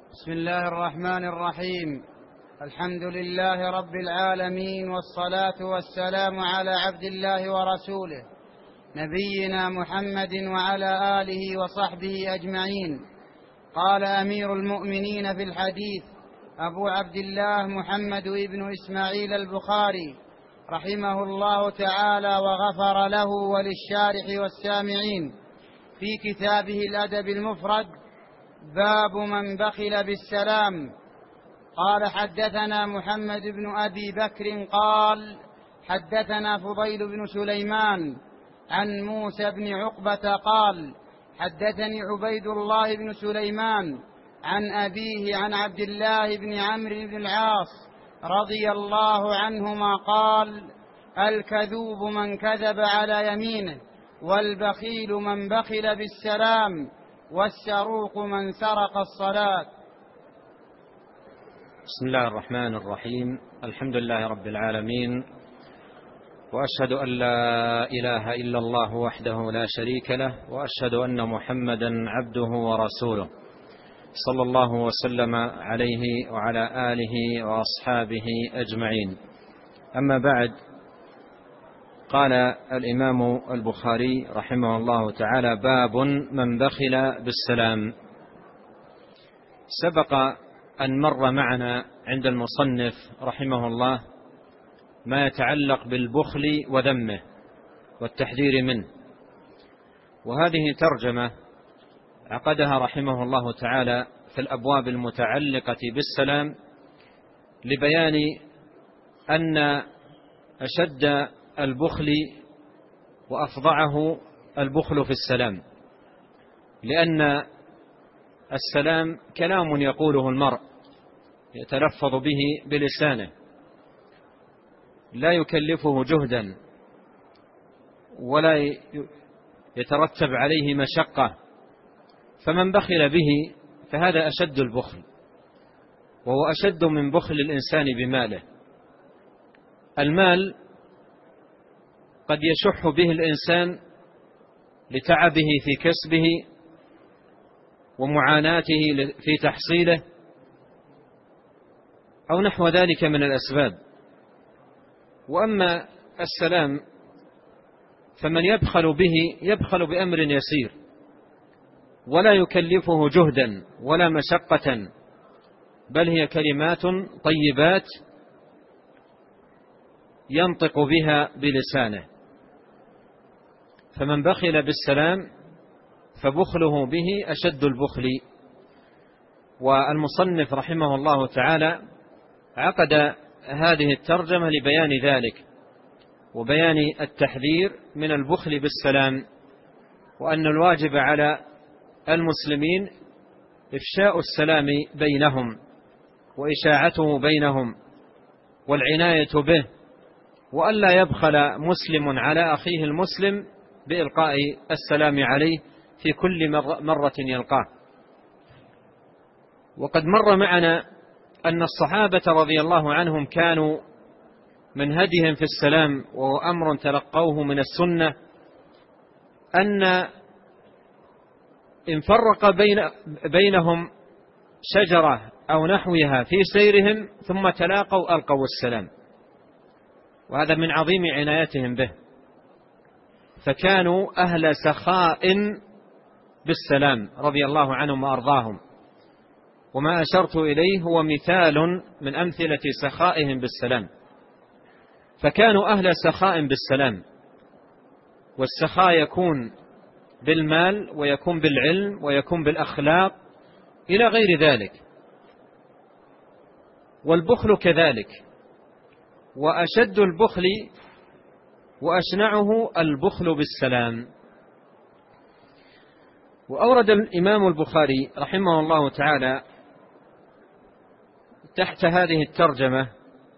بسم الله الرحمن الرحيم. الحمد لله رب العالمين، والصلاة والسلام على عبد الله ورسوله نبينا محمد وعلى آله وصحبه أجمعين. قال أمير المؤمنين في الحديث أبو عبد الله محمد بن إسماعيل البخاري رحمه الله تعالى وغفر له وللشارح والسامعين في كتابه الأدب المفرد: باب من بخل بالسلام. قال: حدثنا محمد بن أبي بكر قال: حدثنا فضيل بن سليمان عن موسى بن عقبة قال: حدثني عبيد الله بن سليمان عن أبيه عن عبد الله بن عمرو بن العاص رضي الله عنهما قال: الكذوب من كذب على يمينه، والبخيل من بخل بالسلام، والسروق من سرق الصلاة. بسم الله الرحمن الرحيم. الحمد لله رب العالمين، وأشهد أن لا إله إلا الله وحده لا شريك له، وأشهد أن محمدا عبده ورسوله، صلى الله وسلم عليه وعلى آله وأصحابه أجمعين. أما بعد، قال الإمام البخاري رحمه الله تعالى: باب من بخل بالسلام. سبق أن مر معنا عند المصنف رحمه الله ما يتعلق بالبخل وذمه والتحذير منه، وهذه ترجمة عقدها رحمه الله تعالى في الأبواب المتعلقة بالسلام لبيان أن أشد البخل وأفظعه البخل في السلام، لأن السلام كلام يقوله المرء يتلفظ به بلسانه، لا يكلفه جهدا ولا يترتب عليه مشقة، فمن بخل به فهذا أشد البخل، وهو أشد من بخل الإنسان بماله. المال قد يشح به الإنسان لتعبه في كسبه ومعاناته في تحصيله أو نحو ذلك من الأسباب. وأما السلام فمن يبخل به يبخل بأمر يسير ولا يكلفه جهدا ولا مشقة، بل هي كلمات طيبات ينطق بها بلسانه. فمن بخل بالسلام فبخله به أشد البخل. والمصنف رحمه الله تعالى عقد هذه الترجمة لبيان ذلك وبيان التحذير من البخل بالسلام، وأن الواجب على المسلمين إفشاء السلام بينهم وإشاعته بينهم والعناية به، وألا يبخل مسلم على أخيه المسلم بإلقاء السلام عليه في كل مرة يلقاه. وقد مر معنا أن الصحابة رضي الله عنهم كانوا من هديهم في السلام، وهو أمر تلقوه من السنة، أن إن فرق بينهم شجرة أو نحوها في سيرهم ثم تلاقوا ألقوا السلام، وهذا من عظيم عنايتهم به، فكانوا أهل سخاء بالسلام رضي الله عنهم وأرضاهم. وما أشرت إليه هو مثال من أمثلة سخائهم بالسلام، فكانوا أهل سخاء بالسلام. والسخاء يكون بالمال ويكون بالعلم ويكون بالأخلاق إلى غير ذلك، والبخل كذلك. وأشد البخل وأشنعه البخل بالسلام. وأورد الإمام البخاري رحمه الله تعالى تحت هذه الترجمة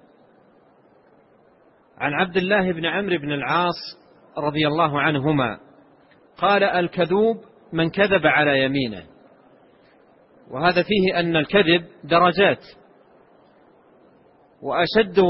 عن عبد الله بن عمرو بن العاص رضي الله عنهما قال: الكذوب من كذب على يمينه. وهذا فيه أن الكذب درجات، وأشد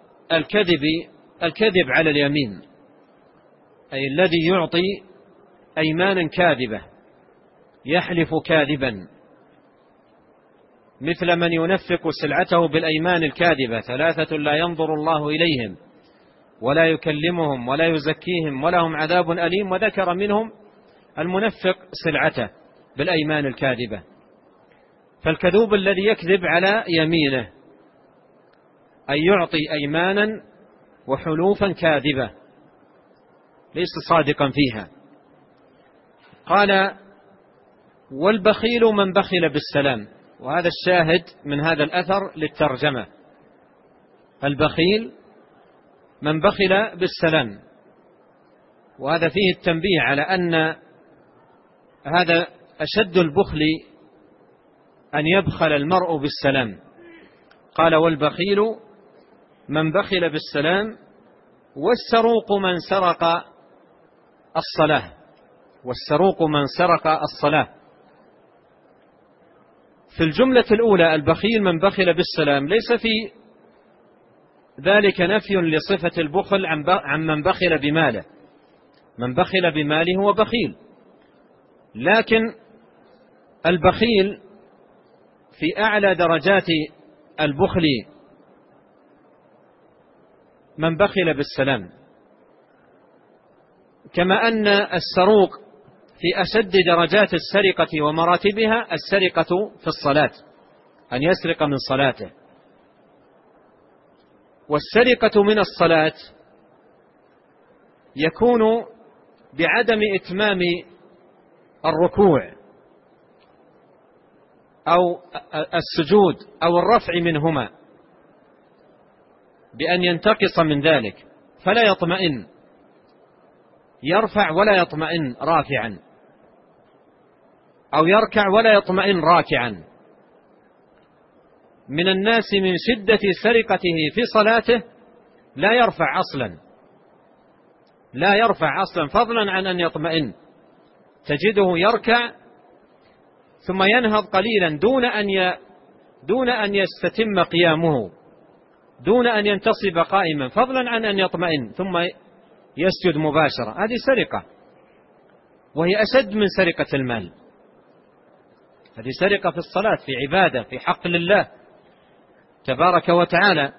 الكذب على اليمين، أي الذي يعطي أيمانا كاذبة، يحلف كاذبا مثل من ينفق سلعته بالأيمان الكاذبة: 3 لا ينظر الله إليهم ولا يكلمهم ولا يزكيهم ولهم عذاب أليم. وذكر منهم المنفق سلعته بالأيمان الكاذبة. فالكذوب الذي يكذب على يمينه أي يعطي أيمانا وحلوفا كاذبة ليس صادقا فيها. قال: والبخيل من بخل بالسلام. وهذا الشاهد من هذا الأثر للترجمة: البخيل من بخل بالسلام. وهذا فيه التنبيه على أن هذا أشد البخل أن يبخل المرء بالسلام. قال: والبخيل من بخل بالسلام، والسروق من سرق الصلاة. والسروق من سرق الصلاة. في الجملة الأولى البخيل من بخل بالسلام ليس في ذلك نفي لصفة البخل عن من بخل بماله. من بخل بماله هو بخيل، لكن البخيل في أعلى درجات البخل من بخل بالسلام، كما أن السروق في أشد درجات السرقة ومراتبها السرقة في الصلاة، أن يسرق من صلاته. والسرقة من الصلاة يكون بعدم إتمام الركوع أو السجود أو الرفع منهما، بأن ينتقص من ذلك فلا يطمئن، يرفع ولا يطمئن رافعا، أو يركع ولا يطمئن راكعا. من الناس من شدة سرقته في صلاته لا يرفع أصلا فضلا عن أن يطمئن. تجده يركع ثم ينهض قليلا دون أن يستتم قيامه، دون أن ينتصب قائما فضلا عن أن يطمئن، ثم يسجد مباشرة. هذه سرقة، وهي أشد من سرقة المال. هذه سرقة في الصلاة، في عبادة، في حق لله تبارك وتعالى.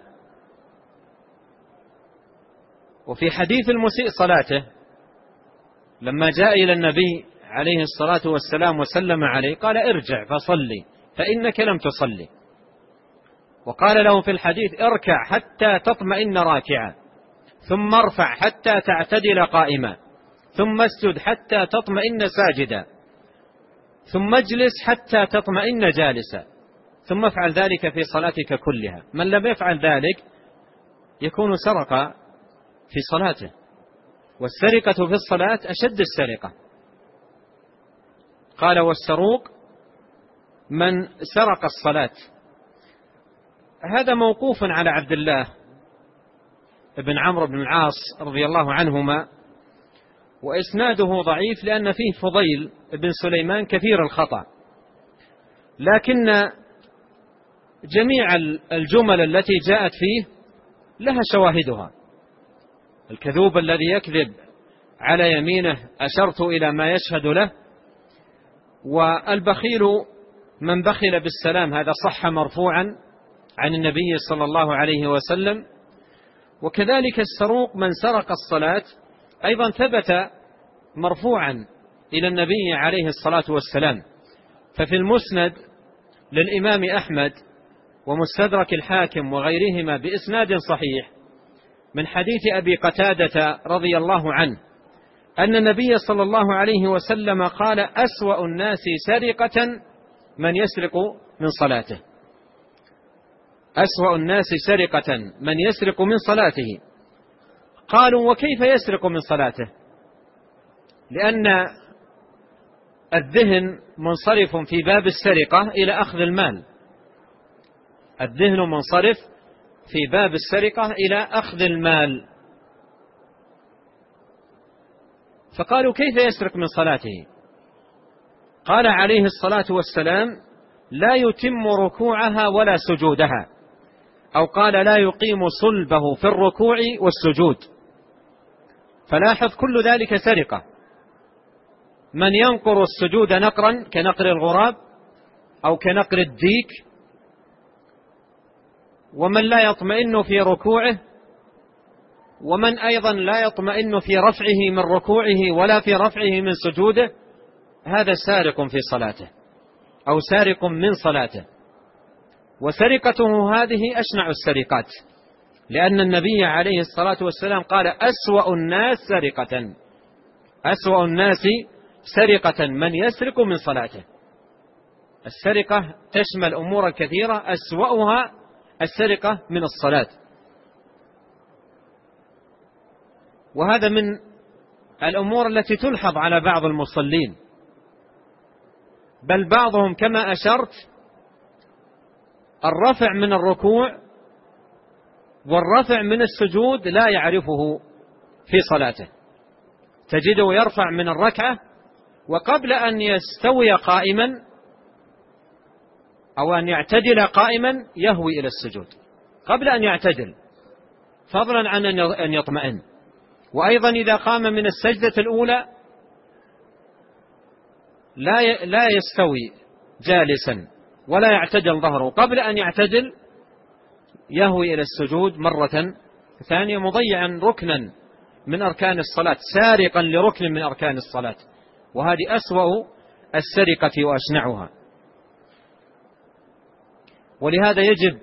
وفي حديث المسيء صلاته لما جاء إلى النبي عليه الصلاة والسلام وسلم عليه قال: ارجع فصلي فإنك لم تصلي. وقال له في الحديث: اركع حتى تطمئن راكعا، ثم ارفع حتى تعتدل قائما، ثم اسجد حتى تطمئن ساجدا، ثم اجلس حتى تطمئن جالسا، ثم افعل ذلك في صلاتك كلها. من لم يفعل ذلك يكون سرق في صلاته، والسرقة في الصلاة أشد السرقة. قال: والسروق من سرق الصلاة. هذا موقوف على عبد الله بن عمرو بن العاص رضي الله عنهما، وإسناده ضعيف لأن فيه فضيل بن سليمان كثير الخطأ، لكن جميع الجمل التي جاءت فيه لها شواهدها. الكذوب الذي يكذب على يمينه أشرت إلى ما يشهد له. والبخيل من بخل بالسلام هذا صح مرفوعا عن النبي صلى الله عليه وسلم. وكذلك السروق من سرق الصلاة أيضا ثبت مرفوعا إلى النبي عليه الصلاة والسلام. ففي المسند للإمام أحمد ومستدرك الحاكم وغيرهما بإسناد صحيح من حديث أبي قتادة رضي الله عنه أن النبي صلى الله عليه وسلم قال: أسوأ الناس سرقة من يسرق من صلاته. أسوأ الناس سرقة من يسرق من صلاته. قالوا: وكيف يسرق من صلاته؟ لأن الذهن منصرف في باب السرقة إلى أخذ المال. الذهن منصرف في باب السرقة إلى أخذ المال. فقالوا: كيف يسرق من صلاته؟ قال عليه الصلاة والسلام: لا يتم ركوعها ولا سجودها، أو قال: لا يقيم صلبه في الركوع والسجود. فلاحظ كل ذلك سرقة. من ينقر السجود نقرا كنقر الغراب أو كنقر الديك ومن لا يطمئن في ركوعه، ومن أيضا لا يطمئن في رفعه من ركوعه ولا في رفعه من سجوده، هذا سارق في صلاته أو سارق من صلاته. وسرقته هذه أشنع السرقات، لأن النبي عليه الصلاة والسلام قال: أسوأ الناس سرقة، أسوأ الناس سرقة من يسرق من صلاته. السرقة تشمل أمورا كثيرة، أسوأها السرقة من الصلاة. وهذا من الأمور التي تلحظ على بعض المصلين، بل بعضهم كما أشرت الرفع من الركوع والرفع من السجود لا يعرفه في صلاته، تجده يرفع من الركعة وقبل أن يستوي قائما أو أن يعتدل قائما يهوي إلى السجود قبل أن يعتدل، فضلا عن أن يطمئن. وأيضا إذا قام من السجدة الأولى لا يستوي جالسا ولا يعتدل ظهره، قبل أن يعتدل يهوي إلى السجود مرة ثانية، مضيعا ركنا من أركان الصلاة، سارقا لركن من أركان الصلاة. وهذه أسوأ السرقة وأشنعها. ولهذا يجب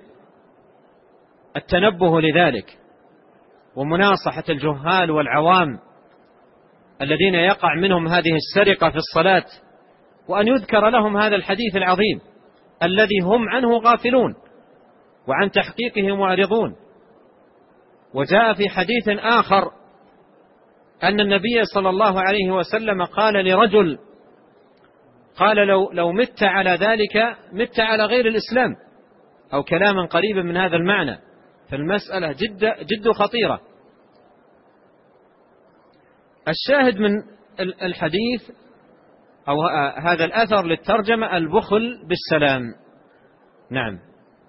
التنبه لذلك ومناصحة الجهال والعوام الذين يقع منهم هذه السرقة في الصلاة، وأن يذكر لهم هذا الحديث العظيم الذي هم عنه غافلون وعن تحقيقه معرضون. وجاء في حديث آخر أن النبي صلى الله عليه وسلم قال لرجل، قال: لو مت على ذلك مت على غير الإسلام، أو كلاما قريبا من هذا المعنى. فالمسألة جد خطيرة. الشاهد من الحديث أو هذا الأثر للترجمة البخل بالسلام. نعم.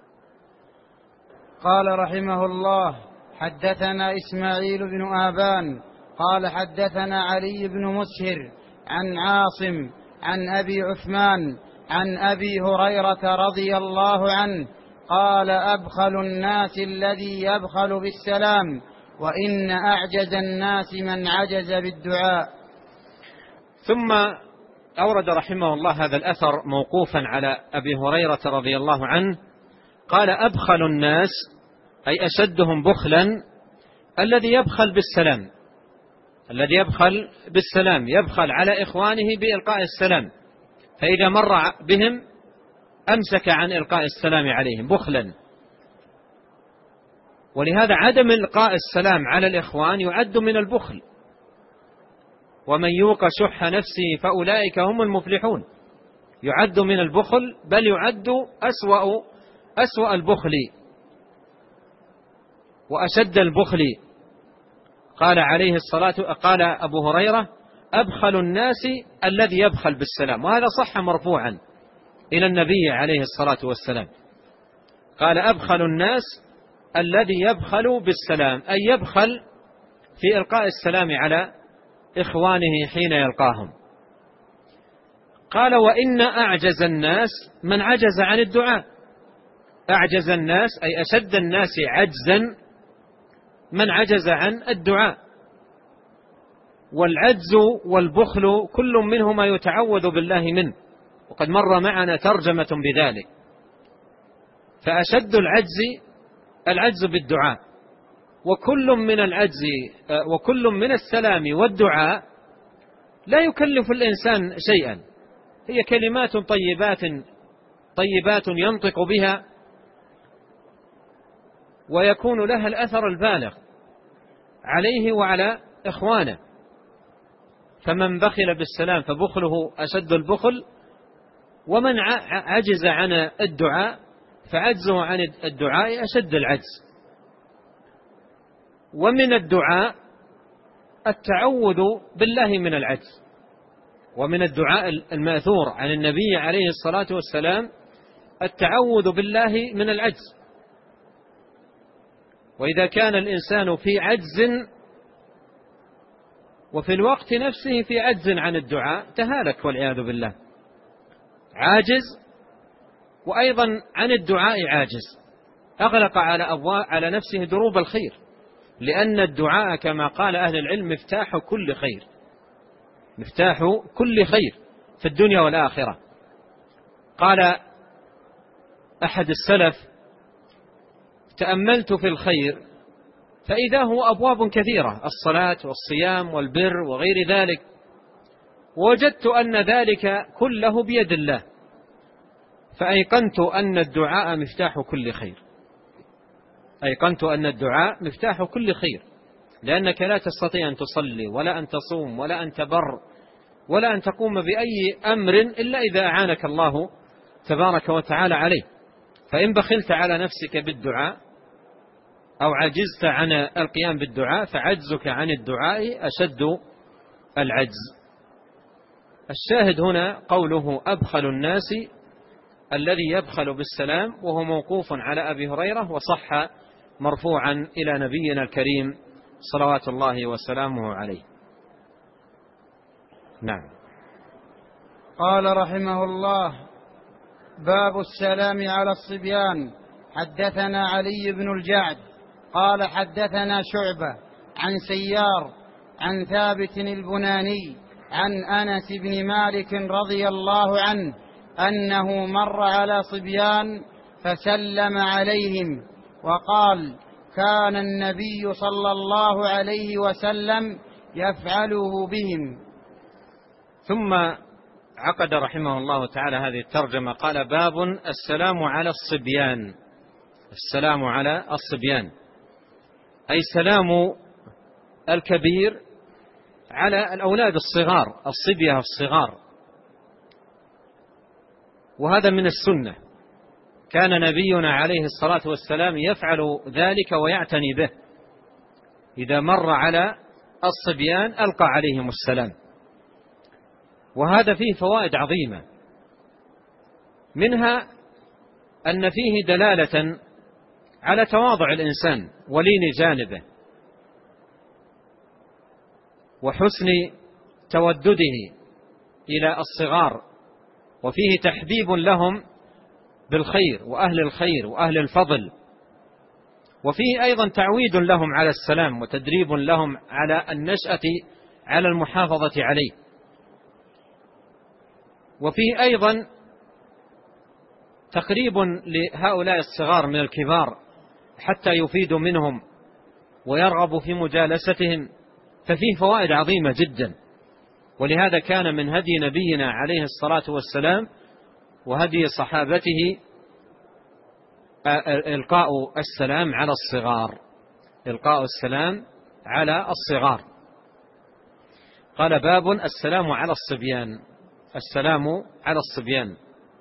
قال رحمه الله: حدثنا إسماعيل بن آبان قال حدثنا علي بن مسهر عن عاصم عن أبي عثمان عن أبي هريرة رضي الله عنه قال: أبخل الناس الذي يبخل بالسلام، وإن أعجز الناس من عجز بالدعاء. ثم أورد رحمه الله هذا الأثر موقوفا على أبي هريرة رضي الله عنه قال: أبخل الناس أي أشدهم بخلا الذي يبخل بالسلام، الذي يبخل بالسلام، يبخل على إخوانه بإلقاء السلام، فإذا مر بهم أمسك عن إلقاء السلام عليهم بخلا. ولهذا عدم إلقاء السلام على الإخوان يعد من البخل، ومن يوق شح نفسه فأولئك هم المفلحون. يعد من البخل، بل يعد أسوأ البخل وأشد البخل. قال عليه الصلاة قال أبو هريرة: أبخل الناس الذي يبخل بالسلام. وهذا صح مرفوعا إلى النبي عليه الصلاة والسلام. قال: أبخل الناس الذي يبخل بالسلام، أي يبخل في إلقاء السلام على إخوانه حين يلقاهم. قال: وإن أعجز الناس من عجز عن الدعاء. أعجز الناس أي أشد الناس عجزا من عجز عن الدعاء. والعجز والبخل كل منهما يتعوذ بالله منه، وقد مر معنا ترجمة بذلك. فأشد العجز بالدعاء، وكل من العجز وكل من السلام والدعاء لا يكلف الإنسان شيئا، هي كلمات طيبات ينطق بها ويكون لها الأثر البالغ عليه وعلى إخوانه. فمن بخل بالسلام فبخله أشد البخل، ومن عجز عن الدعاء فعجزه عن الدعاء أشد العجز. ومن الدعاء التعوذ بالله من العجز، ومن الدعاء الماثور عن النبي عليه الصلاة والسلام التعوذ بالله من العجز. وإذا كان الإنسان في عجز وفي الوقت نفسه في عجز عن الدعاء تهالك والعياذ بالله، عاجز وأيضا عن الدعاء عاجز. أغلق على نفسه دروب الخير، لأن الدعاء كما قال أهل العلم مفتاح كل خير، مفتاح كل خير في الدنيا والآخرة. قال أحد السلف: تأملت في الخير فإذا هو أبواب كثيرة، الصلاة والصيام والبر وغير ذلك، ووجدت أن ذلك كله بيد الله، فأيقنت أن الدعاء مفتاح كل خير، أيقنت أن الدعاء مفتاح كل خير، لأنك لا تستطيع أن تصلي ولا أن تصوم ولا أن تبر ولا أن تقوم بأي أمر إلا إذا أعانك الله تبارك وتعالى عليه. فإن بخلت على نفسك بالدعاء أو عجزت عن القيام بالدعاء فعجزك عن الدعاء أشد العجز. الشاهد هنا قوله: أبخل الناس الذي يبخل بالسلام، وهو موقوف على أبي هريرة، وصح مرفوعا إلى نبينا الكريم صلوات الله وسلامه عليه. نعم. قال رحمه الله: باب السلام على الصبيان. حدثنا علي بن الجعد قال حدثنا شعبة عن سيار عن ثابت البناني عن أنس بن مالك رضي الله عنه أنه مر على صبيان فسلم عليهم وقال: كان النبي صلى الله عليه وسلم يفعله بهم. ثم عقد رحمه الله تعالى هذه الترجمة، قال: باب السلام على الصبيان. السلام على الصبيان أي سلام الكبير على الأولاد الصغار، الصبية الصغار، وهذا من السنة. كان نبينا عليه الصلاة والسلام يفعل ذلك ويعتني به، إذا مر على الصبيان ألقى عليهم السلام. وهذا فيه فوائد عظيمة، منها أن فيه دلالة على تواضع الإنسان ولين جانبه وحسن تودده إلى الصغار، وفيه تحبيب لهم بالخير وأهل الخير وأهل الفضل، وفيه أيضا تعويد لهم على السلام وتدريب لهم على النشأة على المحافظة عليه، وفيه أيضا تقريب لهؤلاء الصغار من الكبار حتى يفيدوا منهم ويرغبوا في مجالستهم، ففيه فوائد عظيمة جدا. ولهذا كان من هدي نبينا عليه الصلاة والسلام وهدي صحابته إلقاء السلام على الصغار، إلقاء السلام على الصغار. قال: باب السلام على الصبيان. السلام على الصبيان.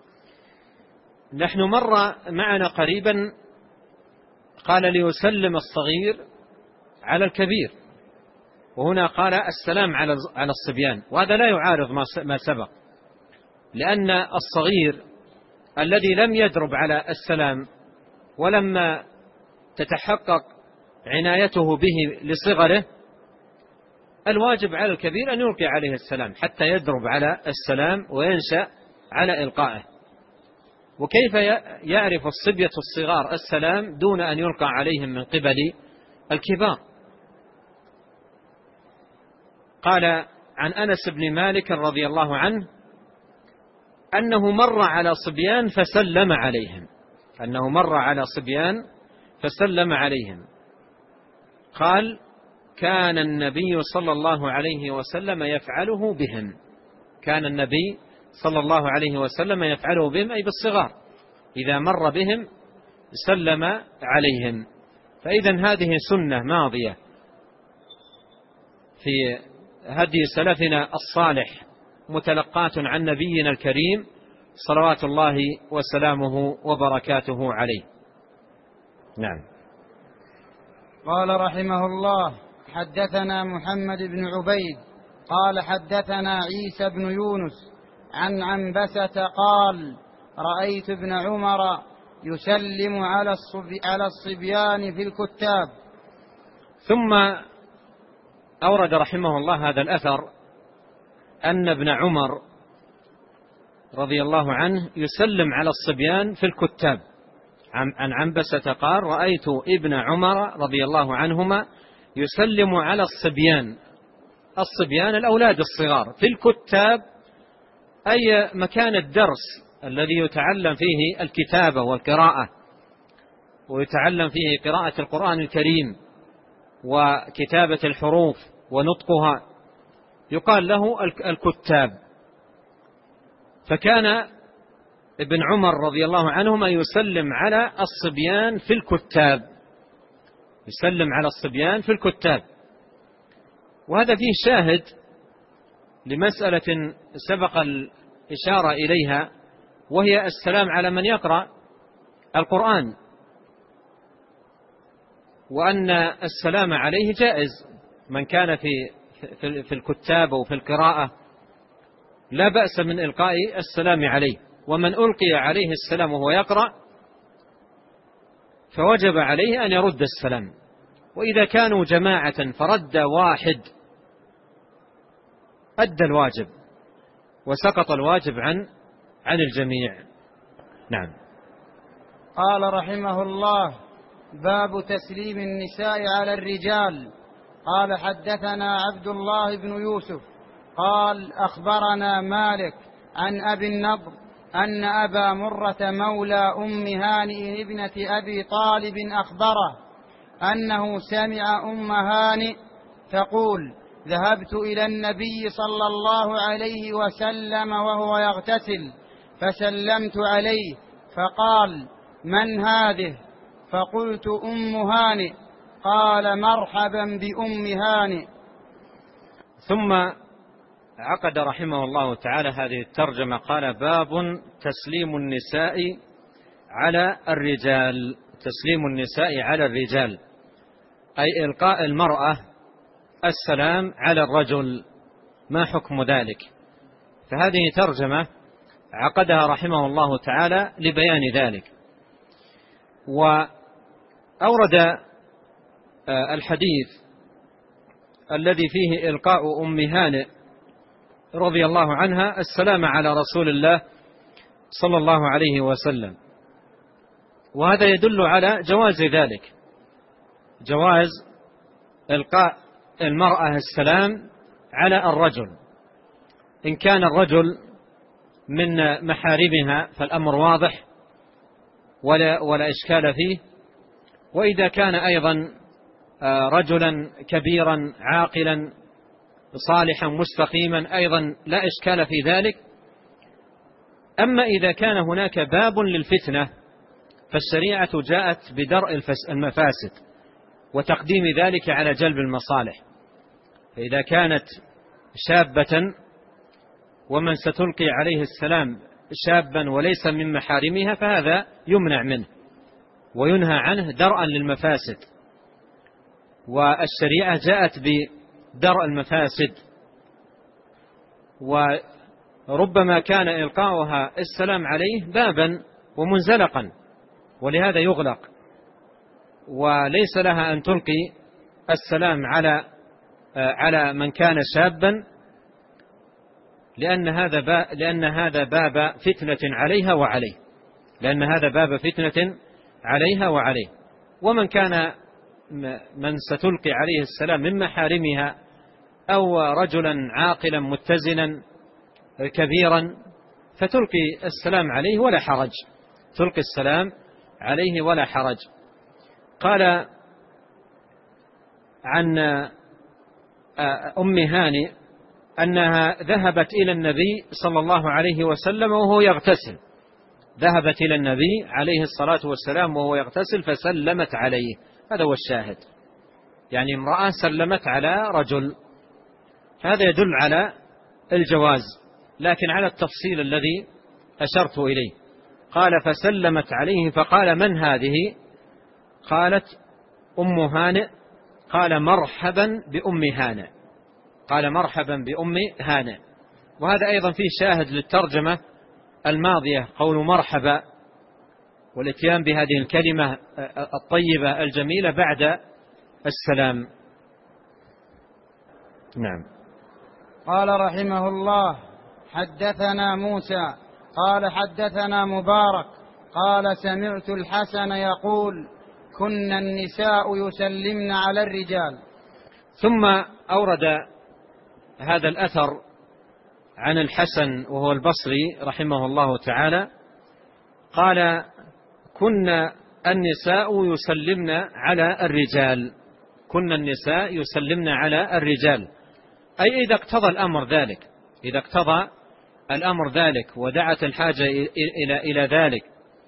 نحن مر معنا قريبا قال: ليسلم الصغير على الكبير، وهنا قال السلام على الصبيان، وهذا لا يعارض ما سبق، لأن الصغير الذي لم يدرب على السلام ولما تتحقق عنايته به لصغره، الواجب على الكبير أن يلقي عليه السلام حتى يدرب على السلام وينشأ على إلقائه. وكيف يعرف الصبية الصغار السلام دون أن يلقى عليهم من قبل الكبار؟ قال عن أنس بن مالك رضي الله عنه أنه مر على صبيان فسلم عليهم، أنه مر على صبيان فسلم عليهم. قال: كان النبي صلى الله عليه وسلم يفعله بهم. كان النبي صلى الله عليه وسلم يفعله بهم أي بالصغار، إذا مر بهم سلم عليهم. فإذا هذه سنة ماضية في هدي سلفنا الصالح، متلقاة عن نبينا الكريم صلوات الله وسلامه وبركاته عليه. نعم. قال رحمه الله: حدثنا محمد بن عبيد قال حدثنا عيسى بن يونس عن عنبسة قال: رأيت ابن عمر يسلم على الصبيان في الكتاب. ثم أورد رحمه الله هذا الأثر أن ابن عمر رضي الله عنه يسلم على الصبيان في الكتاب. عن عنبسة قال: رأيت ابن عمر رضي الله عنهما يسلم على الصبيان الأولاد الصغار في الكتاب، أي مكان الدرس الذي يتعلم فيه الكتابة والقراءة، ويتعلم فيه قراءة القرآن الكريم وكتابة الحروف ونطقها، يقال له الكتاب. فكان ابن عمر رضي الله عنهما يسلم على الصبيان في الكتاب، يسلم على الصبيان في الكتاب. وهذا فيه شاهد لمسألة سبق الإشارة إليها، وهي السلام على من يقرأ القرآن، وأن السلام عليه جائز. من كان في الكتاب وفي القراءة لا بأس من إلقاء السلام عليه، ومن ألقي عليه السلام وهو يقرأ فوجب عليه أن يرد السلام. وإذا كانوا جماعة فرد واحد أدى الواجب وسقط الواجب عن الجميع. نعم. قال رحمه الله: باب تسليم النساء على الرجال. قال: حدثنا عبد الله بن يوسف قال: أخبرنا مالك عن أبي النضر أن أبا مرة مولى أم هانئ ابنة أبي طالب أخبره أنه سمع أم هانئ تقول: ذهبت إلى النبي صلى الله عليه وسلم وهو يغتسل، فسلمت عليه فقال: من هذه؟ فقلت: أم هانئ. قال: مرحبا بأم هانئ. ثم عقد رحمه الله تعالى هذه الترجمة، قال: باب تسليم النساء على الرجال. تسليم النساء على الرجال أي إلقاء المرأة السلام على الرجل، ما حكم ذلك؟ فهذه ترجمة عقدها رحمه الله تعالى لبيان ذلك. وأورد الحديث الذي فيه إلقاء أم هانئ رضي الله عنها السلام على رسول الله صلى الله عليه وسلم، وهذا يدل على جواز ذلك، جواز إلقاء المرأة السلام على الرجل. إن كان الرجل من محارمها فالأمر واضح ولا إشكال فيه، وإذا كان أيضا رجلا كبيرا عاقلا صالحا مستقيما أيضا لا إشكال في ذلك. أما إذا كان هناك باب للفتنة فالشريعة جاءت بدرء المفاسد وتقديم ذلك على جلب المصالح. فإذا كانت شابة ومن ستلقي عليه السلام شابا وليس من محارمها فهذا يمنع منه وينهى عنه درءا للمفاسد، والشريعة جاءت بدرء المفاسد. وربما كان إلقاؤها السلام عليه بابا ومنزلقا، ولهذا يغلق، وليس لها أن تلقي السلام على من كان شابا، لأن هذا باب فتنة عليها وعليه، لأن هذا باب فتنة عليها وعليه. ومن كان من ستلقي عليه السلام من محارمها أو رجلا عاقلا متزنا كبيرا فتلقي السلام عليه ولا حرج، تلقي السلام عليه ولا حرج. قال عن أم هانئ أنها ذهبت إلى النبي صلى الله عليه وسلم وهو يغتسل، ذهبت إلى النبي عليه الصلاة والسلام وهو يغتسل فسلمت عليه. هذا هو الشاهد، يعني امرأة سلمت على رجل، هذا يدل على الجواز، لكن على التفصيل الذي أشرت إليه. قال: فسلمت عليه فقال: من هذه؟ قالت: أم هانئ. قال: مرحبا بأم هانئ. قال: مرحبا بأم هانئ. وهذا أيضا فيه شاهد للترجمة الماضية، قول مرحبا، والاتيان بهذه الكلمة الطيبة الجميلة بعد السلام. نعم. قال رحمه الله: حدثنا موسى قال: حدثنا مبارك قال: سمعت الحسن يقول: كنا النساء يسلمن على الرجال. ثم أورد هذا الأثر عن الحسن وهو البصري رحمه الله تعالى، قال: كنا النساء يسلمن على الرجال. كنا النساء يسلمن على الرجال، أي إذا اقتضى الأمر ذلك، إذا اقتضى الأمر ذلك ودعت الحاجة إلى ذلك،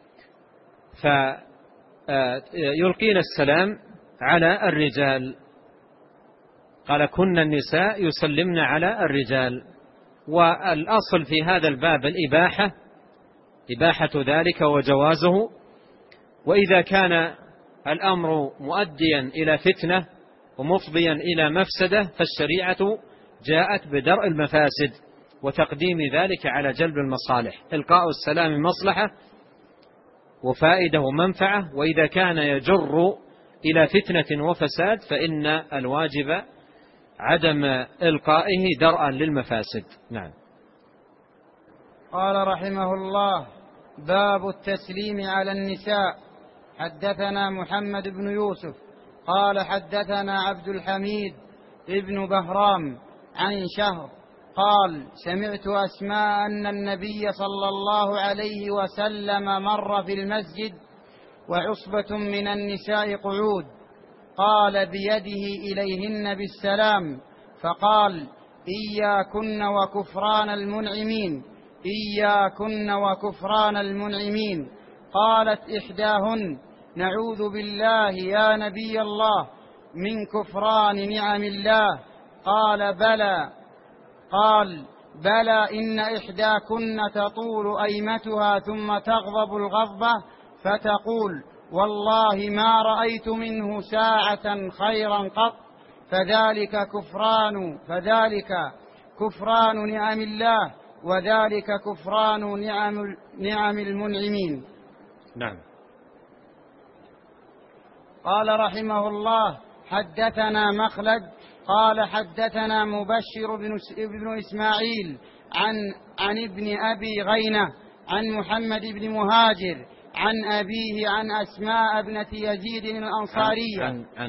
فيلقين السلام على الرجال. قال: كنا النساء يسلمن على الرجال. والأصل في هذا الباب الإباحة، إباحة ذلك وجوازه. وإذا كان الأمر مؤديا إلى فتنة ومفضيا إلى مفسدة فالشريعة جاءت بدرء المفاسد وتقديم ذلك على جلب المصالح. إلقاء السلام مصلحة وفائدة ومنفعة، وإذا كان يجر إلى فتنة وفساد فإن الواجب عدم إلقائه درءا للمفاسد. نعم. قال رحمه الله: باب التسليم على النساء. حدثنا محمد بن يوسف قال: حدثنا عبد الحميد ابن بهرام عن شهر قال: سمعت أسماء أن النبي صلى الله عليه وسلم مر في المسجد وعصبة من النساء قعود، قال بيده إليهن بالسلام، فقال: إياكن وكفران المنعمين، إياكن وكفران المنعمين. قالت إحداهن: نعوذ بالله يا نبي الله من كفران نعم الله. قال: بلى إن إحداكن تطول أيمتها ثم تغضب الغضبة فتقول: والله ما رأيت منه ساعة خيرا قط، فذلك كفران نعم الله، وذلك كفران نعم المنعمين. نعم. قال رحمه الله: حدثنا مخلد قال: حدثنا مبشر بن إسماعيل عن ابن أبي غينة عن محمد بن مهاجر عن أبيه عن أسماء ابنة يزيد الأنصارية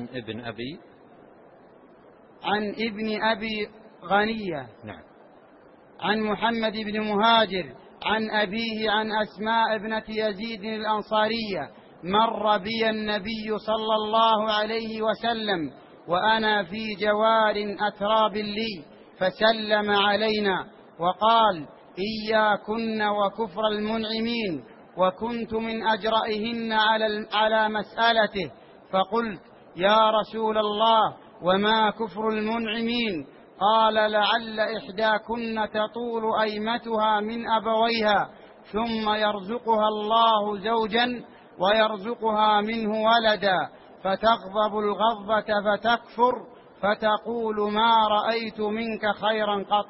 عن ابن أبي غنية. نعم. عن محمد بن مهاجر عن أبيه عن أسماء ابنة يزيد الأنصارية: مر بي النبي صلى الله عليه وسلم وأنا في جوار أتراب لي، فسلم علينا وقال: إياكن وكفر المنعمين، وكنت من أجرئهن على مسألته، فقلت: يا رسول الله، وما كفر المنعمين؟ قال: لعل إحداكن تطول أيمتها من أبويها ثم يرزقها الله زوجا ويرزقها منه ولدا، فتغضب الغضبة فتكفر فتقول: ما رأيت منك خيرا قط.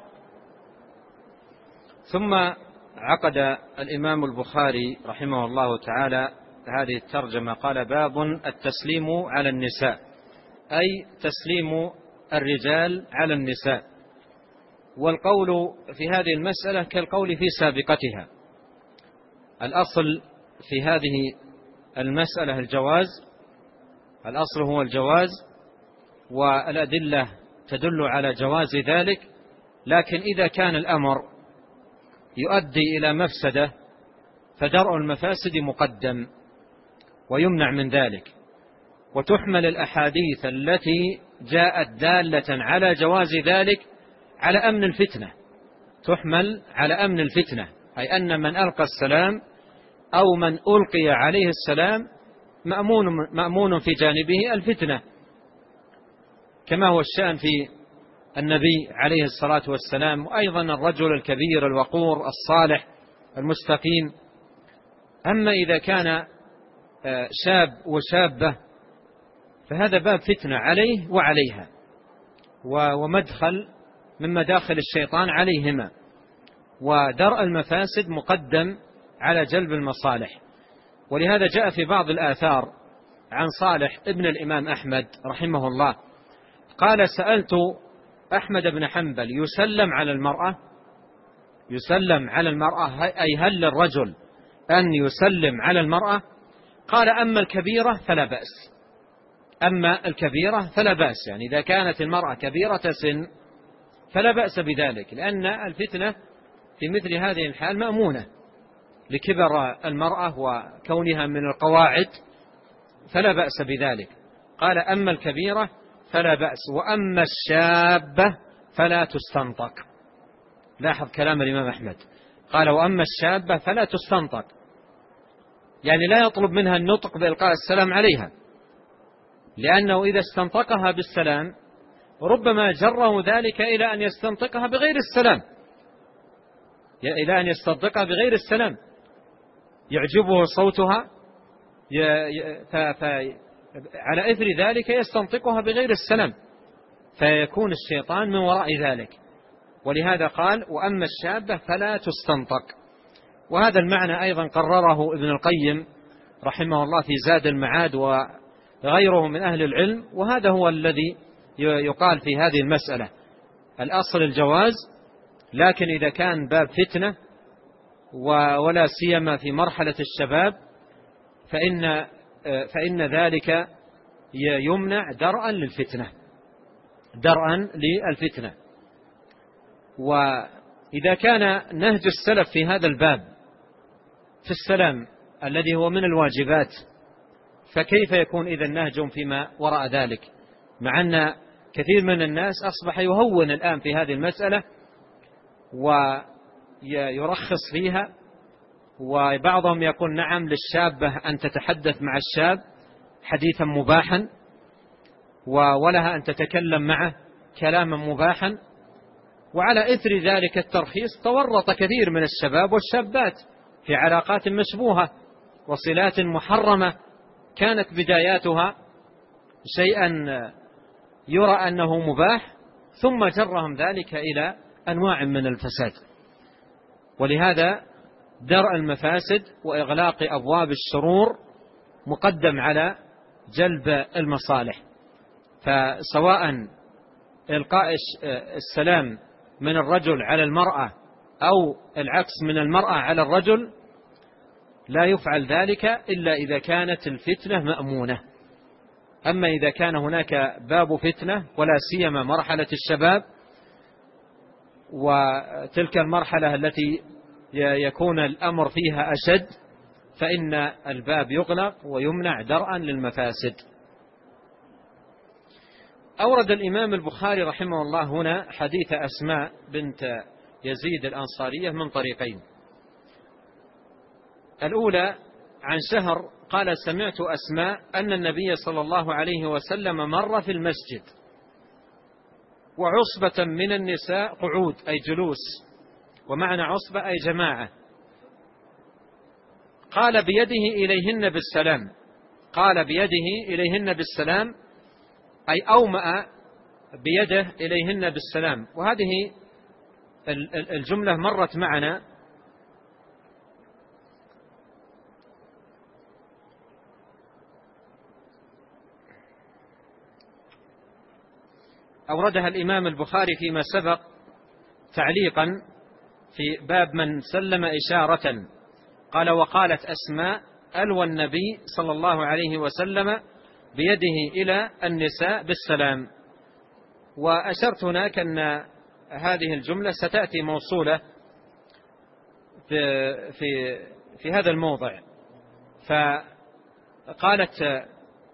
ثم عقد الإمام البخاري رحمه الله تعالى هذه الترجمة، قال: باب التسليم على النساء، أي تسليم الرجال على النساء. والقول في هذه المسألة كالقول في سابقتها. الأصل في هذه المسألة الجواز، الأصل هو الجواز، والأدلة تدل على جواز ذلك. لكن إذا كان الأمر يؤدي إلى مفسدة فدرء المفاسد مقدم ويمنع من ذلك. وتحمل الأحاديث التي جاءت دالة على جواز ذلك على أمن الفتنة، تحمل على أمن الفتنة، أي أن من ألقى السلام أو من ألقي عليه السلام مأمون في جانبه الفتنة، كما هو الشأن في النبي عليه الصلاة والسلام، وأيضا الرجل الكبير الوقور الصالح المستقيم. أما إذا كان شاب وشابة فهذا باب فتنة عليه وعليها، ومدخل من مداخل الشيطان عليهما، ودرء المفاسد مقدم على جلب المصالح. ولهذا جاء في بعض الآثار عن صالح ابن الإمام أحمد رحمه الله قال: سألت أحمد بن حنبل: يسلم على المرأة؟ أي هل للرجل أن يسلم على المرأة. قال أما الكبيرة فلا بأس. أما الكبيرة فلا بأس، يعني إذا كانت المرأة كبيرة سن فلا بأس بذلك، لأن الفتنة في مثل هذه الحال مأمونة لكبر المرأة وكونها من القواعد، فلا بأس بذلك. قال أما الكبيرة فلا بأس، وأما الشابة فلا تستنطق. لاحظ كلام الإمام أحمد، قال وأما الشابة فلا تستنطق، يعني لا يطلب منها النطق بإلقاء السلام عليها، لأنه إذا استنطقها بالسلام ربما جره ذلك إلى أن يستنطقها بغير السلام، إلى أن يستنطقها بغير السلام، يعجبه صوتها على إثر ذلك يستنطقها بغير السلام، فيكون الشيطان من وراء ذلك. ولهذا قال وأما الشابة فلا تستنطق. وهذا المعنى أيضا قرره ابن القيم رحمه الله في زاد المعاد وغيره من أهل العلم، وهذا هو الذي يقال في هذه المسألة. الأصل الجواز، لكن إذا كان باب فتنة ولا سيما في مرحلة الشباب فإن ذلك يمنع درءا للفتنة، درءا للفتنة. وإذا كان نهج السلف في هذا الباب في السلام الذي هو من الواجبات، فكيف يكون إذا نهج فيما وراء ذلك؟ مع أن كثير من الناس أصبح يهون الآن في هذه المسألة ويرخص فيها، وبعضهم يقول نعم للشابة أن تتحدث مع الشاب حديثا مباحا، ولها أن تتكلم معه كلاما مباحا. وعلى إثر ذلك الترخيص تورط كثير من الشباب والشابات في علاقات مشبوهة وصلات محرمة كانت بداياتها شيئا يرى أنه مباح، ثم جرهم ذلك إلى أنواع من الفساد. ولهذا درء المفاسد وإغلاق أبواب الشرور مقدم على جلب المصالح. فسواء إلقاء السلام من الرجل على المرأة أو العكس من المرأة على الرجل لا يفعل ذلك إلا إذا كانت الفتنة مأمونة. أما إذا كان هناك باب فتنة ولا سيما مرحلة الشباب وتلك المرحلة التي يكون الأمر فيها أشد، فإن الباب يغلق ويمنع درءا للمفاسد. أورد الإمام البخاري رحمه الله هنا حديث أسماء بنت يزيد الأنصارية من طريقين. الأولى عن شهر قال سمعت أسماء أن النبي صلى الله عليه وسلم مر في المسجد وعصبة من النساء قعود أي جلوس، ومعنى عصبة أي جماعة، قال بيده إليهن بالسلام، قال بيده إليهن بالسلام أي أومأ بيده إليهن بالسلام. وهذه الجملة مرت معنا أوردها الإمام البخاري فيما سبق تعليقا في باب من سلم إشارة. قال وقالت أسماء ألوى النبي صلى الله عليه وسلم بيده إلى النساء بالسلام. وأشرت هناك أن هذه الجملة ستأتي موصولة في هذا الموضع. فقالت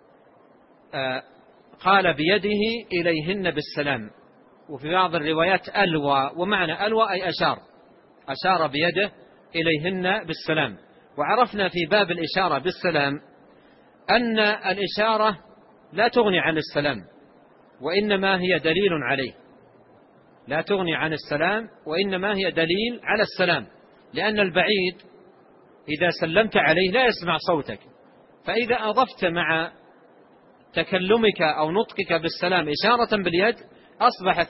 قال بيده إليهن بالسلام، وفي بعض الروايات ألوى، ومعنى ألوى أي أشار بيده إليهن بالسلام. وعرفنا في باب الإشارة بالسلام أن الإشارة لا تغني عن السلام، وإنما هي دليل عليه، لا تغني عن السلام وإنما هي دليل على السلام، لأن البعيد إذا سلمت عليه لا يسمع صوتك، فإذا أضفت مع تكلمك أو نطقك بالسلام إشارة باليد أصبحت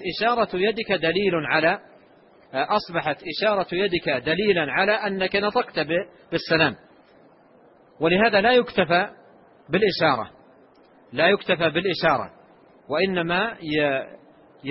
إشارة يدك دليلا على أنك نطقت بالسلام. ولهذا لا يكتفى بالإشارة وإنما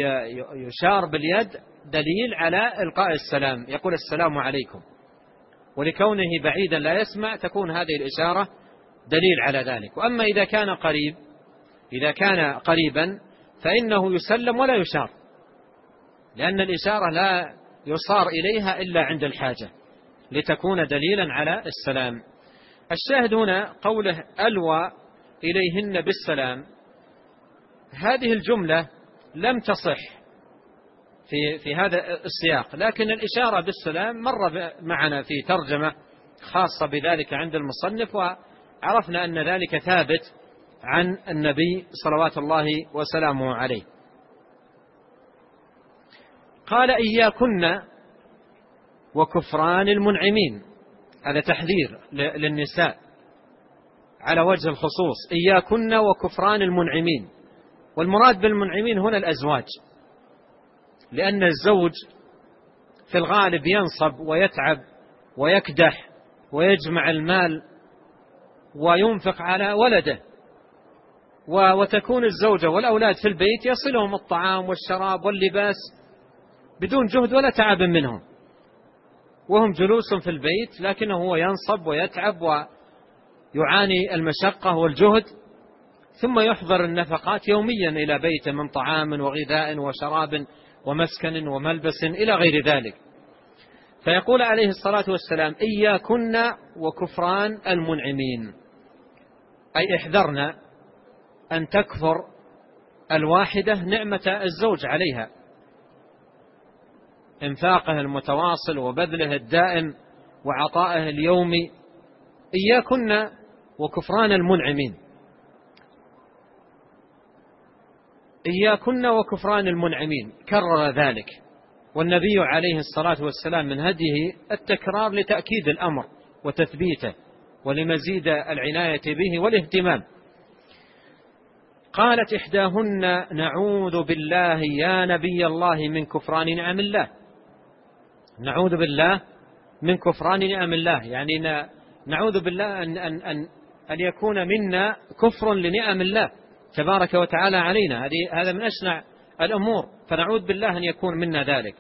يشار باليد دليل على إلقاء السلام، يقول السلام عليكم. ولكونه بعيدا لا يسمع تكون هذه الإشارة دليل على ذلك. وأما إذا كان قريبا فإنه يسلم ولا يشار، لأن الإشارة لا يصار إليها إلا عند الحاجة لتكون دليلا على السلام. الشاهد هنا قوله ألوى إليهن بالسلام، هذه الجملة لم تصح في هذا السياق، لكن الإشارة بالسلام مر معنا في ترجمة خاصة بذلك عند المصنف، وعرفنا أن ذلك ثابت عن النبي صلوات الله وسلامه عليه. قال إياكن وكفران المنعمين، هذا تحذير للنساء على وجه الخصوص، إياكن وكفران المنعمين. والمراد بالمنعمين هنا الأزواج، لأن الزوج في الغالب ينصب ويتعب ويكدح ويجمع المال وينفق على ولده، وتكون الزوجة والأولاد في البيت يصلهم الطعام والشراب واللباس بدون جهد ولا تعب منهم، وهم جلوس في البيت، لكنه هو ينصب ويتعب ويعاني المشقة والجهد، ثم يحضر النفقات يوميا إلى بيته من طعام وغذاء وشراب ومسكن وملبس إلى غير ذلك. فيقول عليه الصلاة والسلام إياكن وكفران المنعمين، أي احذرنا أن تكفر الواحدة نعمة الزوج عليها، انفاقه المتواصل وبذله الدائم وعطائه اليومي. إياكن وكفران المنعمين، إياكن وكفران المنعمين، كرر ذلك. والنبي عليه الصلاة والسلام من هديه التكرار لتأكيد الأمر وتثبيته ولمزيد العناية به والاهتمام. قالت إحداهن نعوذ بالله يا نبي الله من كفران نعم الله. نعوذ بالله من كفران نعم الله، يعني نعوذ بالله أن يكون منا كفر لنعم الله تبارك وتعالى علينا، هذا من أشنع الأمور، فنعوذ بالله أن يكون منا ذلك.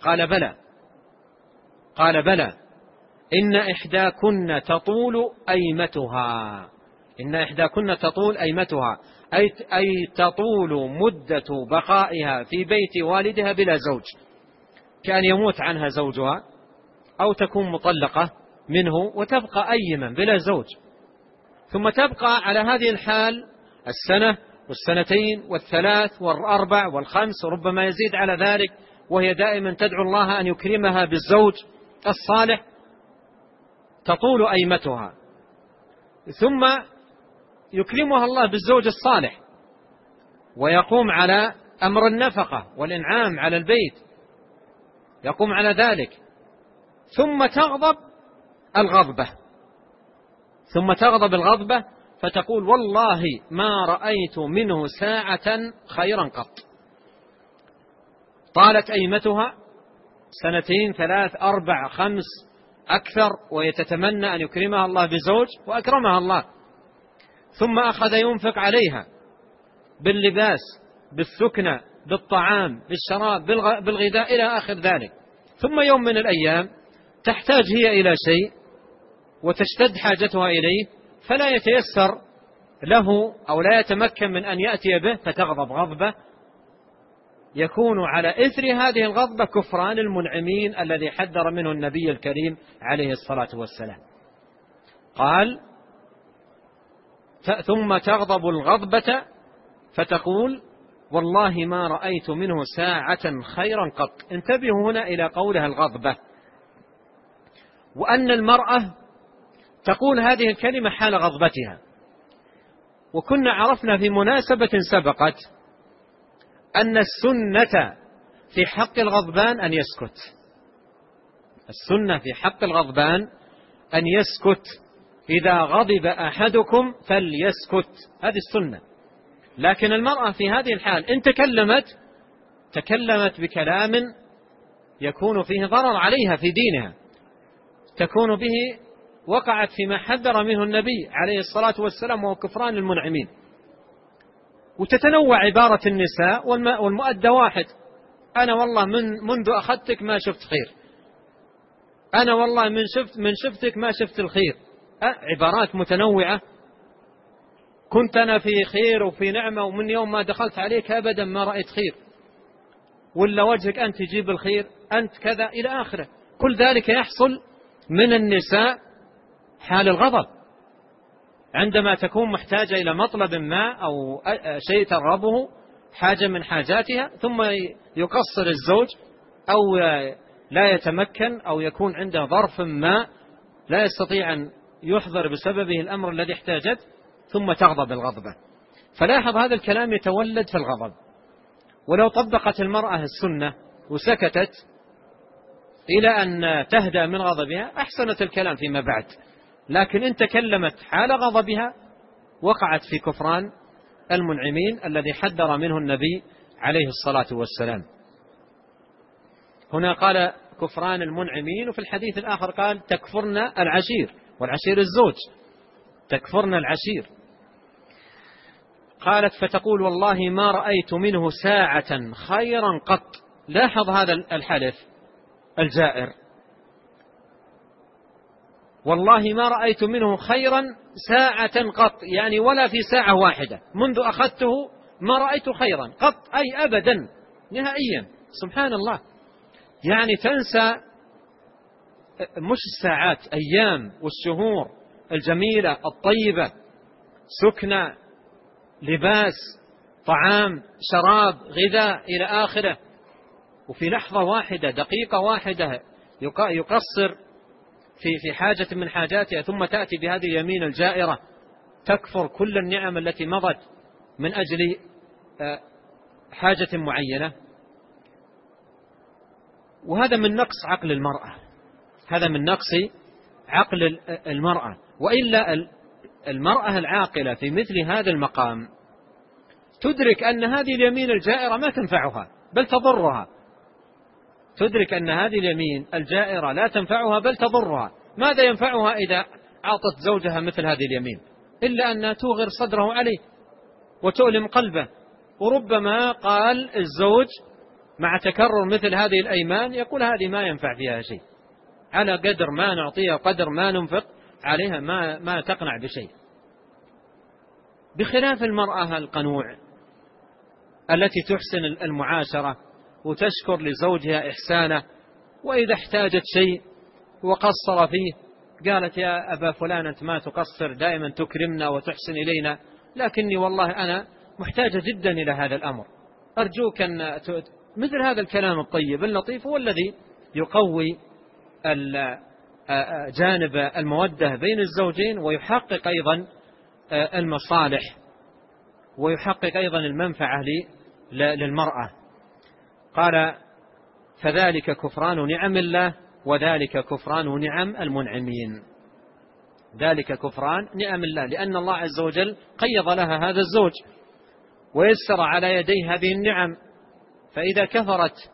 قال بلى إن إحداكن تطول أيمتها، إن إحداكن تطول أيمتها أي تطول مدة بقائها في بيت والدها بلا زوج، كأن يموت عنها زوجها أو تكون مطلقة منه وتبقى أيما بلا زوج، ثم تبقى على هذه الحال السنة والسنتين والثلاث والأربع والخمس، وربما يزيد على ذلك، وهي دائما تدعو الله أن يكرمها بالزوج الصالح. تطول أيمتها، ثم يكرمها الله بالزوج الصالح ويقوم على أمر النفقة والإنعام على البيت، يقوم على ذلك، ثم تغضب الغضبة فتقول والله ما رأيت منه ساعة خيرا قط. طالت أيمتها سنتين ثلاث أربع خمس أكثر، ويتتمنى أن يكرمها الله بزوج، وأكرمها الله، ثم أخذ ينفق عليها باللباس بالسكنة بالطعام بالشراب بالغذاء إلى آخر ذلك، ثم يوم من الأيام تحتاج هي إلى شيء وتشتد حاجتها إليه فلا يتيسر له أو لا يتمكن من أن يأتي به، فتغضب غضبة يكون على إثر هذه الغضبة كفران المنعمين الذي حذر منه النبي الكريم عليه الصلاة والسلام. قال ثم تغضب الغضبة فتقول والله ما رأيت منه ساعة خيرا قط. انتبهوا هنا إلى قولها الغضبة، وأن المرأة تقول هذه الكلمة حال غضبتها. وكنا عرفنا في مناسبة سبقت أن السنة في حق الغضبان أن يسكت، السنة في حق الغضبان أن يسكت، إذا غضب أحدكم فليسكت، هذه السنة. لكن المرأة في هذه الحال إن تكلمت بكلام يكون فيه ضرر عليها في دينها، تكون به وقعت فيما حذر منه النبي عليه الصلاة والسلام وهو كفران المنعمين. وتتنوع عبارة النساء والمؤدى واحد، أنا والله منذ أخذتك ما شفت خير، أنا والله من شفتك ما شفت الخير، عبارات متنوعة. كنت أنا في خير وفي نعمة، ومن يوم ما دخلت عليك أبدا ما رأيت خير، ولا وجهك أنت تجيب الخير، أنت كذا إلى آخره. كل ذلك يحصل من النساء حال الغضب، عندما تكون محتاجة إلى مطلب ما أو شيء ترغبه، حاجة من حاجاتها، ثم يقصر الزوج أو لا يتمكن أو يكون عنده ظرف ما لا يستطيع أن يحضر بسببه الأمر الذي احتاجته، ثم تغضب الغضبة. فلاحظ هذا الكلام يتولد في الغضب. ولو طبقت المرأة السنة وسكتت إلى أن تهدى من غضبها أحسنت الكلام فيما بعد، لكن إن تكلمت حال غضبها وقعت في كفران المنعمين الذي حذر منه النبي عليه الصلاة والسلام. هنا قال كفران المنعمين، وفي الحديث الآخر قال تكفرن العشير، والعشير الزوج، تكفرن العشير. قالت فتقول والله ما رأيت منه ساعة خيرا قط. لاحظ هذا الحلف الجائر، والله ما رأيت منه خيرا ساعة قط، يعني ولا في ساعة واحدة منذ أخذته ما رأيت خيرا قط، أي أبدا نهائيا. سبحان الله، يعني تنسى مش الساعات، أيام والشهور الجميلة الطيبة، سكنة، لباس، طعام، شراب، غذاء إلى آخره، وفي لحظة واحدة دقيقة واحدة يقصر في حاجة من حاجاتها، ثم تأتي بهذه اليمين الجائرة تكفر كل النعم التي مضت من أجل حاجة معينة. وهذا من نقص عقل المرأة، هذا من نقص عقل المرأة. وإلا المرأة العاقلة في مثل هذا المقام تدرك أن هذه اليمين الجائرة ما تنفعها بل تضرها، تدرك أن هذه اليمين الجائرة لا تنفعها بل تضرها. ماذا ينفعها إذا أعطت زوجها مثل هذه اليمين؟ إلا أنها توغر صدره عليه وتؤلم قلبه. وربما قال الزوج مع تكرر مثل هذه الأيمان يقول هذه ما ينفع فيها شيء، على قدر ما نعطيها قدر ما ننفق عليها ما تقنع بشيء. بخلاف المرأة القنوع التي تحسن المعاشرة وتشكر لزوجها إحسانه، وإذا احتاجت شيء وقصر فيه قالت يا أبا فلان أنت ما تقصر، دائما تكرمنا وتحسن إلينا، لكني والله أنا محتاجة جدا إلى هذا الأمر، أرجوك أن مثل هذا الكلام الطيب اللطيف هو الذي يقوي جانب المودة بين الزوجين، ويحقق أيضا المصالح، ويحقق أيضا المنفعة للمرأة. قال فذلك كفران نعم الله وذلك كفران نعم المنعمين. ذلك كفران نعم الله، لأن الله عز وجل قيض لها هذا الزوج ويسر على يديه هذه النعم، فإذا كفرت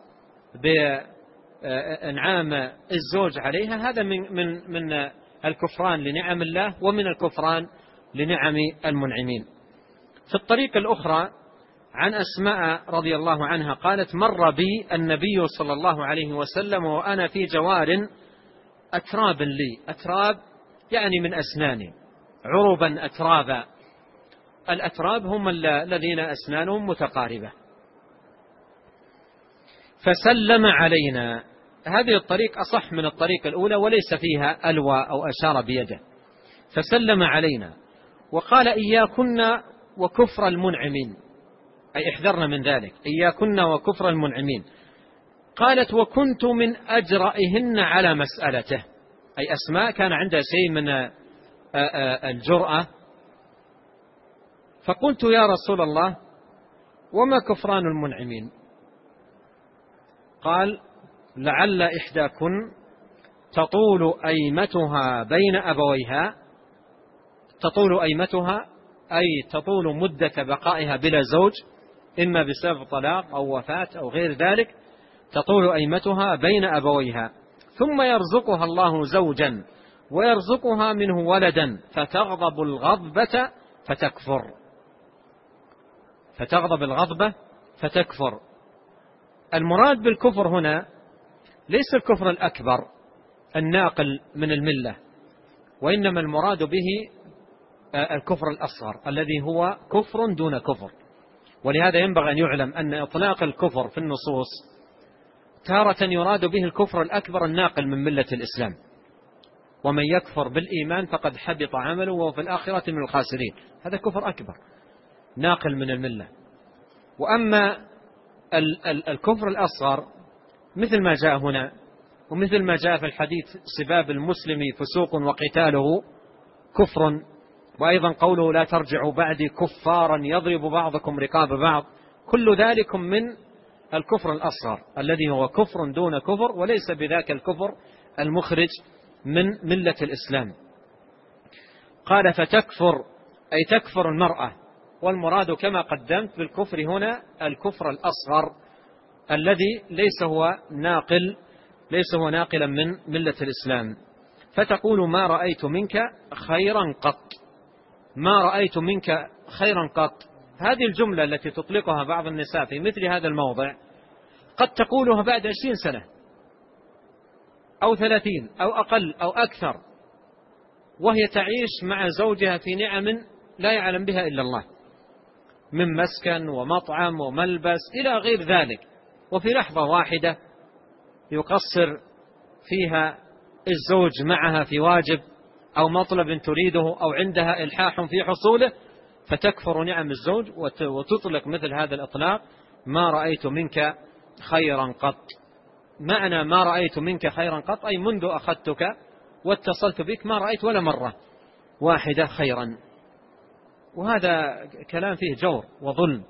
بإنعام الزوج عليها هذا من الكفران لنعم الله ومن الكفران لنعم المنعمين. في الطريق الأخرى عن أسماء رضي الله عنها قالت مر بي النبي صلى الله عليه وسلم وأنا في جوار أتراب لي، أتراب يعني من أسناني، عربا أترابا. الأتراب هم الذين أسنانهم متقاربة. فسلم علينا. هذه الطريق أصح من الطريق الأولى وليس فيها ألوى أو أشار بيده. فسلم علينا وقال إياكن وكفر المنعمين، أي احذرنا من ذلك، إياكن وكفر المنعمين. قالت وكنت من أجرئهن على مسألته، أي أسماء كان عندها شيء من الجرأة. فقلت يا رسول الله وما كفران المنعمين؟ قال لعل إحداكن تطول أيمتها بين أبويها، تطول أيمتها أي تطول مدة بقائها بلا زوج، إما بسبب طلاق أو وفاة أو غير ذلك، تطول أيمتها بين أبويها، ثم يرزقها الله زوجا ويرزقها منه ولدا فتغضب الغضبة فتكفر. فتغضب الغضبة فتكفر. المراد بالكفر هنا ليس الكفر الأكبر الناقل من الملة، وإنما المراد به الكفر الأصغر الذي هو كفر دون كفر. ولهذا ينبغي أن يعلم أن إطلاق الكفر في النصوص تارة يراد به الكفر الأكبر الناقل من ملة الإسلام، ومن يكفر بالإيمان فقد حبط عمله وهو في الآخرة من الخاسرين، هذا كفر أكبر ناقل من الملة. وأما الكفر الأصغر مثل ما جاء هنا ومثل ما جاء في الحديث سباب المسلم فسوق وقتاله كفر، وأيضا قوله لا ترجعوا بعدي كفارا يضرب بعضكم رقاب بعض، كل ذلك من الكفر الأصغر الذي هو كفر دون كفر، وليس بذاك الكفر المخرج من ملة الإسلام. قال فتكفر أي تكفر المرأة، والمراد كما قدمت بالكفر هنا الكفر الأصغر الذي ليس هو ناقلا من ملة الإسلام. فتقول ما رأيت منك خيرا قط، ما رأيت منك خيرا قط. هذه الجملة التي تطلقها بعض النساء في مثل هذا الموضع قد تقولها بعد 20 سنة أو 30 أو أقل أو أكثر، وهي تعيش مع زوجها في نعم لا يعلم بها إلا الله، من مسكن ومطعم وملبس إلى غير ذلك، وفي لحظة واحدة يقصر فيها الزوج معها في واجب أو مطلب تريده أو عندها إلحاح في حصوله، فتكفر نعم الزوج وتطلق مثل هذا الإطلاق ما رأيت منك خيرا قط. معنى ما رأيت منك خيرا قط أي منذ أخذتك واتصلت بك ما رأيت ولا مرة واحدة خيرا. وهذا كلام فيه جور وظلم.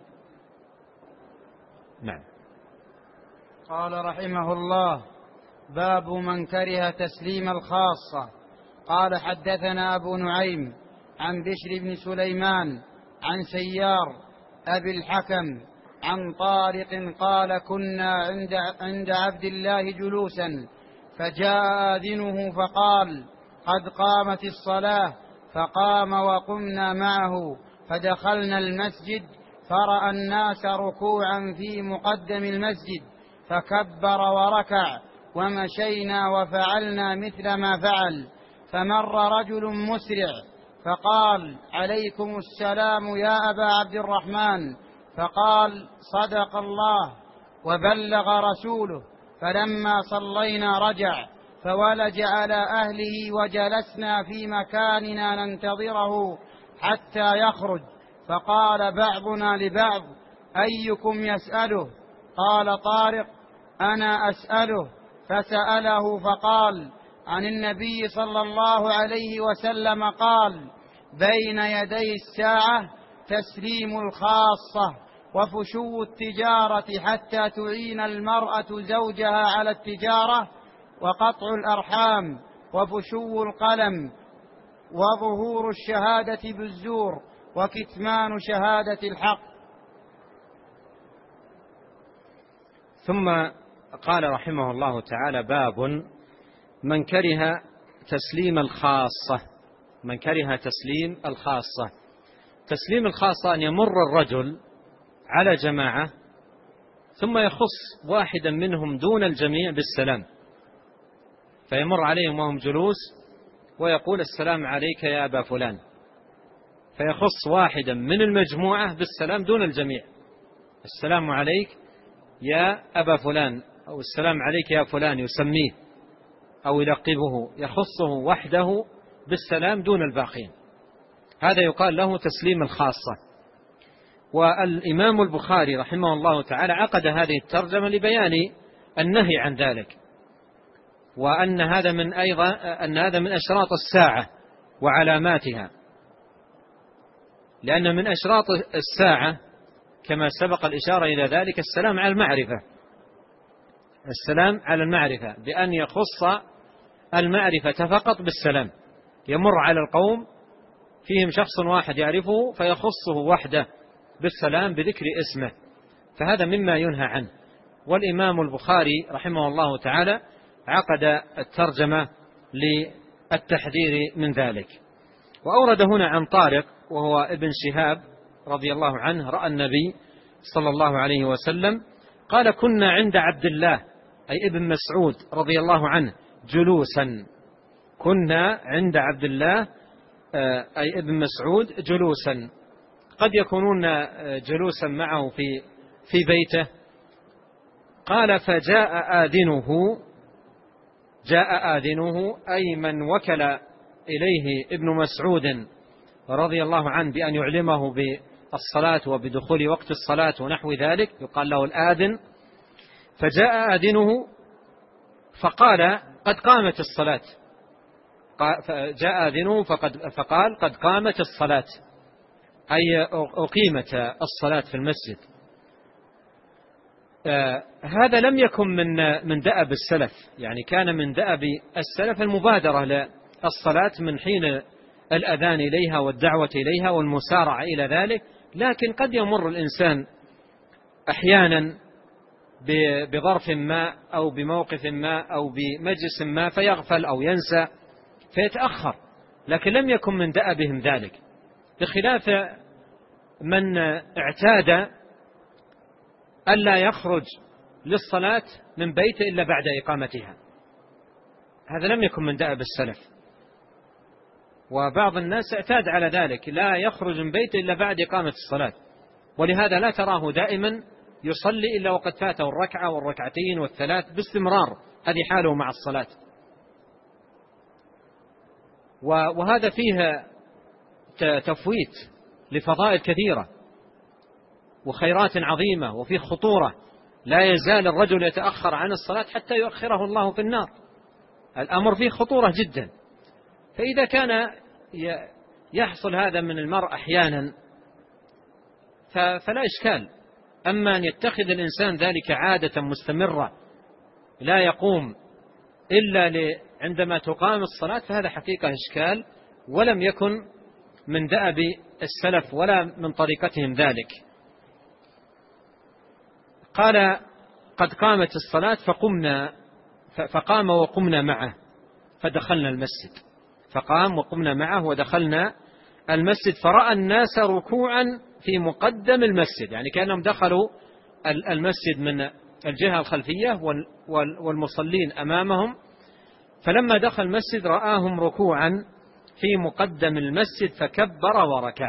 نعم. قال رحمه الله باب من كره تسليم الخاصة. قال حدثنا أبو نعيم عن بشر بن سليمان عن سيار أبي الحكم عن طارق قال كنا عند عبد الله جلوسا فجاء آذنه فقال قد قامت الصلاة، فقام وقمنا معه فدخلنا المسجد فرأى الناس ركوعا في مقدم المسجد فكبر وركع، ومشينا وفعلنا مثل ما فعل. فمر رجل مسرع فقال عليكم السلام يا أبا عبد الرحمن، فقال صدق الله وبلغ رسوله. فلما صلينا رجع فولج على أهله وجلسنا في مكاننا ننتظره حتى يخرج، فقال بعضنا لبعض أيكم يسأله؟ قال طارق أنا أسأله. فسأله فقال عن النبي صلى الله عليه وسلم قال بين يدي الساعة تسليم الخاصة وفشو التجارة حتى تعين المرأة زوجها على التجارة، وقطع الأرحام وفشو القلم وظهور الشهادة بالزور وكتمان شهادة الحق. ثم قال رحمه الله تعالى باب من كره تسليم الخاصة. من كره تسليم الخاصة. تسليم الخاصة أن يمر الرجل على جماعة ثم يخص واحدا منهم دون الجميع بالسلام، فيمر عليهم وهم جلوس ويقول السلام عليك يا أبا فلان، فيخص واحدا من المجموعة بالسلام دون الجميع، السلام عليك يا أبا فلان أو السلام عليك يا فلان، يسميه أو يلقبه، يخصه وحده بالسلام دون الباقين. هذا يقال له تسليم الخاصة. والإمام البخاري رحمه الله تعالى عقد هذه الترجمة لبيان النهي عن ذلك، وأن هذا من أشراط الساعة وعلاماتها، لأن من أشراط الساعة كما سبق الإشارة إلى ذلك السلام على المعرفة، السلام على المعرفة، بأن يخص المعرفة فقط بالسلام، يمر على القوم فيهم شخص واحد يعرفه فيخصه وحده بالسلام بذكر اسمه، فهذا مما ينهى عنه. والإمام البخاري رحمه الله تعالى عقد الترجمة للتحذير من ذلك. وأورد هنا عن طارق وهو ابن شهاب رضي الله عنه رأى النبي صلى الله عليه وسلم، قال كنا عند عبد الله أي ابن مسعود رضي الله عنه جلوسا، كنا عند عبد الله أي ابن مسعود جلوسا، قد يكونون جلوسا معه في بيته. قال فجاء آذنه، جاء آذنه أي من وكل إليه ابن مسعود رضي الله عنه بأن يعلمه بالصلاة وبدخول وقت الصلاة ونحو ذلك، يقال له الآذن. فجاء آذنه فقال قد قامت الصلاة، جاء آذنه فقال قد قامت الصلاة، أي أقيمت الصلاة في المسجد. هذا لم يكن من دأب السلف، يعني كان من دأب السلف المبادرة للصلاة من حين الأذان إليها والدعوة إليها والمسارعة إلى ذلك. لكن قد يمر الإنسان أحيانا بظرف ما أو بموقف ما أو بمجلس ما فيغفل أو ينسى فيتأخر، لكن لم يكن من دأبهم ذلك، بخلاف من اعتاد ألا يخرج للصلاة من بيته إلا بعد إقامتها. هذا لم يكن من دأب السلف، وبعض الناس اعتاد على ذلك، لا يخرج من بيته إلا بعد إقامة الصلاة، ولهذا لا تراه دائما يصلي إلا وقد فاته الركعة والركعتين والثلاث باستمرار، هذه حاله مع الصلاة. وهذا فيه تفويت لفضائل كثيرة وخيرات عظيمة، وفيه خطورة، لا يزال الرجل يتأخر عن الصلاة حتى يؤخره الله في النار. الأمر فيه خطورة جدا. فإذا كان يحصل هذا من المرء أحيانا فلا إشكال، أما أن يتخذ الإنسان ذلك عادة مستمرة لا يقوم إلا عندما تقام الصلاة فهذا حقيقة إشكال، ولم يكن من دأب السلف ولا من طريقتهم ذلك. قال قد قامت الصلاة فقام وقمنا معه فدخلنا المسجد، فقام وقمنا معه ودخلنا المسجد، فرأى الناس ركوعا في مقدم المسجد، يعني كأنهم دخلوا المسجد من الجهة الخلفية والمصلين أمامهم، فلما دخل المسجد رآهم ركوعا في مقدم المسجد فكبر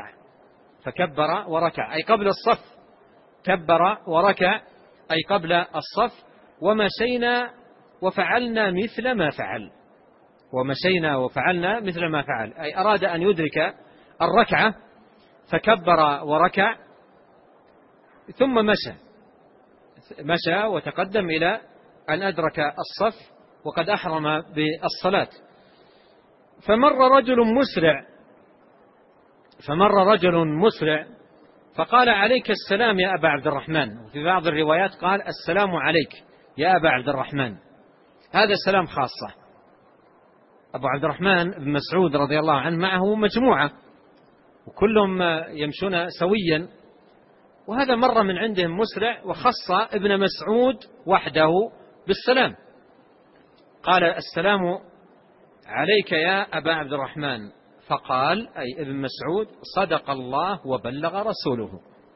وركع أي قبل الصف، كبر وركع أي قبل الصف. ومشينا وفعلنا مثل ما فعل، أي أراد أن يدرك الركعة فكبر وركع ثم مشى وتقدم إلى أن أدرك الصف وقد أحرم بالصلاة. فمر رجل مسرع فقال عليك السلام يا أبا عبد الرحمن، وفي بعض الروايات قال السلام عليك يا أبا عبد الرحمن، هذا سلام خاصة. أبو عبد الرحمن بن مسعود رضي الله عنه معه مجموعة وكلهم يمشون سويا، وهذا مر من عندهم مسرع وخص ابن مسعود وحده بالسلام، قال السلام عليك يا أبا عبد الرحمن، فقال أي ابن مسعود صدق الله وبلغ رسوله.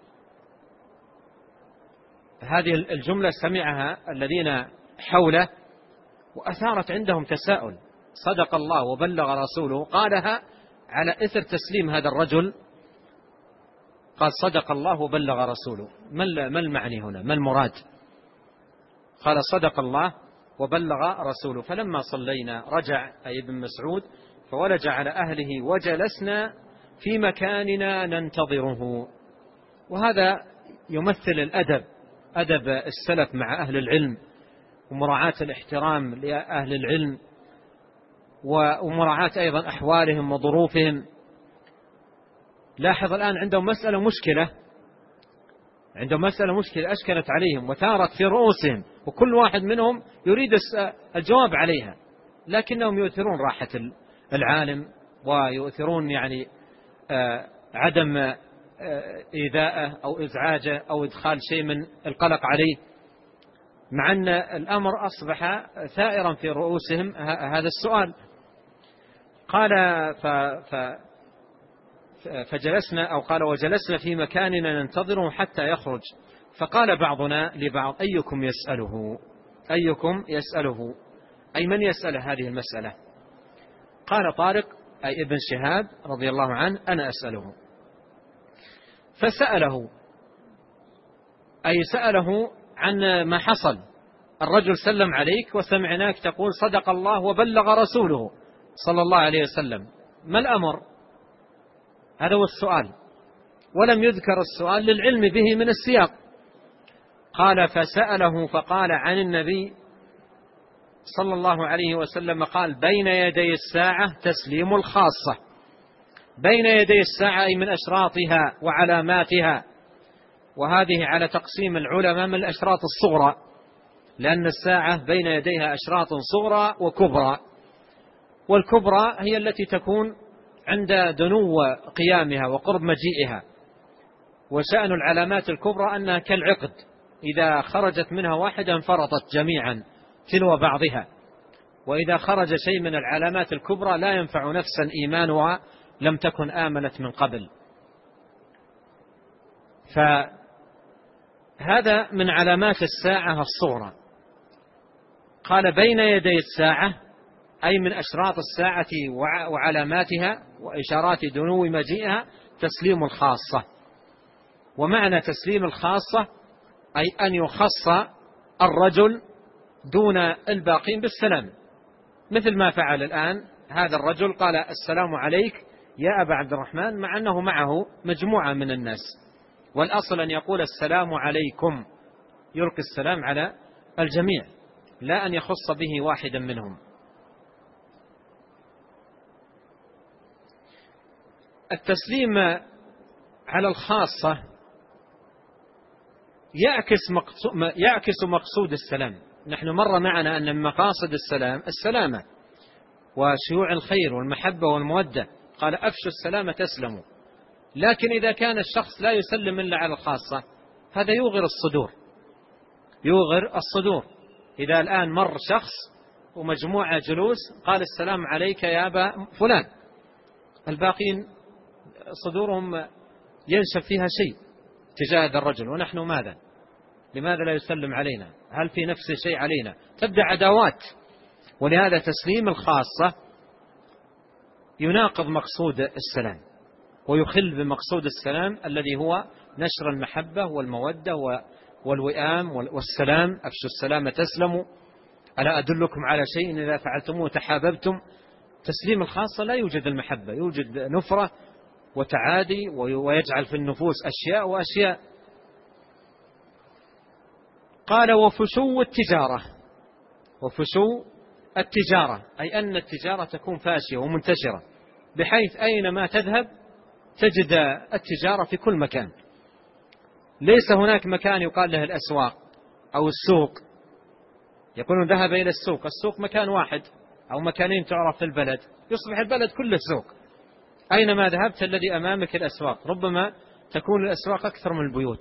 هذه الجملة سمعها الذين حوله وأثارت عندهم تساؤل، صدق الله وبلغ رسوله، قالها على إثر تسليم هذا الرجل، قال صدق الله وبلغ رسوله، ما المعني هنا، ما المراد؟ قال صدق الله وبلغ رسوله. فلما صلينا رجع أي ابن مسعود فولج على أهله وجلسنا في مكاننا ننتظره. وهذا يمثل أدب السلف مع أهل العلم، ومراعاة الاحترام لأهل العلم، ومراعاة أيضا أحوالهم وظروفهم. لاحظ الآن عندهم مسألة مشكلة أشكلت عليهم وثارت في رؤوسهم، وكل واحد منهم يريد الجواب عليها، لكنهم يؤثرون راحة العالم ويؤثرون يعني عدم إيذاءه أو إزعاجه أو إدخال شيء من القلق عليه، مع أن الأمر أصبح ثائرا في رؤوسهم هذا السؤال. قال فجلسنا أو قال وجلسنا في مكاننا ننتظره حتى يخرج، فقال بعضنا لبعض أيكم يسأله أي من يسأل هذه المسألة؟ قال طارق أي ابن شهاب رضي الله عنه أنا أسأله. فسأله أي سأله عن ما حصل، الرجل سلم عليك وسمعناك تقول صدق الله وبلغ رسوله صلى الله عليه وسلم، ما الأمر؟ هذا هو السؤال، ولم يذكر السؤال للعلم به من السياق. قال فسأله فقال عن النبي صلى الله عليه وسلم قال بين يدي الساعة تسليم الخاصة. بين يدي الساعة أي من أشراطها وعلاماتها، وهذه على تقسيم العلماء من الأشراط الصغرى، لأن الساعة بين يديها أشراط صغرى وكبرى، والكبرى هي التي تكون عند دنو قيامها وقرب مجيئها، وشأن العلامات الكبرى أنها كالعقد، إذا خرجت منها واحدة انفرطت جميعا تلو بعضها، وإذا خرج شيء من العلامات الكبرى لا ينفع نفسا إيمانها لم تكن آمنت من قبل. فهذا من علامات الساعة الصغرى. قال بين يدي الساعة أي من أشراط الساعة وعلاماتها وإشارات دنو مجيئها تسليم الخاصة. ومعنى تسليم الخاصة أي أن يخص الرجل دون الباقين بالسلام، مثل ما فعل الآن هذا الرجل قال السلام عليك يا أبا عبد الرحمن، مع أنه معه مجموعة من الناس، والأصل أن يقول السلام عليكم، يلقي السلام على الجميع، لا أن يخص به واحدا منهم. التسليم على الخاصة يعكس مقصود السلام. نحن مر معنا أن من مقاصد السلام السلامة وشيوع الخير والمحبة والمودة، قال أفشوا السلام تسلموا. لكن إذا كان الشخص لا يسلم إلا على الخاصة هذا يوغر الصدور. إذا الآن مر شخص ومجموعة جلوس قال السلام عليك يا أبا فلان، الباقين صدورهم ينشف فيها شيء تجاه هذا الرجل، ونحن لماذا لا يسلم علينا؟ هل في نفس شيء علينا؟ تبدأ عداوات. ولهذا تسليم الخاصة يناقض مقصود السلام ويخل بمقصود السلام الذي هو نشر المحبة والمودة والوئام والسلام. أفشوا السلام تسلموا، ألا أدلكم على شيء إذا فعلتموه تحاببتم. تسليم الخاصة لا يوجد المحبة، يوجد نفرة وتعادي، ويجعل في النفوس أشياء وأشياء. قال وفشو التجارة أي أن التجارة تكون فاشية ومنتشرة، بحيث أينما تذهب تجد التجارة في كل مكان. ليس هناك مكان يقال له الأسواق أو السوق، يكون ذهب إلى السوق مكان واحد أو مكانين تعرف في البلد، يصبح البلد كله سوق. أينما ذهبت الذي أمامك الأسواق، ربما تكون الأسواق أكثر من البيوت،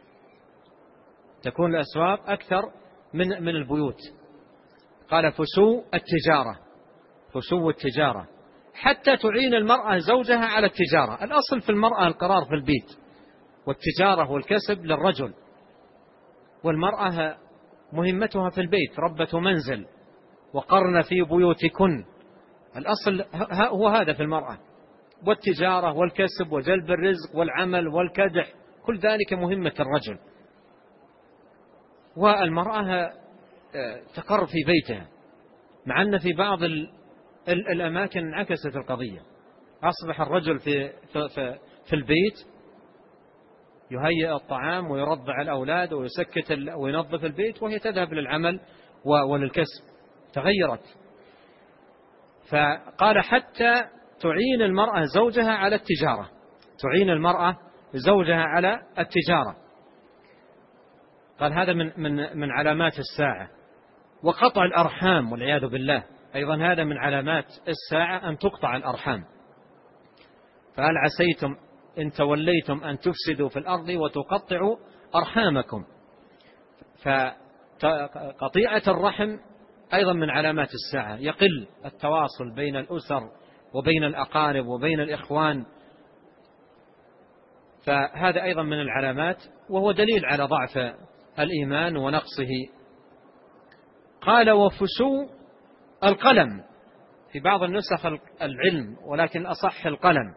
تكون الأسواق أكثر من البيوت. قال فشو التجارة حتى تعين المرأة زوجها على التجارة. الأصل في المرأة القرار في البيت، والتجارة والكسب للرجل، والمرأة مهمتها في البيت ربة منزل، وقرن في بيوتكن. الأصل هو هذا في المرأة، والتجارة والكسب وجلب الرزق والعمل والكدح، كل ذلك مهمة الرجل. والمرأة تقر في بيتها، مع أن في بعض الأماكن انعكست القضية، أصبح الرجل في البيت يهيئ الطعام ويرضع الأولاد ويسكت وينظف البيت، وهي تذهب للعمل وللكسب، تغيرت. فقال حتى تعين المرأة زوجها على التجارة. قال هذا من علامات الساعة. وقطع الأرحام والعياذ بالله أيضا هذا من علامات الساعة، أن تقطع الأرحام. فهل عسيتم إن توليتم أن تفسدوا في الأرض وتقطعوا أرحامكم. فقطيعة الرحم أيضا من علامات الساعة، يقل التواصل بين الأسر وبين الأقارب وبين الإخوان، فهذا أيضا من العلامات، وهو دليل على ضعف الإيمان ونقصه. قال وفشو القلم، في بعض النسخ العلم، ولكن أصح القلم.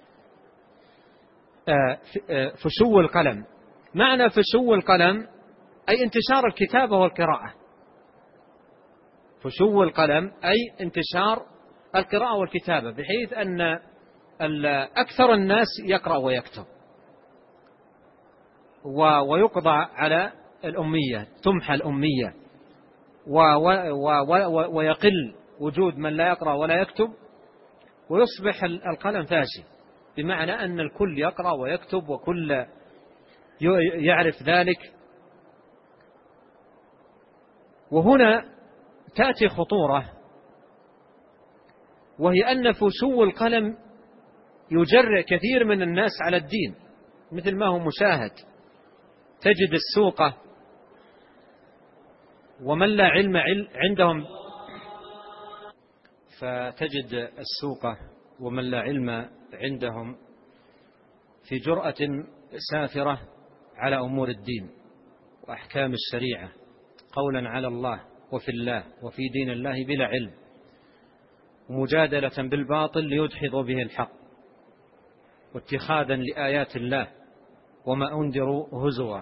فشو القلم، معنى فشو القلم أي انتشار الكتابة والقراءة. فشو القلم أي انتشار القراءة والكتابة، بحيث أن أكثر الناس يقرأ ويكتب، ويقضى على الأمية، تمحى الأمية، ويقل وجود من لا يقرأ ولا يكتب، ويصبح القلم فاشي، بمعنى أن الكل يقرأ ويكتب وكل يعرف ذلك. وهنا تأتي خطورة، وهي أن فشو القلم يجرئ كثير من الناس على الدين، مثل ما هو مشاهد. تجد السوقة ومن لا علم عندهم، فتجد السوقة ومن لا علم عندهم في جرأة سافرة على أمور الدين وأحكام الشريعة، قولا على الله وفي الله وفي دين الله بلا علم، ومجادلة بالباطل ليدحضوا به الحق، واتخاذا لآيات الله وما أنذروا هزوا،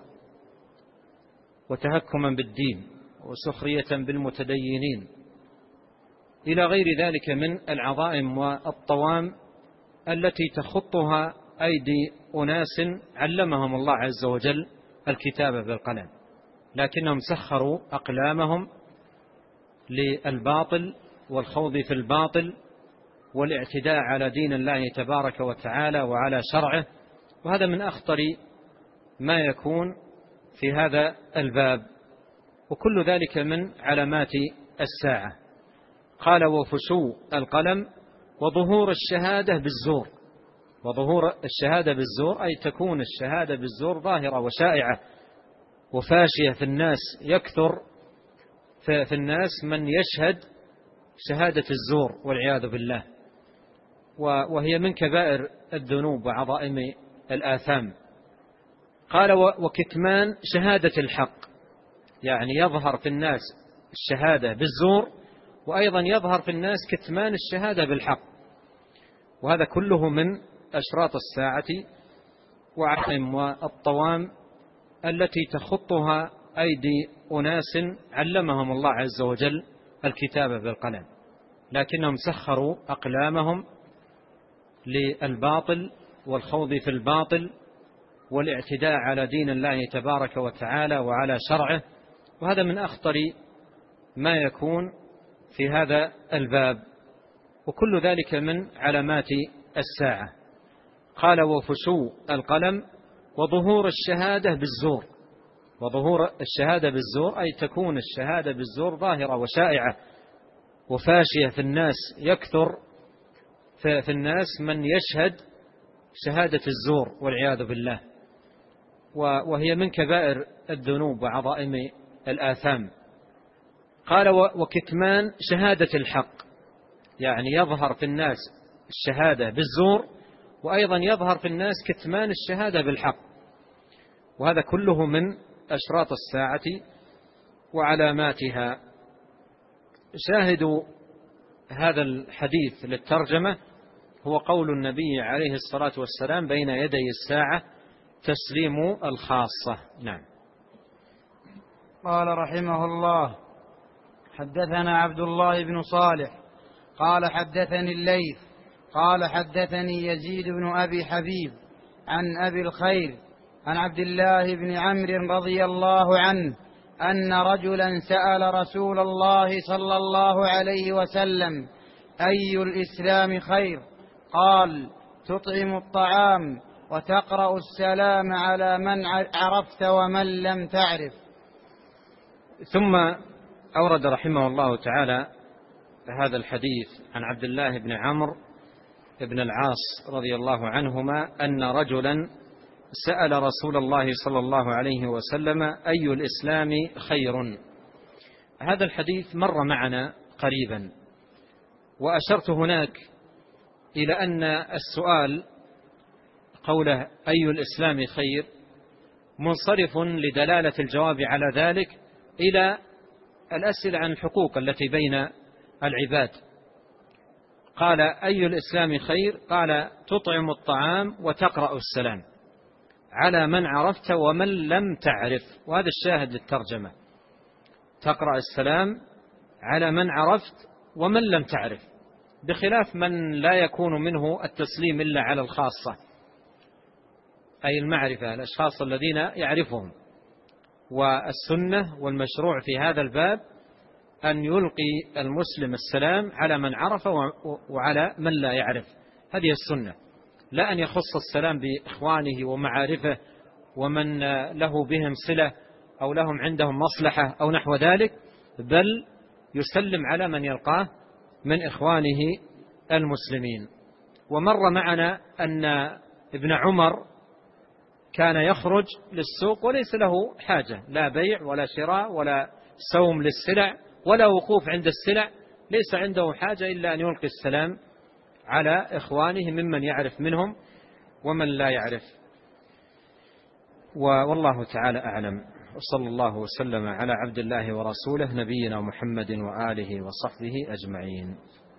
وتهكما بالدين، وسخرية بالمتدينين، إلى غير ذلك من العظائم والطوام التي تخطها أيدي أناس علمهم الله عز وجل الكتابة بالقلم، لكنهم سخروا أقلامهم للباطل والخوض في الباطل والاعتداء على دين الله تبارك وتعالى وعلى شرعه. وهذا من أخطر ما يكون في هذا الباب، وكل ذلك من علامات الساعة. قال: وفشو القلم وظهور الشهادة بالزور. وظهور الشهادة بالزور أي تكون الشهادة بالزور ظاهرة وشائعة وفاشية في الناس، يكثر في الناس من يشهد شهادة الزور والعياذ بالله، وهي من كبائر الذنوب وعظائم الآثام. قال: وكتمان شهادة الحق، يعني يظهر في الناس الشهادة بالزور، وأيضا يظهر في الناس كتمان الشهادة بالحق، وهذا كله من أشراط الساعة وعظائم والطوام التي تخطها أيدي أناس علمهم الله عز وجل الكتابة بالقلم، لكنهم سخروا أقلامهم للباطل والخوض في الباطل والاعتداء على دين الله تبارك وتعالى وعلى شرعه. وهذا من أخطر ما يكون في هذا الباب، وكل ذلك من علامات الساعة. قال: وفشو القلم وظهور الشهادة بالزور. وظهور الشهادة بالزور أي تكون الشهادة بالزور ظاهرة وشائعة وفاشية في الناس، يكثر في الناس من يشهد شهادة الزور والعياذ بالله، وهي من كبائر الذنوب وعظائم الآثام. قال: وكتمان شهادة الحق، يعني يظهر في الناس الشهادة بالزور، وأيضا يظهر في الناس كتمان الشهادة بالحق، وهذا كله من أشراط الساعة وعلاماتها. شاهدوا هذا الحديث للترجمة هو قول النبي عليه الصلاة والسلام: بين يدي الساعة تسليم الخاصة. نعم. قال رحمه الله: حدثنا عبد الله بن صالح قال حدثني الليث قال حدثني يزيد بن أبي حبيب عن أبي الخير عن عبد الله بن عمرو رضي الله عنه أن رجلا سأل رسول الله صلى الله عليه وسلم: أي الإسلام خير؟ قال: تطعم الطعام وتقرأ السلام على من عرفت ومن لم تعرف. ثم أورد رحمه الله تعالى هذا الحديث عن عبد الله بن عمرو بن العاص رضي الله عنهما أن رجلا سأل رسول الله صلى الله عليه وسلم: أي الإسلام خير؟ هذا الحديث مر معنا قريبا، وأشرت هناك إلى أن السؤال قوله أي الإسلام خير منصرف لدلالة الجواب على ذلك إلى الأسئلة عن الحقوق التي بين العباد. قال: أي الإسلام خير؟ قال: تطعم الطعام وتقرأ السلام على من عرفت ومن لم تعرف. وهذا الشاهد للترجمة: تقرأ السلام على من عرفت ومن لم تعرف، بخلاف من لا يكون منه التسليم إلا على الخاصة، أي المعرفة، الأشخاص الذين يعرفهم. والسنة والمشروع في هذا الباب أن يلقي المسلم السلام على من عرف وعلى من لا يعرف، هذه السنة، لا أن يخص السلام بإخوانه ومعارفه ومن له بهم صلة أو لهم عندهم مصلحة أو نحو ذلك، بل يسلم على من يلقاه من إخوانه المسلمين. ومر معنا أن ابن عمر كان يخرج للسوق وليس له حاجة، لا بيع ولا شراء ولا سوم للسلع ولا وقوف عند السلع، ليس عنده حاجة إلا أن يلقي السلام على إخوانه ممن يعرف منهم ومن لا يعرف. والله تعالى أعلم، وصلى الله وسلم على عبد الله ورسوله نبينا محمد وآله وصحبه أجمعين.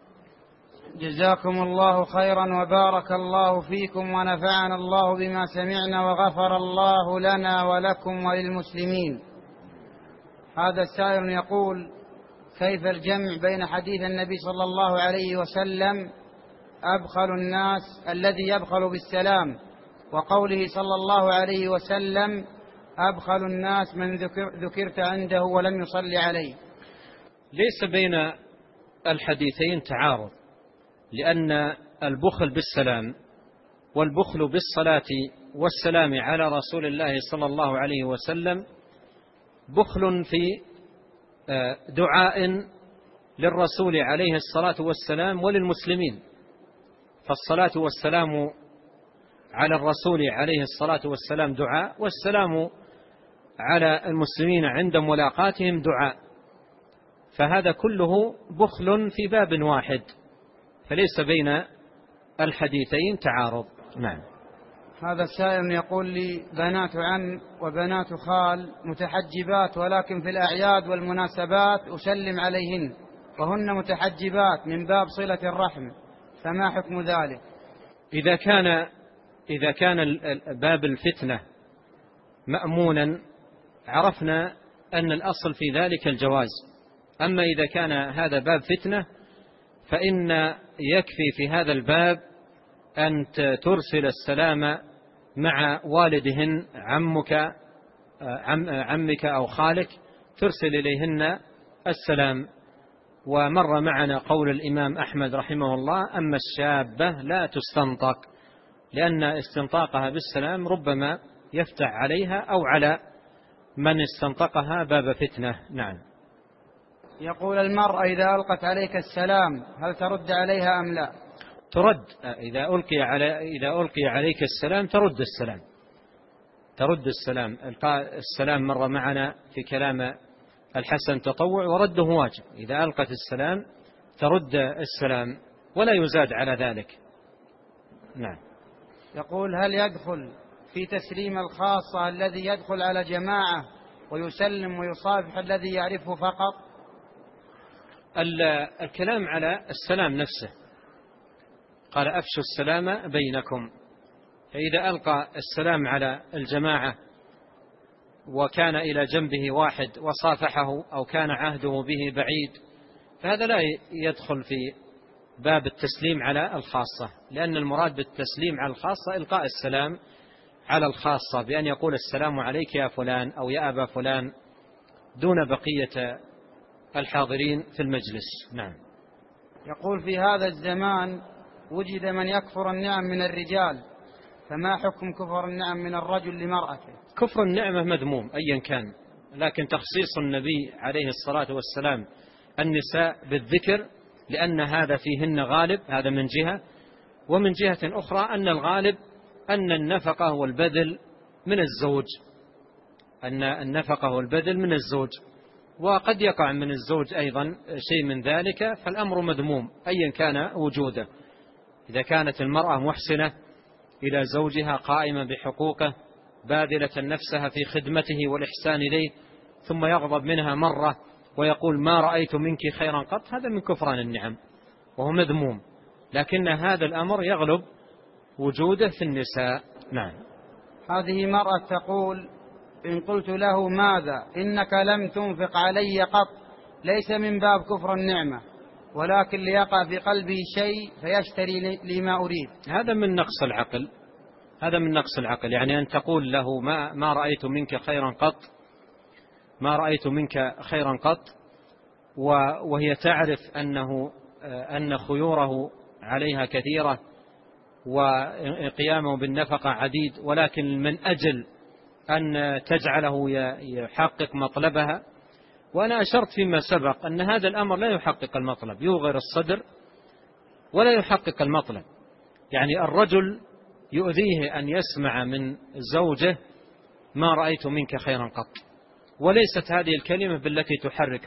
جزاكم الله خيرا وبارك الله فيكم ونفعنا الله بما سمعنا وغفر الله لنا ولكم وللمسلمين. هذا السائل يقول: كيف الجمع بين حديث النبي صلى الله عليه وسلم أبخل الناس الذي يبخل بالسلام وقوله صلى الله عليه وسلم أبخل الناس من ذكرت عنده ولم يصلي عليه؟ ليس بين الحديثين تعارض، لأن البخل بالسلام والبخل بالصلاة والسلام على رسول الله صلى الله عليه وسلم بخل في دعاء للرسول عليه الصلاة والسلام وللمسلمين، فالصلاة والسلام على الرسول عليه الصلاة والسلام دعاء، والسلام على المسلمين عند ملاقاتهم دعاء، فهذا كله بخل في باب واحد، فليس بين الحديثين تعارض. نعم. هذا السائل يقول لي: بنات عم وبنات خال متحجبات، ولكن في الأعياد والمناسبات أسلم عليهن وهن متحجبات من باب صلة الرحم، فما حكم ذلك؟ إذا كان باب الفتنة مأمونا عرفنا أن الأصل في ذلك الجواز. أما إذا كان هذا باب فتنة فإن يكفي في هذا الباب أن ترسل السلام مع والدهن، عمك أو خالك، ترسل إليهن السلام. ومر معنا قول الإمام أحمد رحمه الله: أما الشابة لا تستنطق، لأن استنطاقها بالسلام ربما يفتح عليها أو على من استنطقها باب فتنة. نعم. يقول: المرأة إذا ألقت عليك السلام هل ترد عليها أم لا؟ ترد. إذا ألقي عليك السلام ترد السلام. إلقاء السلام مر معنا في كلام الحسن تطوع، ورده واجب. إذا ألقت السلام ترد السلام ولا يزاد على ذلك. نعم. يقول: هل يدخل في تسليم الخاصة الذي يدخل على جماعة ويسلم ويصافح الذي يعرفه فقط؟ الكلام على السلام نفسه، قال: أفشوا السلام بينكم. فإذا ألقى السلام على الجماعة وكان إلى جنبه واحد وصافحه أو كان عهده به بعيد، فهذا لا يدخل في باب التسليم على الخاصة، لأن المراد بالتسليم على الخاصة إلقاء السلام على الخاصة بأن يقول: السلام عليك يا فلان أو يا أبا فلان، دون بقية الحاضرين في المجلس. نعم. يقول: في هذا الزمان وجد من يكفر النعم من الرجال، فما حكم كفر النعم من الرجل لمرأته؟ كفر النعمة مذموم أيا كان، لكن تخصيص النبي عليه الصلاة والسلام النساء بالذكر لأن هذا فيهن غالب، هذا من جهة. ومن جهة أخرى أن الغالب أن النفقة والبذل من الزوج، أن النفقة والبذل من الزوج، وقد يقع من الزوج أيضا شيء من ذلك، فالأمر مذموم أيا كان وجوده. إذا كانت المرأة محسنة إلى زوجها، قائمة بحقوقه، باذلة نفسها في خدمته والإحسان إليه، ثم يغضب منها مرة ويقول ما رأيت منك خيرا قط، هذا من كفران النعم وهو مذموم، لكن هذا الأمر يغلب وجوده في النساء. نعم. هذه مرأة تقول: إن قلت له ماذا إنك لم تنفق علي قط، ليس من باب كفر النعمة، ولكن ليقع في قلبي شيء فيشتري لي ما أريد. هذا من نقص العقل، هذا من نقص العقل. يعني أن تقول له ما رأيت منك خيرا قط، ما رأيت منك خيرا قط، وهي تعرف أن خيوره عليها كثيرة وقيامه بالنفقة عديد، ولكن من أجل أن تجعله يحقق مطلبها. وأنا أشرت فيما سبق أن هذا الأمر لا يحقق المطلب، يوغر الصدر ولا يحقق المطلب. يعني الرجل يؤذيه أن يسمع من زوجه ما رأيت منك خيرا قط، وليست هذه الكلمة بالتي تحرك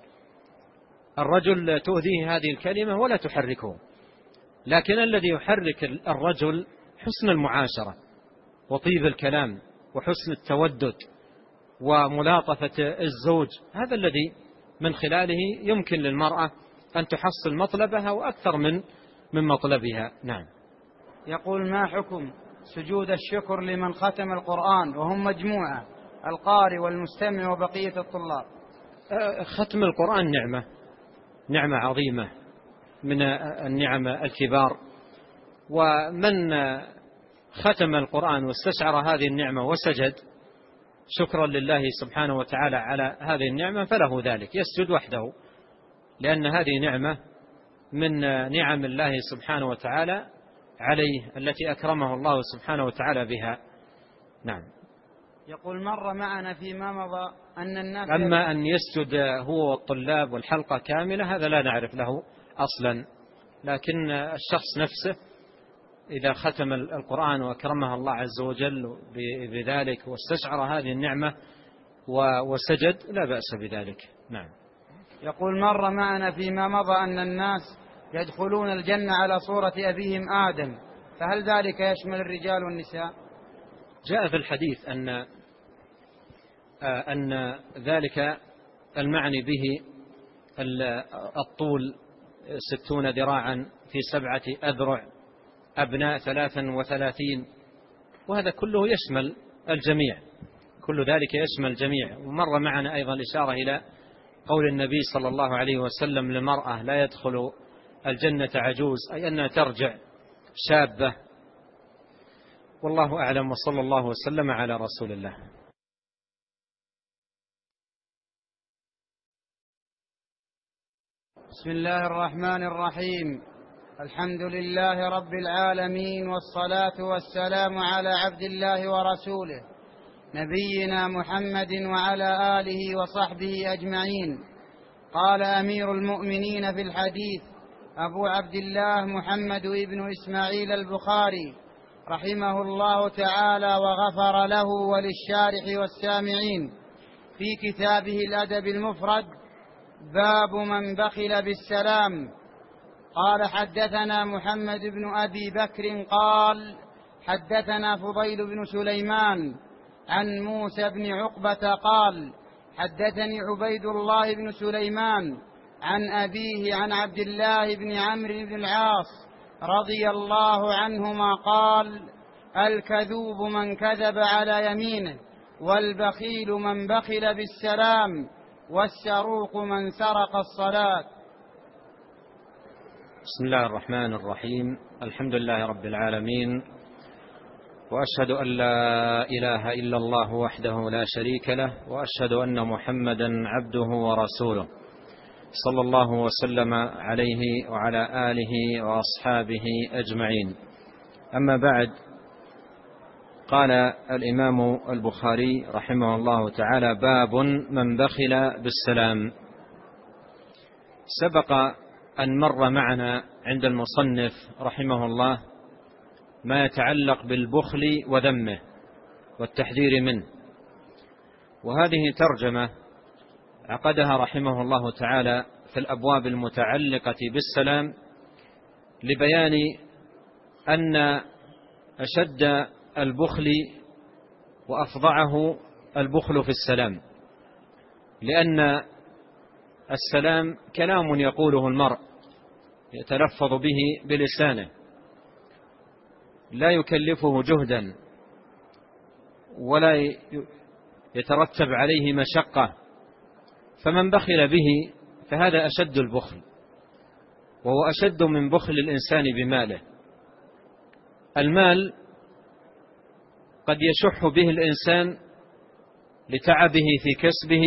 الرجل تؤذيه هذه الكلمة ولا تحركه، لكن الذي يحرك الرجل حسن المعاشرة وطيب الكلام وحسن التودد وملاطفة الزوج، هذا الذي من خلاله يمكن للمرأة أن تحصل مطلبها وأكثر من مطلبها. نعم. يقول: ما حكم سجود الشكر لمن ختم القرآن وهم مجموعة، القارئ والمستمع وبقية الطلاب؟ ختم القرآن نعمة عظيمة من النعم الكبار، ومن ختم القرآن واستشعر هذه النعمة وسجد شكرا لله سبحانه وتعالى على هذه النعمة فله ذلك، يسجد وحده، لأن هذه نعمة من نعم الله سبحانه وتعالى عليه التي أكرمه الله سبحانه وتعالى بها. نعم. يقول: مر معنا فيما مضى أن الناس أما أن يسجد هو والطلاب والحلقة كاملة هذا لا نعرف له أصلا، لكن الشخص نفسه إذا ختم القرآن وأكرمه الله عز وجل بذلك واستشعر هذه النعمة وسجد لا بأس بذلك. نعم. يقول: مر معنا فيما مضى أن الناس يدخلون الجنة على صورة أبيهم آدم، فهل ذلك يشمل الرجال والنساء؟ جاء في الحديث أن ذلك المعني به الطول 60 ذراعا في 7 أذرع أبناء 33، وهذا كله يشمل الجميع، كل ذلك يشمل الجميع. ومر معنا أيضا إشارة إلى قول النبي صلى الله عليه وسلم للمرأة: لا يدخل الجنة عجوز، أي أنها ترجع شابة. والله أعلم، وصلى الله وسلم على رسول الله. بسم الله الرحمن الرحيم. الحمد لله رب العالمين، والصلاة والسلام على عبد الله ورسوله نبينا محمد وعلى آله وصحبه أجمعين. قال أمير المؤمنين في الحديث أبو عبد الله محمد بن إسماعيل البخاري رحمه الله تعالى وغفر له وللشارح والسامعين في كتابه الأدب المفرد: باب من بخل بالسلام. قال: حدثنا محمد بن أبي بكر قال: حدثنا فضيل بن سليمان عن موسى بن عقبة قال: حدثني عبيد الله بن سليمان عن أبيه عن عبد الله بن عمرو بن العاص رضي الله عنهما قال: الكذوب من كذب على يمينه، والبخيل من بخل بالسلام، والسروق من سرق الصلاة. بسم الله الرحمن الرحيم. الحمد لله رب العالمين، وأشهد أن لا إله إلا الله وحده لا شريك له، وأشهد أن محمدا عبده ورسوله صلى الله وسلم عليه وعلى آله وأصحابه أجمعين. أما بعد، قال الإمام البخاري رحمه الله تعالى: باب من بخل بالسلام. سبق أن مر معنا عند المصنف رحمه الله ما يتعلق بالبخل وذمه والتحذير منه، وهذه ترجمة عقدها رحمه الله تعالى في الأبواب المتعلقة بالسلام لبيان أن أشد البخل وأفظعه البخل في السلام، لأن السلام كلام يقوله المرء يتلفظ به بلسانه، لا يكلفه جهدا ولا يترتب عليه مشقة، فمن بخل به فهذا أشد البخل، وهو أشد من بخل الإنسان بماله. المال قد يشح به الإنسان لتعبه في كسبه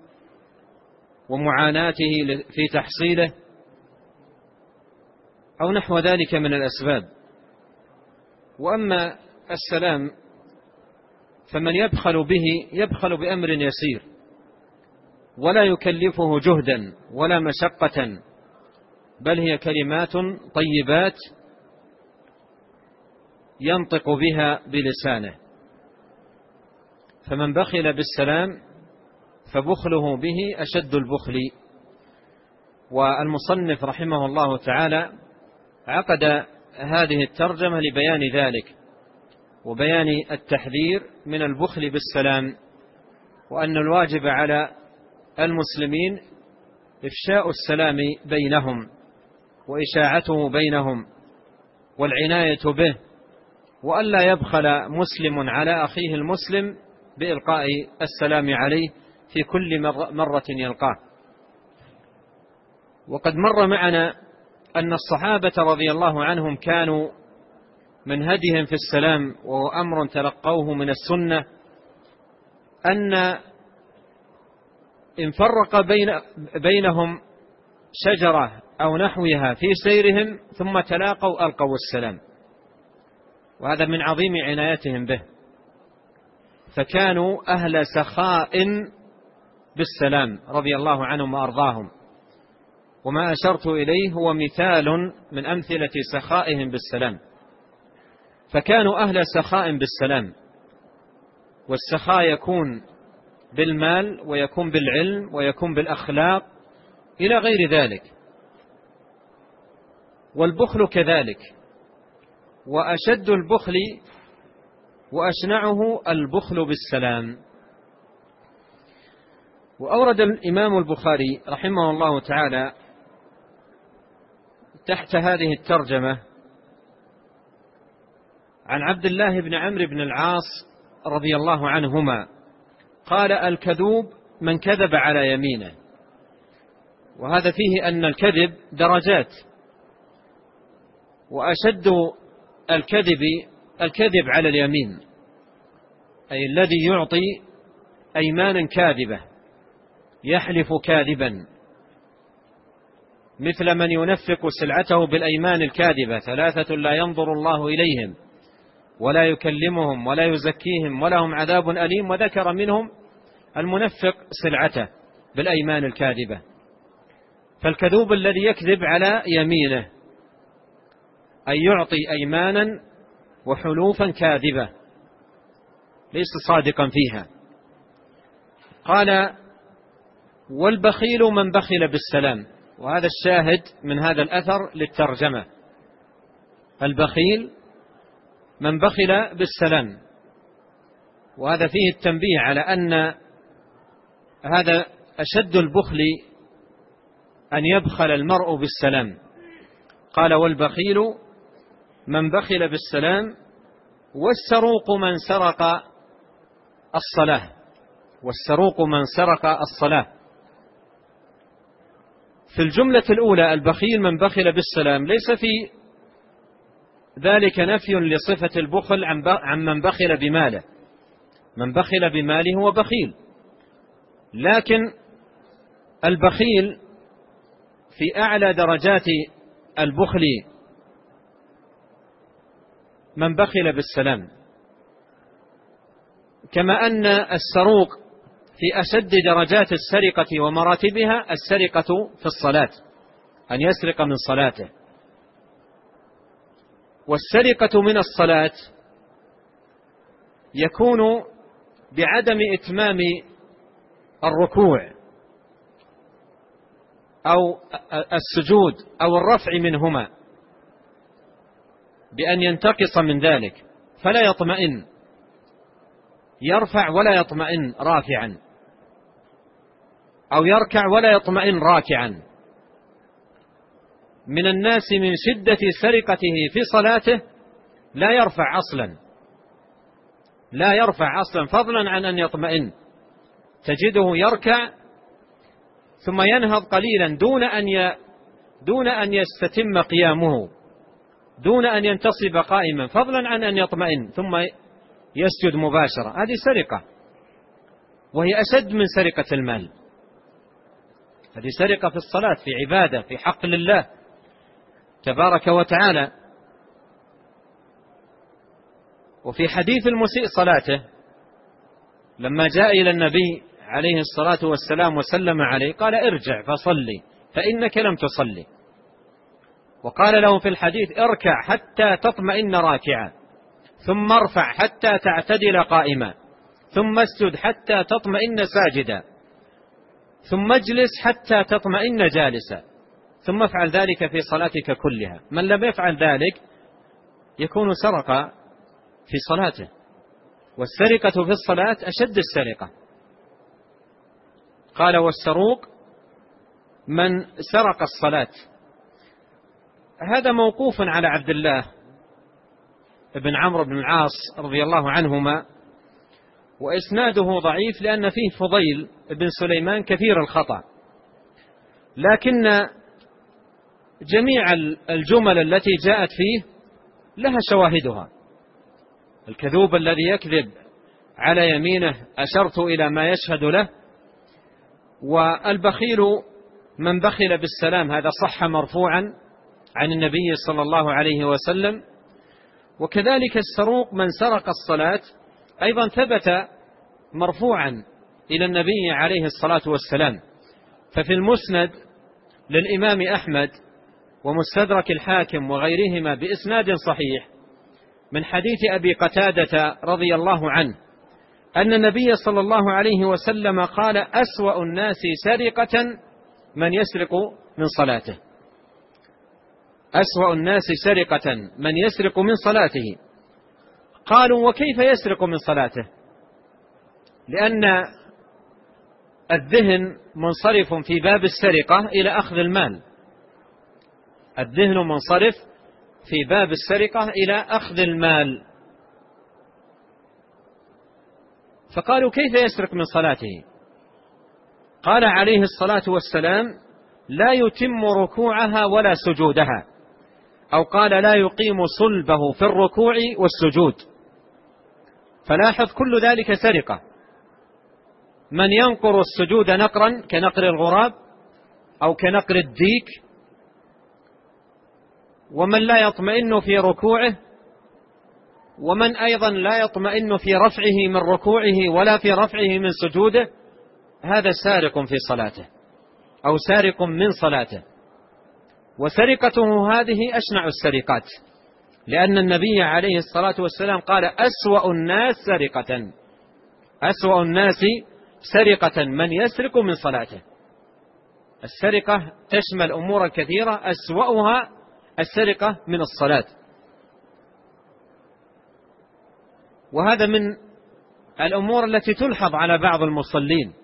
ومعاناته في تحصيله أو نحو ذلك من الأسباب. وأما السلام فمن يبخل به يبخل بأمر يسير ولا يكلفه جهدا ولا مشقة، بل هي كلمات طيبات ينطق بها بلسانه. فمن بخل بالسلام فبخله به أشد البخل. والمصنف رحمه الله تعالى عقد هذه الترجمة لبيان ذلك وبيان التحذير من البخل بالسلام، وأن الواجب على المسلمين إفشاء السلام بينهم وإشاعته بينهم والعناية به، وألا يبخل مسلم على أخيه المسلم بإلقاء السلام عليه في كل مرة يلقاه. وقد مر معنا أن الصحابة رضي الله عنهم كانوا من هديهم في السلام، وهو أمر تلقوه من السنة، أن إن فرق بينهم شجرة أو نحوها في سيرهم ثم تلاقوا ألقوا السلام، وهذا من عظيم عنايتهم به. فكانوا أهل سخاء بالسلام رضي الله عنهم وأرضاهم، وما أشرت إليه هو مثال من أمثلة سخائهم بالسلام. فكانوا أهل سخاء بالسلام، والسخاء يكون بالمال ويكون بالعلم ويكون بالأخلاق إلى غير ذلك، والبخل كذلك. وأشد البخل وأشنعه البخل بالسلام. وأورد الإمام البخاري رحمه الله تعالى تحت هذه الترجمة عن عبد الله بن عمرو بن العاص رضي الله عنهما قال: الكذوب من كذب على يمينه. وهذا فيه أن الكذب درجات، وأشد الكذب على اليمين، أي الذي يعطي أيمانا كاذبة، يحلف كاذبا، مثل من ينفق سلعته بالأيمان الكاذبة: 3 لا ينظر الله إليهم ولا يكلمهم ولا يزكيهم ولهم عذاب أليم. وذكر منهم المنفق سلعته بالأيمان الكاذبة. فالكذوب الذي يكذب على يمينه، أي يعطي أيمانا وحلوفا كاذبة ليس صادقا فيها. قال: والبخيل من بخل بالسلام. وهذا الشاهد من هذا الأثر للترجمة: البخيل من بخل بالسلام. وهذا فيه التنبيه على أن هذا أشد البخل أن يبخل المرء بالسلام. قال: والبخيل من بخل بالسلام، والسروق من سرق الصلاة. والسروق من سرق الصلاة. في الجملة الأولى البخيل من بخل بالسلام ليس في ذلك نفي لصفة البخل عن من بخل بماله. من بخل بماله هو بخيل، لكن البخيل في أعلى درجات البخل من بخل بالسلام، كما أن السروق في أشد درجات السرقة ومراتبها السرقة في الصلاة، أن يسرق من صلاته. والسرقة من الصلاة يكون بعدم إتمام الركوع أو السجود أو الرفع منهما، بأن ينتقص من ذلك فلا يطمئن، يرفع ولا يطمئن رافعا، أو يركع ولا يطمئن راكعا. من الناس من شدة سرقته في صلاته لا يرفع أصلا فضلا عن أن يطمئن. تجده يركع ثم ينهض قليلا دون أن يستتم قيامه، دون أن ينتصب قائما، فضلا عن أن يطمئن، ثم يسجد مباشرة. هذه سرقة، وهي أشد من سرقة المال. هذه سرقة في الصلاة، في عبادة، في حق لله تبارك وتعالى. وفي حديث المسيء صلاته لما جاء إلى النبي عليه الصلاة والسلام وسلم عليه قال: ارجع فصلي فإنك لم تصلي. وقال له في الحديث: اركع حتى تطمئن راكعا، ثم ارفع حتى تعتدل قائما، ثم اسجد حتى تطمئن ساجدا، ثم اجلس حتى تطمئن جالسا، ثم افعل ذلك في صلاتك كلها. من لم يفعل ذلك يكون سرق في صلاته، والسرقة في الصلاة أشد السرقة. قال: والسروق من سرق الصلاة. هذا موقوف على عبد الله بن عمرو بن العاص رضي الله عنهما، وإسناده ضعيف لأن فيه فضيل بن سليمان كثير الخطأ، لكن جميع الجمل التي جاءت فيه لها شواهدها. الكذوب الذي يكذب على يمينه أشرت إلى ما يشهد له، والبخيل من بخل بالسلام، هذا صح مرفوعا عن النبي صلى الله عليه وسلم. وكذلك السروق من سرق الصلاة أيضا ثبت مرفوعا إلى النبي عليه الصلاة والسلام. ففي المسند للإمام أحمد ومستدرك الحاكم وغيرهما بإسناد صحيح من حديث أبي قتادة رضي الله عنه أن النبي صلى الله عليه وسلم قال: أسوأ الناس سرقة من يسرق من صلاته. أسوأ الناس سرقة من يسرق من صلاته. قالوا: وكيف يسرق من صلاته؟ لأن الذهن منصرف في باب السرقة إلى أخذ المال. الذهن منصرف في باب السرقة إلى أخذ المال. فقالوا: كيف يسرق من صلاته؟ قال عليه الصلاة والسلام: لا يتم ركوعها ولا سجودها، أو قال: لا يقيم صلبه في الركوع والسجود. فلاحظ كل ذلك سرقة. من ينقر السجود نقرا كنقر الغراب أو كنقر الديك، ومن لا يطمئن في ركوعه، ومن أيضا لا يطمئن في رفعه من ركوعه ولا في رفعه من سجوده، هذا سارق في صلاته أو سارق من صلاته. وسرقته هذه أشنع السرقات، لأن النبي عليه الصلاة والسلام قال: أسوأ الناس سرقة. أسوأ الناس سرقة من يسرق من صلاته. السرقة تشمل أمورا كثيرة، أسوأها السرقة من الصلاة. وهذا من الأمور التي تلحظ على بعض المصلين،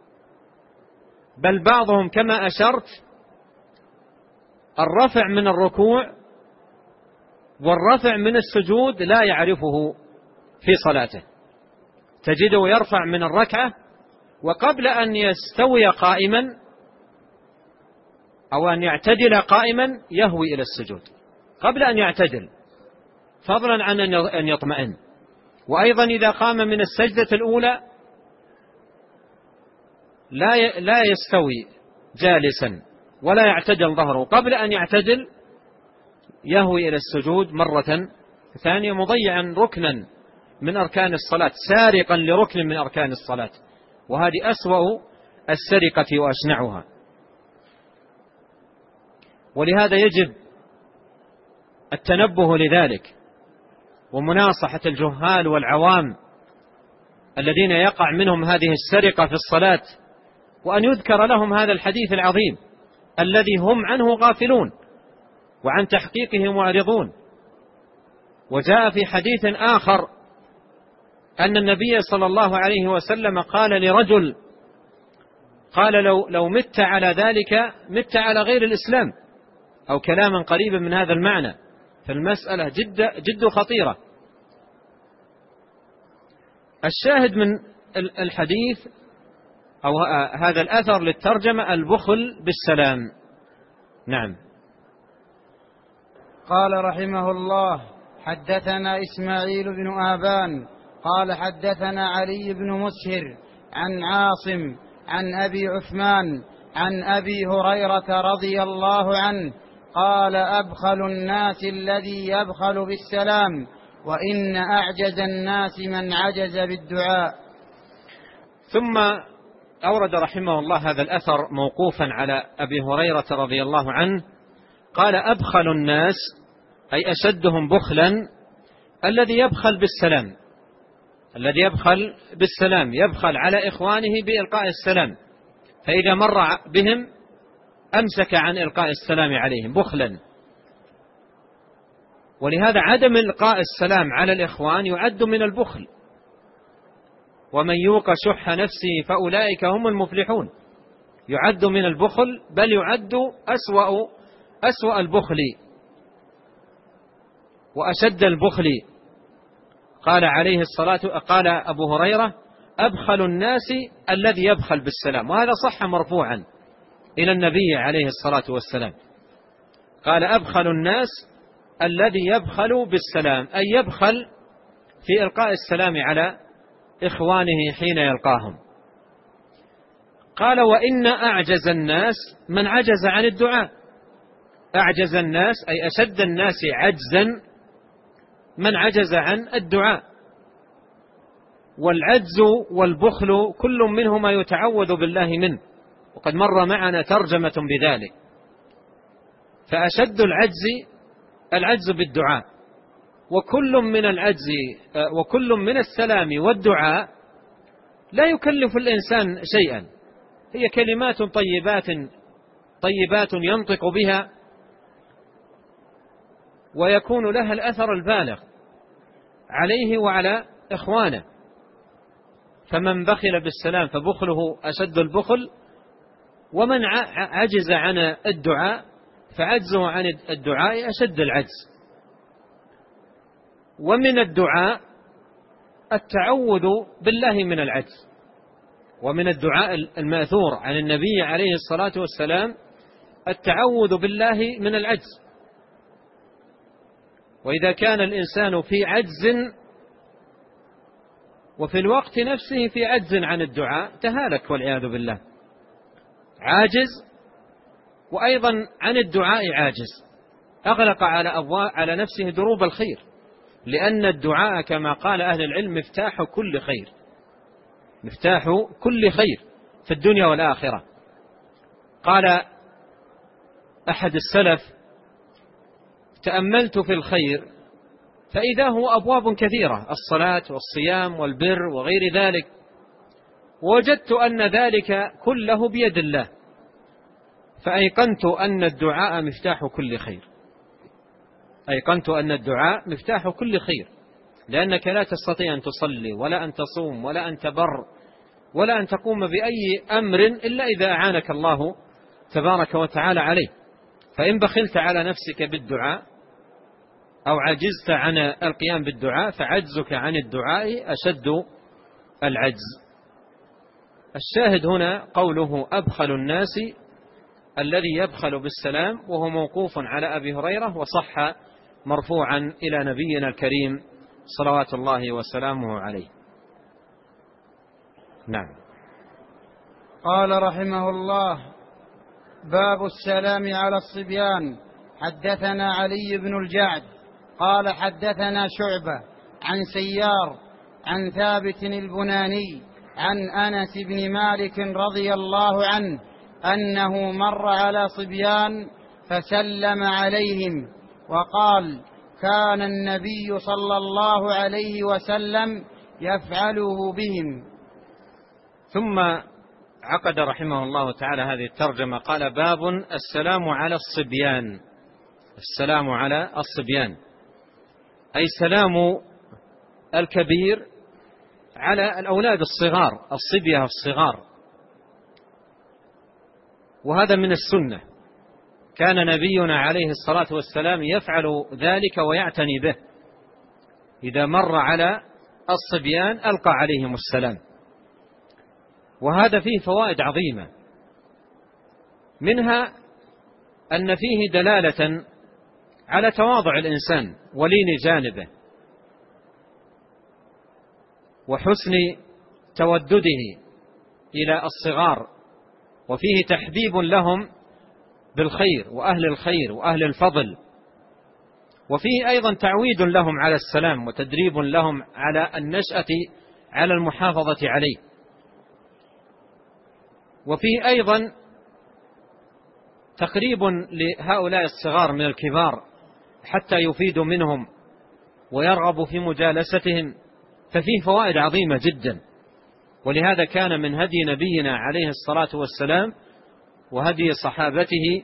بل بعضهم كما أشرت الرفع من الركوع والرفع من السجود لا يعرفه في صلاته. تجده يرفع من الركعة وقبل أن يستوي قائما أو أن يعتدل قائما يهوي إلى السجود قبل أن يعتدل، فضلا عن أن يطمئن. وأيضا إذا قام من السجدة الأولى لا يستوي جالسا ولا يعتدل ظهره، قبل أن يعتدل يهوي إلى السجود مرة ثانية، مضيعا ركنا من أركان الصلاة، سارقا لركن من أركان الصلاة. وهذه أسوأ السرقة وأشنعها. ولهذا يجب التنبه لذلك ومناصحة الجهال والعوام الذين يقع منهم هذه السرقة في الصلاة، وأن يذكر لهم هذا الحديث العظيم الذي هم عنه غافلون وعن تحقيقه معرضون. وجاء في حديث آخر أن النبي صلى الله عليه وسلم قال لرجل قال لو مت على ذلك مت على غير الإسلام، أو كلاما قريبا من هذا المعنى. فالمسألة جد خطيرة. الشاهد من الحديث أو هذا الأثر للترجمة البخل بالسلام. نعم. قال رحمه الله: حدثنا إسماعيل بن آبان قال حدثنا علي بن مسهر عن عاصم عن أبي عثمان عن أبي هريرة رضي الله عنه قال: أبخل الناس الذي يبخل بالسلام، وإن أعجز الناس من عجز بالدعاء. ثم أورد رحمه الله هذا الأثر موقوفا على أبي هريرة رضي الله عنه قال: أبخل الناس أي أشدهم بخلا الذي يبخل بالسلام، الذي يبخل بالسلام، يبخل على إخوانه بإلقاء السلام، فإذا مر بهم أمسك عن إلقاء السلام عليهم بخلا. ولهذا عدم إلقاء السلام على الإخوان يعد من البخل، ومن يوق شح نفسه فأولئك هم المفلحون. يعد من البخل، بل يعد أسوأ البخل وأشد البخل. قال أبو هريرة: أبخل الناس الذي يبخل بالسلام، وهذا صح مرفوعا إلى النبي عليه الصلاة والسلام. قال: أبخل الناس الذي يبخل بالسلام، أي يبخل في إلقاء السلام على إخوانه حين يلقاهم. قال: وإن أعجز الناس من عجز عن الدعاء. أعجز الناس أي أشد الناس عجزا من عجز عن الدعاء. والعجز والبخل كل منهما يتعوذ بالله منه، وقد مر معنا ترجمة بذلك. فأشد العجز بالدعاء، وكل من السلام والدعاء لا يكلف الإنسان شيئا، هي كلمات طيبات ينطق بها ويكون لها الأثر البالغ عليه وعلى إخوانه. فمن بخل بالسلام فبخله أشد البخل، ومن عجز عن الدعاء فعجزه عن الدعاء أشد العجز. ومن الدعاء التعوذ بالله من العجز، ومن الدعاء المأثور عن النبي عليه الصلاة والسلام التعوذ بالله من العجز. وإذا كان الإنسان في عجز وفي الوقت نفسه في عجز عن الدعاء تهالك والعياذ بالله، عاجز وأيضا عن الدعاء عاجز، أغلق على نفسه دروب الخير، لأن الدعاء كما قال أهل العلم مفتاح كل خير، مفتاح كل خير في الدنيا والآخرة. قال أحد السلف: تأملت في الخير فإذا هو أبواب كثيرة، الصلاة والصيام والبر وغير ذلك، ووجدت أن ذلك كله بيد الله، فأيقنت أن الدعاء مفتاح كل خير. أيقنت أن الدعاء مفتاح كل خير، لأنك لا تستطيع أن تصلي ولا أن تصوم ولا أن تبر ولا أن تقوم بأي أمر إلا إذا أعانك الله تبارك وتعالى عليه. فإن بخلت على نفسك بالدعاء أو عجزت عن القيام بالدعاء فعجزك عن الدعاء أشد العجز. الشاهد هنا قوله: أبخل الناس الذي يبخل بالسلام، وهو موقوف على أبي هريرة، وصح مرفوعا إلى نبينا الكريم صلوات الله وسلامه عليه. نعم. قال رحمه الله: باب السلام على الصبيان. حدثنا علي بن الجعد قال حدثنا شعبة عن سيار عن ثابت البناني عن أنس بن مالك رضي الله عنه أنه مر على صبيان فسلم عليهم وقال: كان النبي صلى الله عليه وسلم يفعله بهم. ثم عقد رحمه الله تعالى هذه الترجمة، قال: باب السلام على الصبيان. السلام على الصبيان أي سلام الكبير على الأولاد الصغار، الصبية الصغار، وهذا من السنة، كان نبينا عليه الصلاة والسلام يفعل ذلك ويعتني به، إذا مر على الصبيان ألقى عليهم السلام. وهذا فيه فوائد عظيمة، منها أن فيه دلالة على تواضع الإنسان ولين جانبه وحسن تودده إلى الصغار، وفيه تحبيب لهم بالخير وأهل الخير وأهل الفضل، وفيه أيضا تعويد لهم على السلام وتدريب لهم على النشأة على المحافظة عليه، وفيه أيضا تقريب لهؤلاء الصغار من الكبار حتى يفيدوا منهم ويرغبوا في مجالستهم، ففيه فوائد عظيمة جدا. ولهذا كان من هدي نبينا عليه الصلاة والسلام وهدي صحابته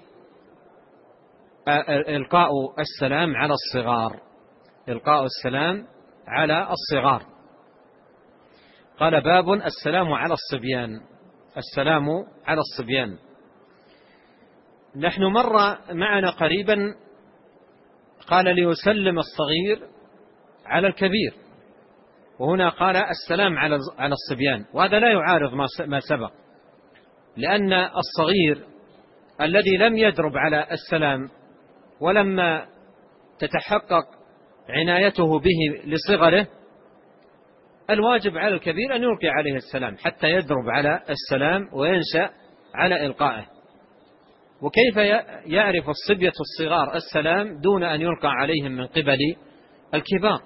إلقاء السلام على الصغار، إلقاء السلام على الصغار. قال باب السلام على الصبيان، السلام على الصبيان. نحن مر معنا قريبا قال ليسلم الصغير على الكبير، وهنا قال السلام على الصبيان، وهذا لا يعارض ما سبق، لأن الصغير الذي لم يدرب على السلام ولما تتحقق عنايته به لصغره، الواجب على الكبير أن يلقي عليه السلام حتى يدرب على السلام وينشأ على إلقائه. وكيف يعرف الصبية الصغار السلام دون أن يلقى عليهم من قبل الكبار؟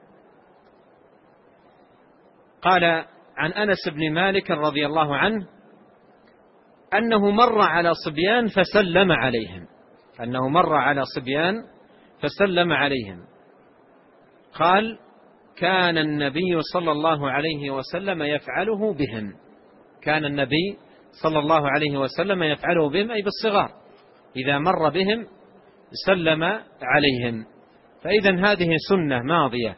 قال عن أنس بن مالك رضي الله عنه أنه مر على صبيان فسلم عليهم، أنه مر على صبيان فسلم عليهم. قال كان النبي صلى الله عليه وسلم يفعله بهم، كان النبي صلى الله عليه وسلم يفعله بهم أي بالصغار، إذا مر بهم سلم عليهم. فإذا هذه سنة ماضية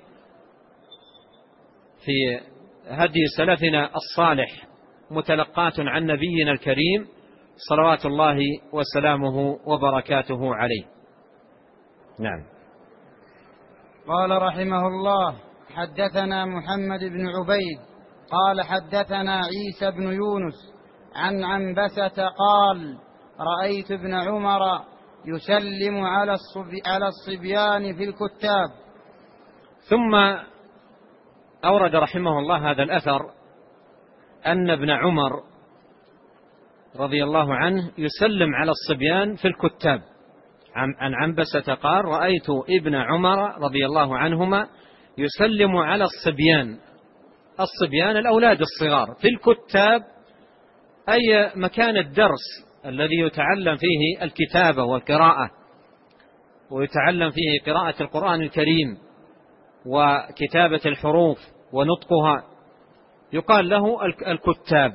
في هدي سلفنا الصالح متلقاة عن نبينا الكريم صلوات الله وسلامه وبركاته عليه. نعم. قال رحمه الله حدثنا محمد بن عبيد قال حدثنا عيسى بن يونس عن عنبسة قال رأيت ابن عمر يسلم على الصبيان في الكتاب. ثم أورد رحمه الله هذا الأثر أن ابن عمر رضي الله عنه يسلم على الصبيان في الكتاب. عن عنبسة قال رأيت ابن عمر رضي الله عنهما يسلم على الصبيان الأولاد الصغار في الكتاب، أي مكان الدرس الذي يتعلم فيه الكتابة والقراءة، ويتعلم فيه قراءة القرآن الكريم وكتابة الحروف ونطقها، يقال له الكتاب.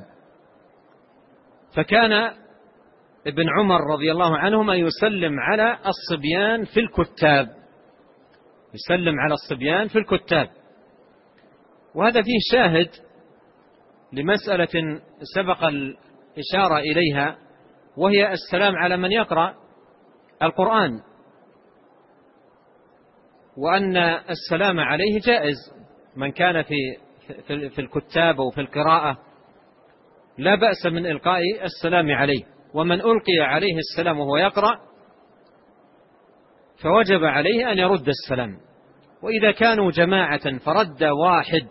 فكان ابن عمر رضي الله عنهما يسلم على الصبيان في الكتاب، يسلم على الصبيان في الكتاب. وهذا فيه شاهد لمسألة سبق الإشارة إليها، وهي السلام على من يقرأ القرآن، وأن السلام عليه جائز. من كان في الكتاب وفي القراءة لا بأس من إلقاء السلام عليه، ومن ألقي عليه السلام وهو يقرأ فوجب عليه أن يرد السلام. وإذا كانوا جماعة فرد واحد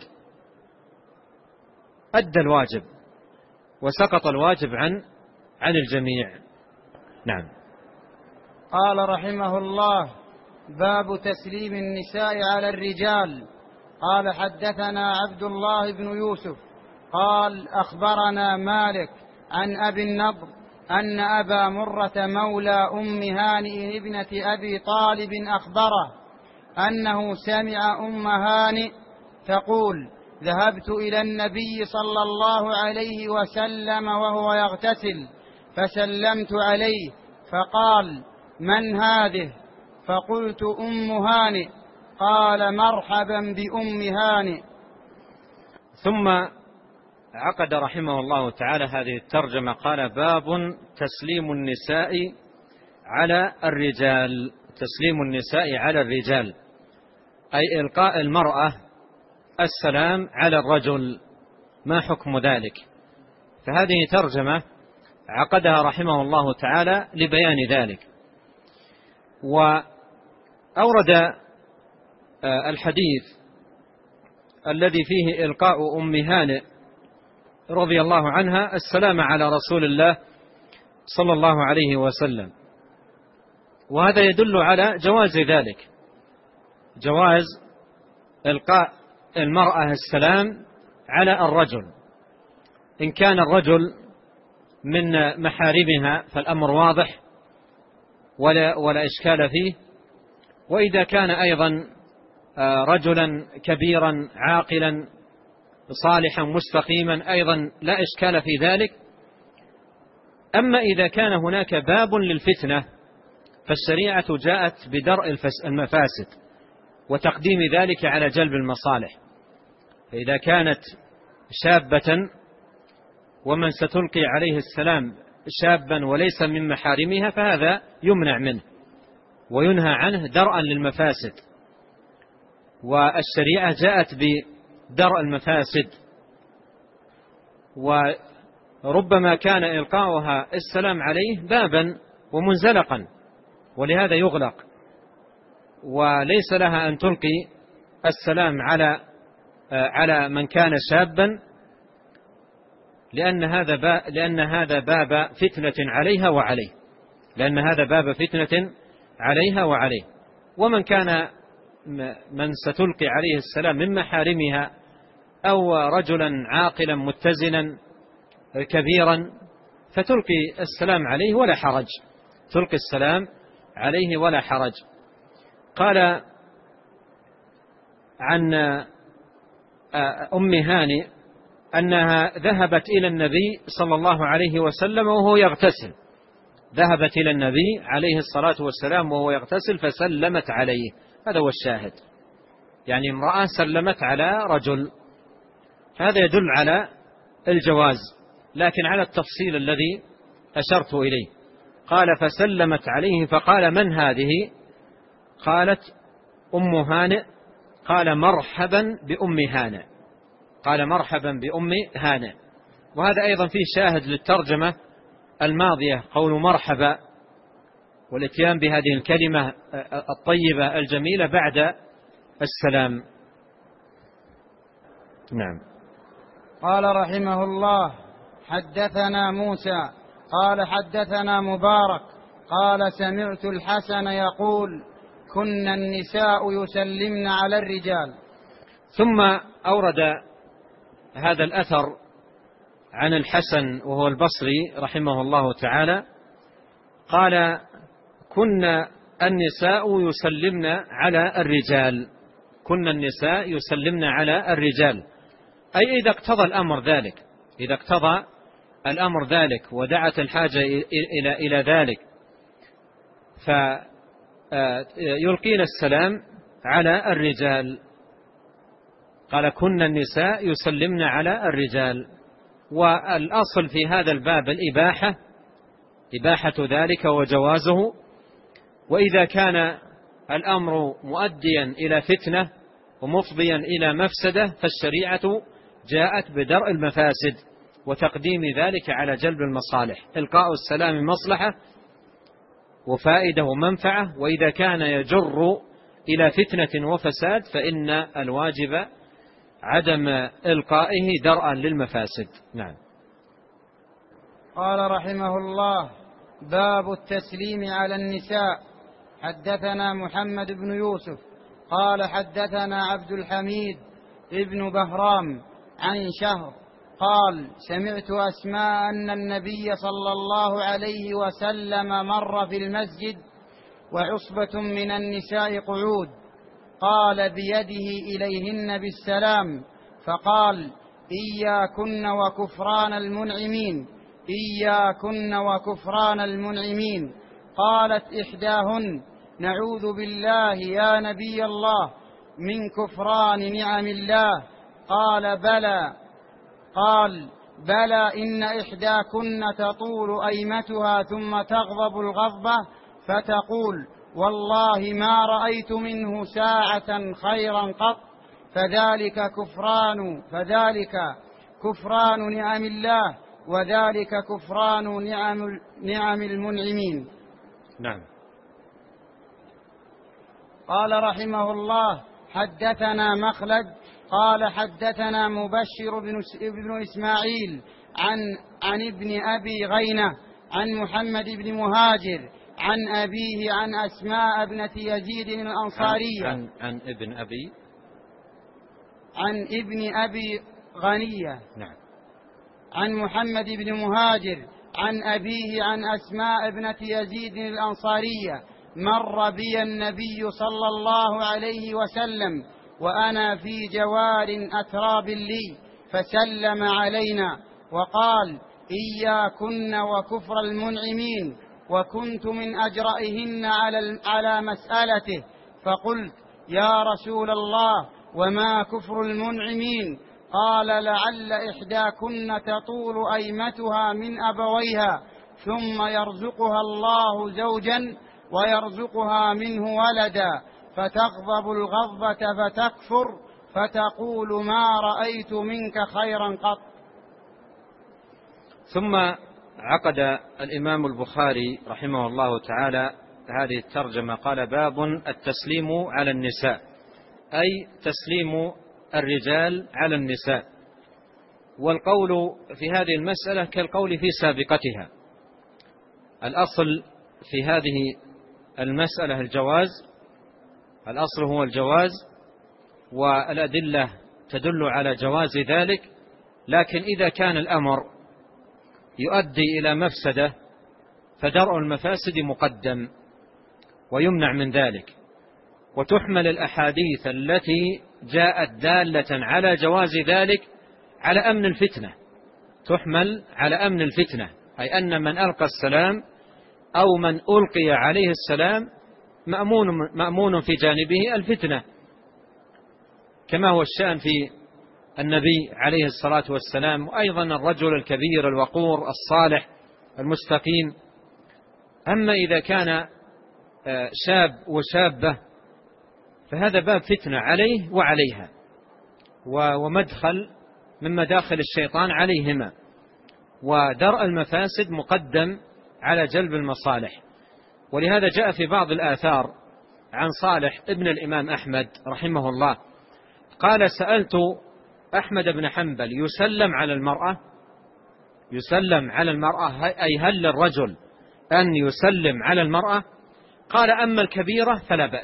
أدى الواجب وسقط الواجب عن الجميع. نعم. قال رحمه الله باب تسليم النساء على الرجال. قال حدثنا عبد الله بن يوسف قال أخبرنا مالك عن أبي النضر أن أبا مرة مولى أم هانئ ابنة أبي طالب أخبره أنه سمع أم هانئ تقول ذهبت إلى النبي صلى الله عليه وسلم وهو يغتسل فسلمت عليه فقال من هذه؟ فقلت أم هانئ. قال مرحبا بأم هانئ. ثم عقد رحمه الله تعالى هذه الترجمة، قال: باب تسليم النساء على الرجال. تسليم النساء على الرجال أي إلقاء المرأة السلام على الرجل، ما حكم ذلك؟ فهذه ترجمة عقدها رحمه الله تعالى لبيان ذلك. وأورد الحديث الذي فيه إلقاء أم هانئ رضي الله عنها السلام على رسول الله صلى الله عليه وسلم، وهذا يدل على جواز ذلك، جواز إلقاء المرأة السلام على الرجل. إن كان الرجل من محارمها فالأمر واضح ولا إشكال فيه، وإذا كان أيضا رجلا كبيرا عاقلا صالحا مستقيما أيضا لا إشكال في ذلك. أما إذا كان هناك باب للفتنة فالشريعة جاءت بدرء المفاسد وتقديم ذلك على جلب المصالح. فإذا كانت شابة ومن ستلقي عليه السلام شابا وليس من محارمها فهذا يمنع منه وينهى عنه درءا للمفاسد، والشريعة جاءت بدرء المفاسد. وربما كان إلقاؤها السلام عليه بابا ومنزلقا، ولهذا يغلق، وليس لها أن تلقي السلام على من كان شابا، لأن هذا باب فتنة عليها وعليه، لأن هذا باب فتنة عليها وعليه. ومن كان من ستلقي عليه السلام من محارمها أو رجلا عاقلا متزنا كبيرا فتلقي السلام عليه ولا حرج، تلقي السلام عليه ولا حرج. قال عن أم هانئ أنها ذهبت إلى النبي صلى الله عليه وسلم وهو يغتسل، ذهبت إلى النبي عليه الصلاة والسلام وهو يغتسل فسلمت عليه. هذا هو الشاهد، يعني امرأة سلمت على رجل، هذا يدل على الجواز، لكن على التفصيل الذي أشرت إليه. قال فسلمت عليه فقال من هذه؟ قالت أم هانئ. قال مرحبا بأم هانئ، قال مرحبا بأم هانئ. وهذا أيضا فيه شاهد للترجمة الماضية، قول مرحبا والاتيان بهذه الكلمة الطيبة الجميلة بعد السلام. نعم. قال رحمه الله حدثنا موسى قال حدثنا مبارك قال سمعت الحسن يقول كنا النساء يسلمن على الرجال. ثم أورد هذا الأثر عن الحسن وهو البصري رحمه الله تعالى، قال كنا النساء يسلمن على الرجال، كنا النساء يسلمن على الرجال، أي إذا اقتضى الأمر ذلك، إذا اقتضى الأمر ذلك ودعت الحاجة إلى ذلك فيلقين السلام على الرجال. قال كنا النساء يسلمن على الرجال، والأصل في هذا الباب الإباحة، إباحة ذلك وجوازه. وإذا كان الأمر مؤديا إلى فتنة ومفضيا إلى مفسدة فالشريعة جاءت بدرء المفاسد وتقديم ذلك على جلب المصالح. إلقاء السلام مصلحة وفائدة ومنفعة، وإذا كان يجر إلى فتنة وفساد فإن الواجب عدم إلقائه درءا للمفاسد. نعم. قال رحمه الله باب التسليم على النساء. حدثنا محمد بن يوسف قال حدثنا عبد الحميد ابن بهرام عن شهر قال سمعت أسماء أن النبي صلى الله عليه وسلم مر في المسجد وعصبة من النساء قعود، قال بيده إليهن بالسلام فقال إياكن وكفران المنعمين، إياكن وكفران المنعمين. قالت إحداهن نعوذ بالله يا نبي الله من كفران نعم الله. قال بلى. قال: بلى، إن إحداكن تطول أيمتها ثم تغضب الغضبة فتقول: والله ما رأيت منه ساعة خيرا قط، فذلك كفران نعم الله، وذلك كفران نعم المنعمين. نعم. قال رحمه الله: حدثنا مخلد قال حدثنا مبشر بن إسماعيل عن ابن أبي غينة عن محمد بن مهاجر عن أبيه عن أسماء ابنة يزيد الأنصارية عن ابن أبي غنية. نعم. عن محمد بن مهاجر عن أبيه عن أسماء ابنة يزيد الأنصارية: مر بي النبي صلى الله عليه وسلم وأنا في جوار أتراب لي، فسلم علينا وقال: إياكن وكفر المنعمين، وكنت من أجرئهن على مسألته، فقلت: يا رسول الله، وما كفر المنعمين؟ قال: لعل إحداكن تطول أيمتها من أبويها، ثم يرزقها الله زوجا ويرزقها منه ولدا، فتغضب الغضبة فتكفر، فتقول: ما رأيت منك خيرا قط. ثم عقد الإمام البخاري رحمه الله تعالى هذه الترجمة، قال: باب التسليم على النساء، أي تسليم الرجال على النساء. والقول في هذه المسألة كالقول في سابقتها. الأصل في هذه المسألة الجواز، الأصل هو الجواز، والأدلة تدل على جواز ذلك. لكن إذا كان الأمر يؤدي إلى مفسدة فدرء المفاسد مقدم ويمنع من ذلك. وتحمل الأحاديث التي جاءت دالة على جواز ذلك على أمن الفتنة، تحمل على أمن الفتنة، أي أن من ألقى السلام أو من ألقي عليه السلام مأمون في جانبه الفتنة، كما هو الشأن في النبي عليه الصلاة والسلام، وأيضا الرجل الكبير الوقور الصالح المستقيم. أما إذا كان شاب وشابة فهذا باب فتنة عليه وعليها، ومدخل من مداخل الشيطان عليهما، ودرء المفاسد مقدم على جلب المصالح. ولهذا جاء في بعض الآثار عن صالح ابن الإمام أحمد رحمه الله قال: سألت أحمد بن حنبل: يسلم على المرأة أي هل للرجل أن يسلم على المرأة؟ قال: أما الكبيرة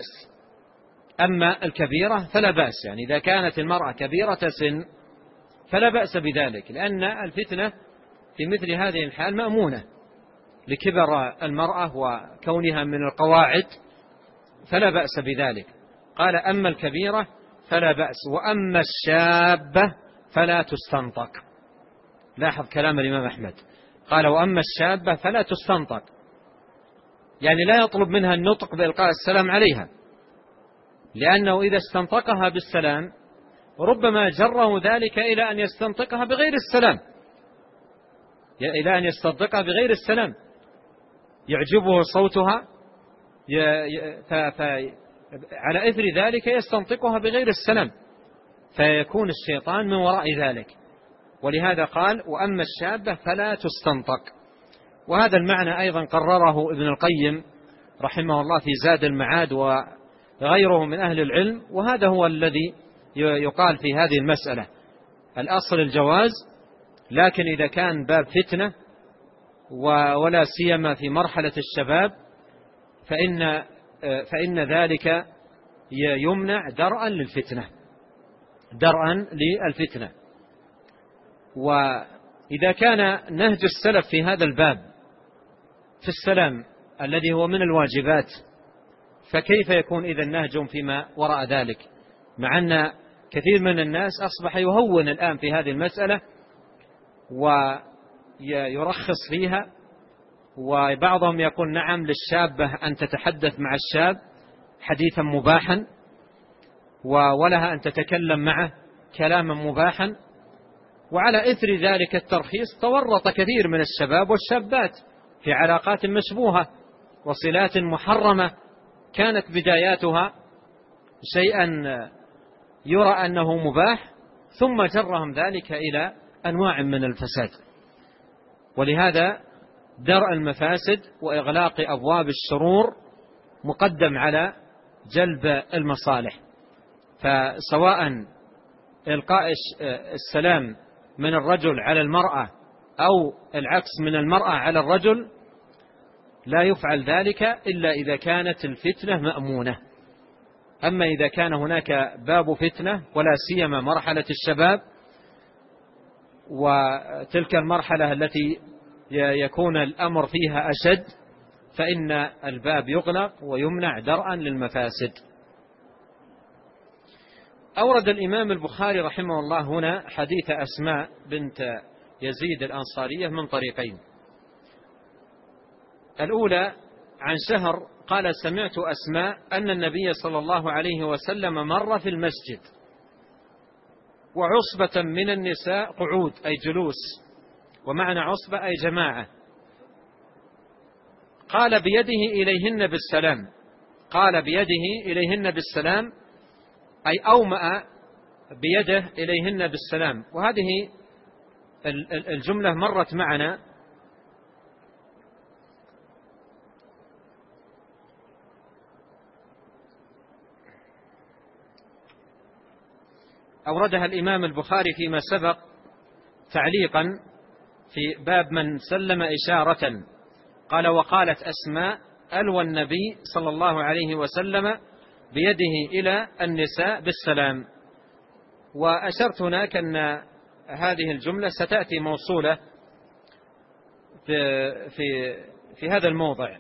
فلا بأس، يعني إذا كانت المرأة كبيرة سن فلا بأس بذلك، لأن الفتنة في مثل هذه الحال مأمونة لكبر المرأة وكونها من القواعد، فلا بأس بذلك. قال: أما الكبيرة فلا بأس، وأما الشابة فلا تستنطق. لاحظ كلام الإمام أحمد، قال: وأما الشابة فلا تستنطق، يعني لا يطلب منها النطق بإلقاء السلام عليها، لأنه إذا استنطقها بالسلام ربما جره ذلك إلى أن يستنطقها بغير السلام، يعجبه صوتها، على إثر ذلك يستنطقها بغير السلام، فيكون الشيطان من وراء ذلك. ولهذا قال: وأما الشابة فلا تستنطق. وهذا المعنى أيضا قرره ابن القيم رحمه الله في زاد المعاد وغيره من أهل العلم، وهذا هو الذي يقال في هذه المسألة. الأصل الجواز، لكن إذا كان باب فتنة ولا سيما في مرحلة الشباب فإن ذلك يمنع درءا للفتنة. وإذا كان نهج السلف في هذا الباب في السلام الذي هو من الواجبات، فكيف يكون إذا نهج فيما وراء ذلك؟ مع أن كثير من الناس أصبح يهون الآن في هذه المسألة ويرخص فيها، وبعضهم يقول: نعم للشابة أن تتحدث مع الشاب حديثا مباحا، ولها أن تتكلم معه كلاما مباحا، وعلى إثر ذلك الترخيص تورط كثير من الشباب والشابات في علاقات مشبوهة وصلات محرمة كانت بداياتها شيئا يرى أنه مباح، ثم جرهم ذلك إلى أنواع من الفساد. ولهذا درء المفاسد وإغلاق أبواب الشرور مقدم على جلب المصالح. فسواء إلقاء السلام من الرجل على المرأة أو العكس من المرأة على الرجل لا يفعل ذلك إلا إذا كانت الفتنة مأمونة. أما إذا كان هناك باب فتنة ولا سيما مرحلة الشباب وتلك المرحلة التي يكون الأمر فيها أشد، فإن الباب يغلق ويمنع درءا للمفاسد. أورد الإمام البخاري رحمه الله هنا حديث أسماء بنت يزيد الأنصارية من طريقين. الأولى عن شهر قال: سمعت أسماء أن النبي صلى الله عليه وسلم مر في المسجد وعصبة من النساء قعود أي جلوس، ومعنى عصبة أي جماعة، قال بيده إليهن بالسلام. قال بيده إليهن بالسلام أي أومأ بيده إليهن بالسلام. وهذه الجملة مرت معنا أوردها الإمام البخاري فيما سبق تعليقا في باب من سلم إشارة. قال: وقالت أسماء ألوى النبي صلى الله عليه وسلم بيده إلى النساء بالسلام. وأشرت هناك أن هذه الجملة ستأتي موصولة في هذا الموضع.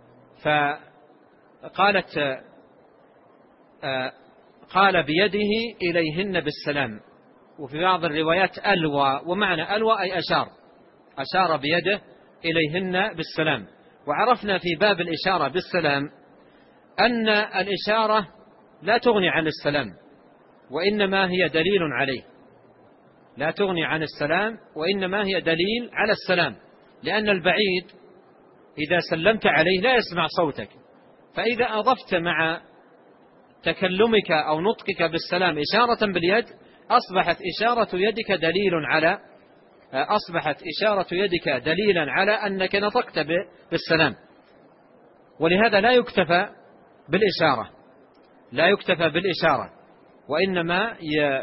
فقالت قال بيده إليهن بالسلام، وفي بعض الروايات ألوى، ومعنى ألوى أي أشار بيده إليهن بالسلام. وعرفنا في باب الإشارة بالسلام أن الإشارة لا تغني عن السلام، وإنما هي دليل عليه. لا تغني عن السلام وإنما هي دليل على السلام، لأن البعيد إذا سلمت عليه لا يسمع صوتك، فإذا أضفت مع تكلمك أو نطقك بالسلام إشارة باليد أصبحت إشارة يدك دليلا على أنك نطقت بالسلام. ولهذا لا يكتفى بالإشارة وإنما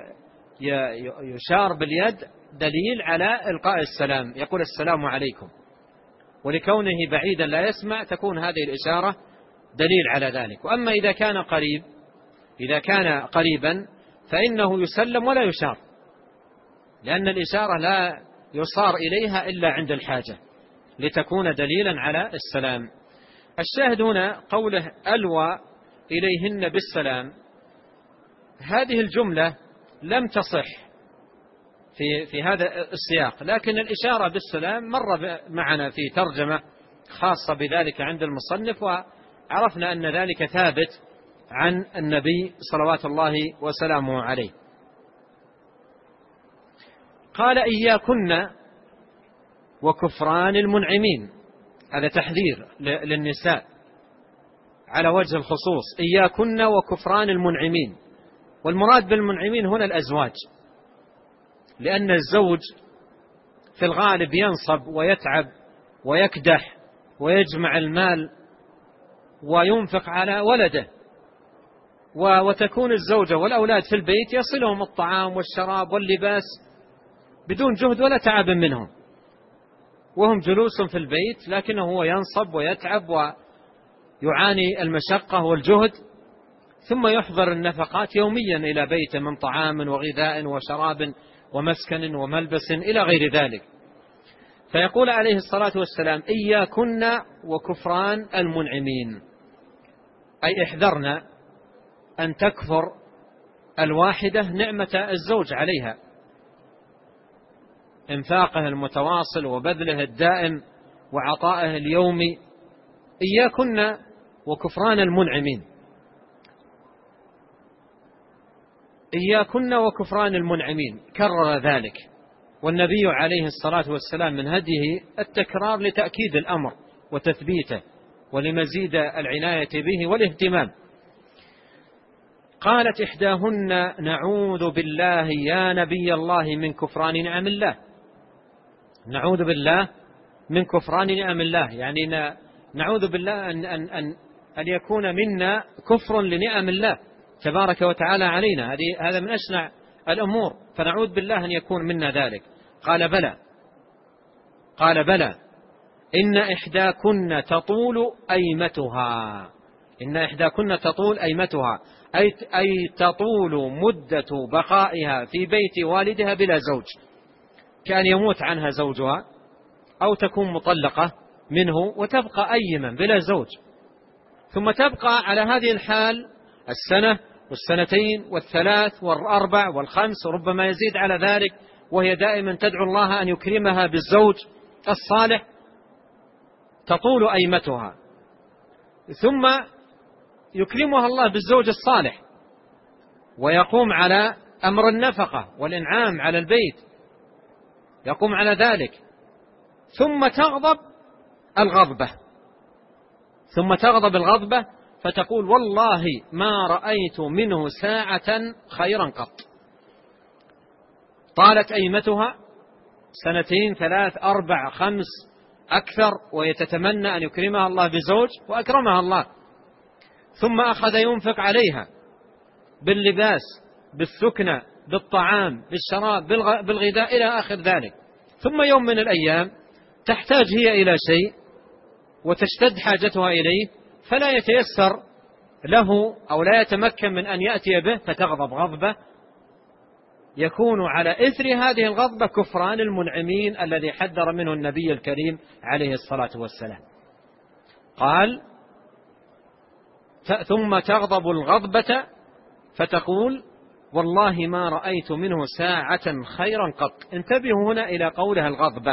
يشار باليد دليل على إلقاء السلام، يقول السلام عليكم. ولكونه بعيدا لا يسمع تكون هذه الإشارة دليل على ذلك. وأما إذا كان قريبا فإنه يسلم ولا يشار، لأن الإشارة لا يصار إليها إلا عند الحاجة لتكون دليلا على السلام. الشاهد هنا قوله ألوى إليهن بالسلام، هذه الجملة لم تصح في هذا السياق، لكن الإشارة بالسلام مر معنا في ترجمة خاصة بذلك عند المصنف، وعرفنا أن ذلك ثابت عن النبي صلوات الله وسلامه عليه. قال: إياكن وكفران المنعمين، هذا تحذير للنساء على وجه الخصوص. إياكن وكفران المنعمين، والمراد بالمنعمين هنا الأزواج، لأن الزوج في الغالب ينصب ويتعب ويكدح ويجمع المال وينفق على ولده، وتكون الزوجة والأولاد في البيت يصلهم الطعام والشراب واللباس بدون جهد ولا تعب منهم، وهم جلوس في البيت، لكنه هو ينصب ويتعب ويعاني المشقة والجهد، ثم يحضر النفقات يوميا إلى بيته من طعام وغذاء وشراب ومسكن وملبس إلى غير ذلك. فيقول عليه الصلاة والسلام: إياكن وكفران المنعمين، أي احذرنا أن تكفر الواحدة نعمة الزوج عليها، إنفاقه المتواصل وبذله الدائم وعطائه اليومي. إياكن وكفران المنعمين، إياكن وكفران المنعمين، كرر ذلك والنبي عليه الصلاة والسلام من هديه التكرار لتأكيد الأمر وتثبيته ولمزيد العناية به والاهتمام. قالت إحداهن: نعوذ بالله يا نبي الله من كفران نعم الله. نعوذ بالله من كفران نعم الله، يعني نعوذ بالله أن يكون منا كفر لنعم الله تبارك وتعالى علينا، هذا من أشنع الأمور، فنعوذ بالله أن يكون منا ذلك. قال بلى إن إحداكن تطول أيمتها. إن إحداكن تطول أيمتها أي تطول مدة بقائها في بيت والدها بلا زوج، كأن يموت عنها زوجها أو تكون مطلقة منه وتبقى أيما بلا زوج، ثم تبقى على هذه الحال السنة والسنتين والثلاث والأربع والخمس وربما يزيد على ذلك، وهي دائما تدعو الله أن يكرمها بالزوج الصالح. تطول أيمتها ثم يكرمها الله بالزوج الصالح ويقوم على أمر النفقة والإنعام على البيت، يقوم على ذلك، ثم تغضب الغضبة فتقول: والله ما رأيت منه ساعة خيرا قط. طالت أيمتها سنتين، ثلاث، أربع، خمس، أكثر، وهي تتمنى أن يكرمها الله بزوج وأكرمها الله، ثم أخذ ينفق عليها باللباس، بالسكنة، بالطعام، بالشراب، بالغذاء إلى آخر ذلك، ثم يوم من الأيام تحتاج هي إلى شيء وتشتد حاجتها إليه فلا يتيسر له أو لا يتمكن من أن يأتي به، فتغضب غضبة يكون على إثر هذه الغضبة كفران المنعمين الذي حذر منه النبي الكريم عليه الصلاة والسلام. قال: ثم تغضب الغضبة فتقول: والله ما رأيت منه ساعة خيرا قط. انتبهوا هنا إلى قولها الغضبة،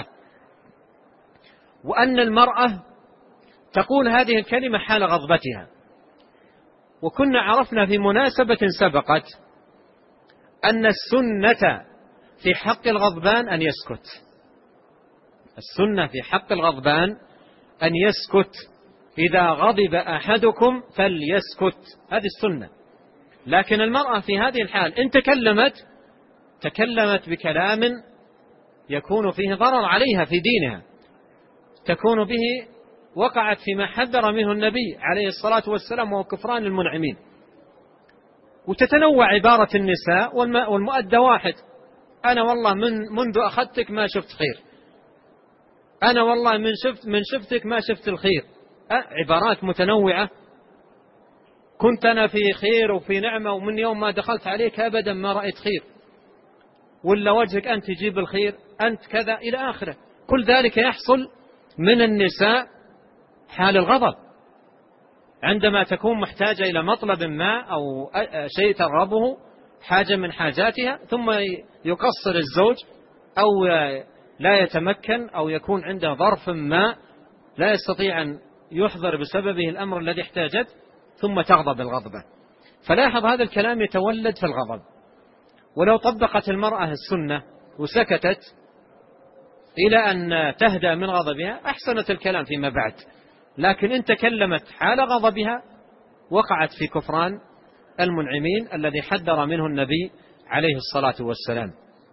وأن المرأة تقول هذه الكلمة حال غضبتها. وكنا عرفنا في مناسبة سبقت أن السنة في حق الغضبان أن يسكت. السنة في حق الغضبان أن يسكت، إذا غضب أحدكم فليسكت، هذه السنة. لكن المرأة في هذه الحال إن تكلمت بكلام يكون فيه ضرر عليها في دينها، تكون به وقعت فيما حذر منه النبي عليه الصلاة والسلام وهو كفران المنعمين. وتتنوع عبارة النساء والمؤدى واحد: أنا والله منذ أخذتك ما شفت خير، أنا والله من شفتك ما شفت الخير. عبارات متنوعة، كنت أنا في خير وفي نعمة، ومن يوم ما دخلت عليك أبدا ما رأيت خير، ولا وجهك أنت تجيب الخير، أنت كذا إلى آخره. كل ذلك يحصل من النساء حال الغضب، عندما تكون محتاجة إلى مطلب ما أو شيء ترغبه، حاجة من حاجاتها، ثم يقصر الزوج أو لا يتمكن أو يكون عنده ظرف ما لا يستطيع أن يحضر بسببه الأمر الذي احتاجت، ثم تغضب الغضبة. فلاحظ هذا الكلام يتولد في الغضب. ولو طبقت المرأة السنة وسكتت إلى أن تهدأ من غضبها أحسنت الكلام فيما بعد، لكن إن تكلمت حال غضبها وقعت في كفران المنعمين الذي حذر منه النبي عليه الصلاة والسلام.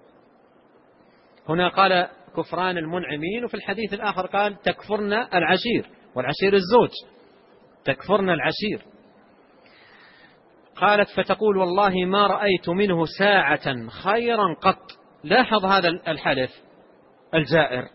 هنا قال كفران المنعمين، وفي الحديث الآخر قال تكفرن العشير، والعشير الزوج، تكفرن العشير. قالت فتقول: والله ما رأيت منه ساعة خيرا قط. لاحظ هذا الحلف الجائر: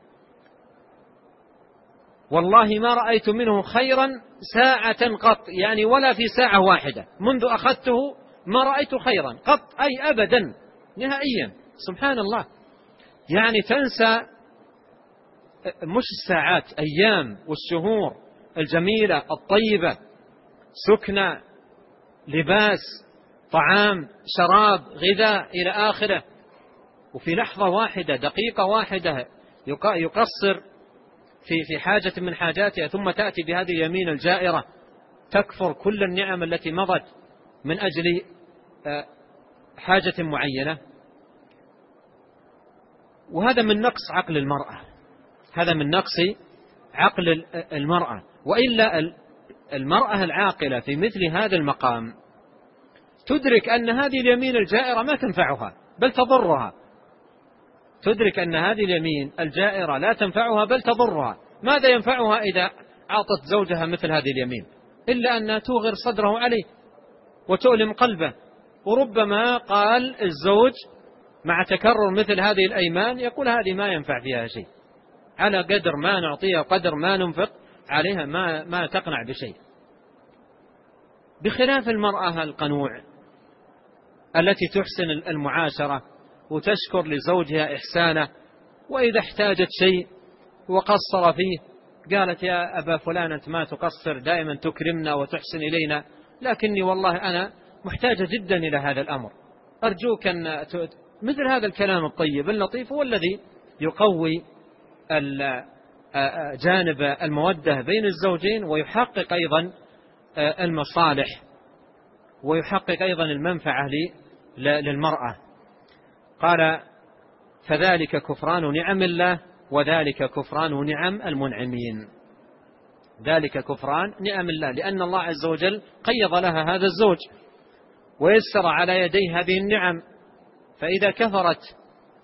والله ما رأيت منه خيرا ساعة قط، يعني ولا في ساعة واحدة منذ أخذته ما رأيت خيرا قط، أي أبدا نهائيا. سبحان الله، يعني تنسى مش الساعات، أيام والشهور الجميلة الطيبة، سكنة، لباس، طعام، شراب، غذاء إلى آخره، وفي لحظة واحدة، دقيقة واحدة يقصر في حاجة من حاجاتها، ثم تأتي بهذه اليمين الجائرة تكفر كل النعم التي مضت من أجل حاجة معينة. وهذا من نقص عقل المرأة، هذا من نقص عقل المرأة. وإلا المرأة العاقلة في مثل هذا المقام تدرك أن هذه اليمين الجائرة ما تنفعها بل تضرها، تدرك أن هذه اليمين الجائرة لا تنفعها بل تضرها. ماذا ينفعها إذا أعطت زوجها مثل هذه اليمين؟ إلا أن توغر صدره عليه وتؤلم قلبه. وربما قال الزوج مع تكرر مثل هذه الأيمان يقول هذه ما ينفع فيها شيء، على قدر ما نعطيها قدر ما ننفق عليها ما تقنع بشيء. بخلاف المرأة القنوع التي تحسن المعاشرة وتشكر لزوجها إحسانه، وإذا احتاجت شيء وقصر فيه قالت يا أبا فلان أنت ما تقصر، دائما تكرمنا وتحسن إلينا، لكني والله أنا محتاجة جدا إلى هذا الأمر، أرجوك أن مثل هذا الكلام الطيب اللطيف هو الذي يقوي جانب المودة بين الزوجين، ويحقق أيضا المصالح، ويحقق أيضا المنفعة للمرأة. قال فذلك كفران نعم الله وذلك كفران نعم المنعمين. ذلك كفران نعم الله، لأن الله عز وجل قيض لها هذا الزوج ويسر على يدي هذه النعم، فإذا كفرت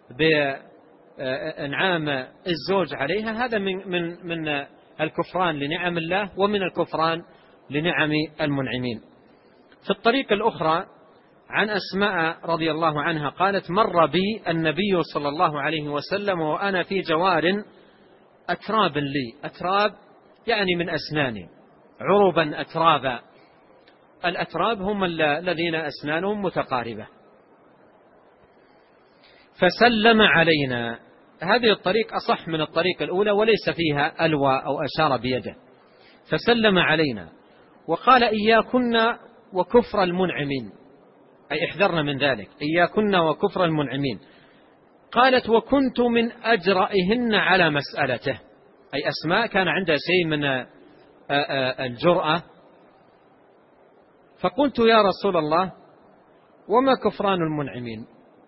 بإنعام الزوج عليها هذا من الكفران لنعم الله ومن الكفران لنعم المنعمين. في الطريق الأخرى عن أسماء رضي الله عنها قالت مر بي النبي صلى الله عليه وسلم وأنا في جوار أتراب لي، أتراب يعني من أسناني، عربا أترابا. الأتراب هم الذين أسنانهم متقاربة. فسلم علينا. هذه الطريق أصح من الطريق الأولى وليس فيها ألوى أو أشار بيده. فسلم علينا وقال إياكن وكفر المنعمين، أي احذرنا من ذلك، إياكن وكفر المنعمين. قالت وكنت من أجرئهن على مسألته، أي أسماء كان عندها شيء من الجرأة. فقلت يا رسول الله وما كفران المنعمين؟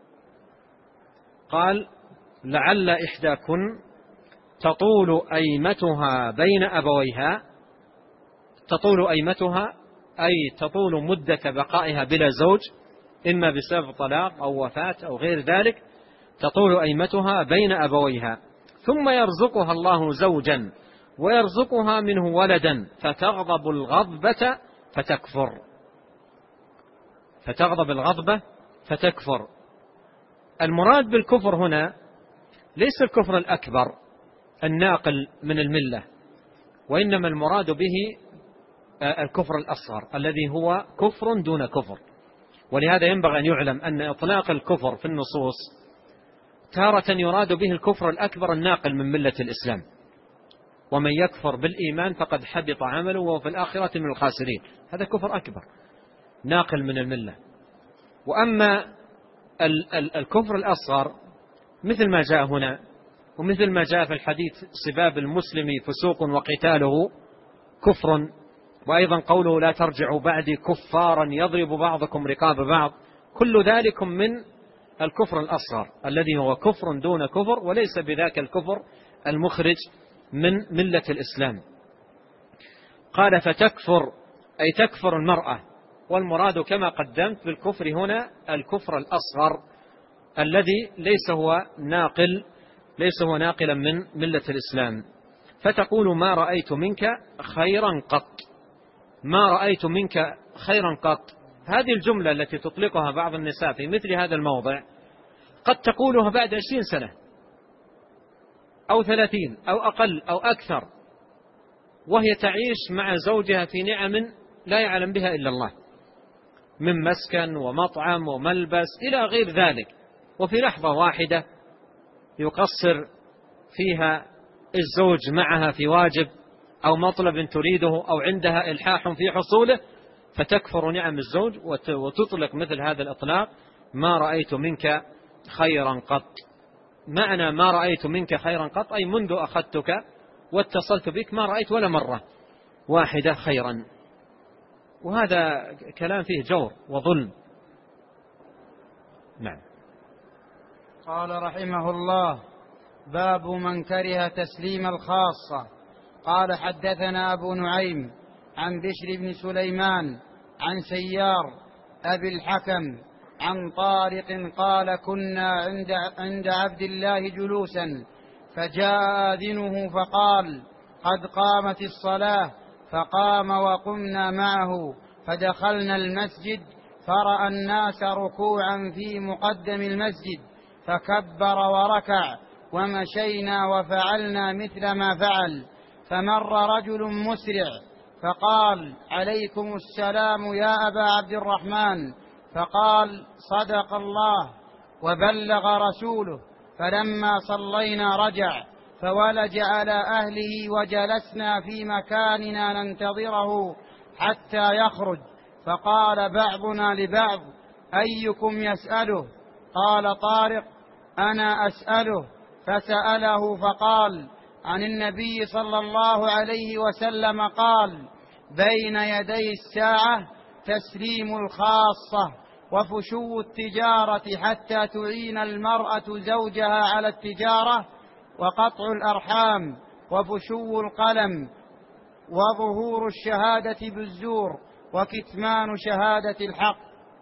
قال لعل إحداكن تطول أيمتها بين أبويها، تطول أيمتها أي تطول مدة بقائها بلا زوج، إما بسبب طلاق أو وفاة أو غير ذلك، تطول أيمتها بين أبويها، ثم يرزقها الله زوجا ويرزقها منه ولدا فتغضب الغضبة فتكفر. فتغضب الغضبة فتكفر. المراد بالكفر هنا ليس الكفر الأكبر الناقل من الملة، وإنما المراد به الكفر الأصغر الذي هو كفر دون كفر. ولهذا ينبغي أن يعلم أن إطلاق الكفر في النصوص تارة يراد به الكفر الأكبر الناقل من ملة الإسلام، ومن يكفر بالإيمان فقد حبط عمله وهو في الآخرة من الخاسرين، هذا كفر أكبر ناقل من الملة. وأما الكفر الأصغر مثل ما جاء هنا ومثل ما جاء في الحديث سباب المسلم فسوق وقتاله كفر، وأيضا قوله لا ترجعوا بعدي كفارا يضرب بعضكم رقاب بعض، كل ذلك من الكفر الأصغر الذي هو كفر دون كفر، وليس بذاك الكفر المخرج من ملة الإسلام. قال فتكفر أي تكفر المرأة، والمراد كما قدمت بالكفر هنا الكفر الأصغر الذي ليس هو ناقلا من ملة الإسلام. فتقول ما رأيت منك خيرا قط، ما رأيت منك خيرا قط. هذه الجملة التي تطلقها بعض النساء في مثل هذا الموضع قد تقولها بعد 20 سنة أو 30 أو أقل أو أكثر، وهي تعيش مع زوجها في نعم لا يعلم بها إلا الله، من مسكن ومطعم وملبس إلى غير ذلك، وفي لحظة واحدة يقصر فيها الزوج معها في واجب أو مطلب تريده أو عندها إلحاح في حصوله، فتكفر نعم الزوج وتطلق مثل هذا الإطلاق ما رأيت منك خيرا قط. معنى ما رأيت منك خيرا قط أي منذ أخذتك واتصلت بك ما رأيت ولا مرة واحدة خيرا. وهذا كلام فيه جور وظلم. نعم. قال رحمه الله باب من كره تسليم الخاصة. قال حدثنا أبو نعيم عن بشر بن سليمان عن سيار أبي الحكم عن طارق قال كنا عند عبد الله جلوسا فجاء آذنه فقال قد قامت الصلاة، فقام وقمنا معه فدخلنا المسجد فرأى الناس ركوعا في مقدم المسجد فكبر وركع، ومشينا وفعلنا مثل ما فعل، فمر رجل مسرع فقال عليكم السلام يا أبا عبد الرحمن، فقال صدق الله وبلغ رسوله، فلما صلينا رجع فولج على أهله وجلسنا في مكاننا ننتظره حتى يخرج، فقال بعضنا لبعض أيكم يسأله؟ قال طارق أنا أسأله، فسأله فقال عن النبي صلى الله عليه وسلم قال بين يدي الساعة تسليم الخاصة وفشو التجارة حتى تعين المرأة زوجها على التجارة، وقطع الأرحام، وفشو القلم، وظهور الشهادة بالزور، وكتمان شهادة الحق.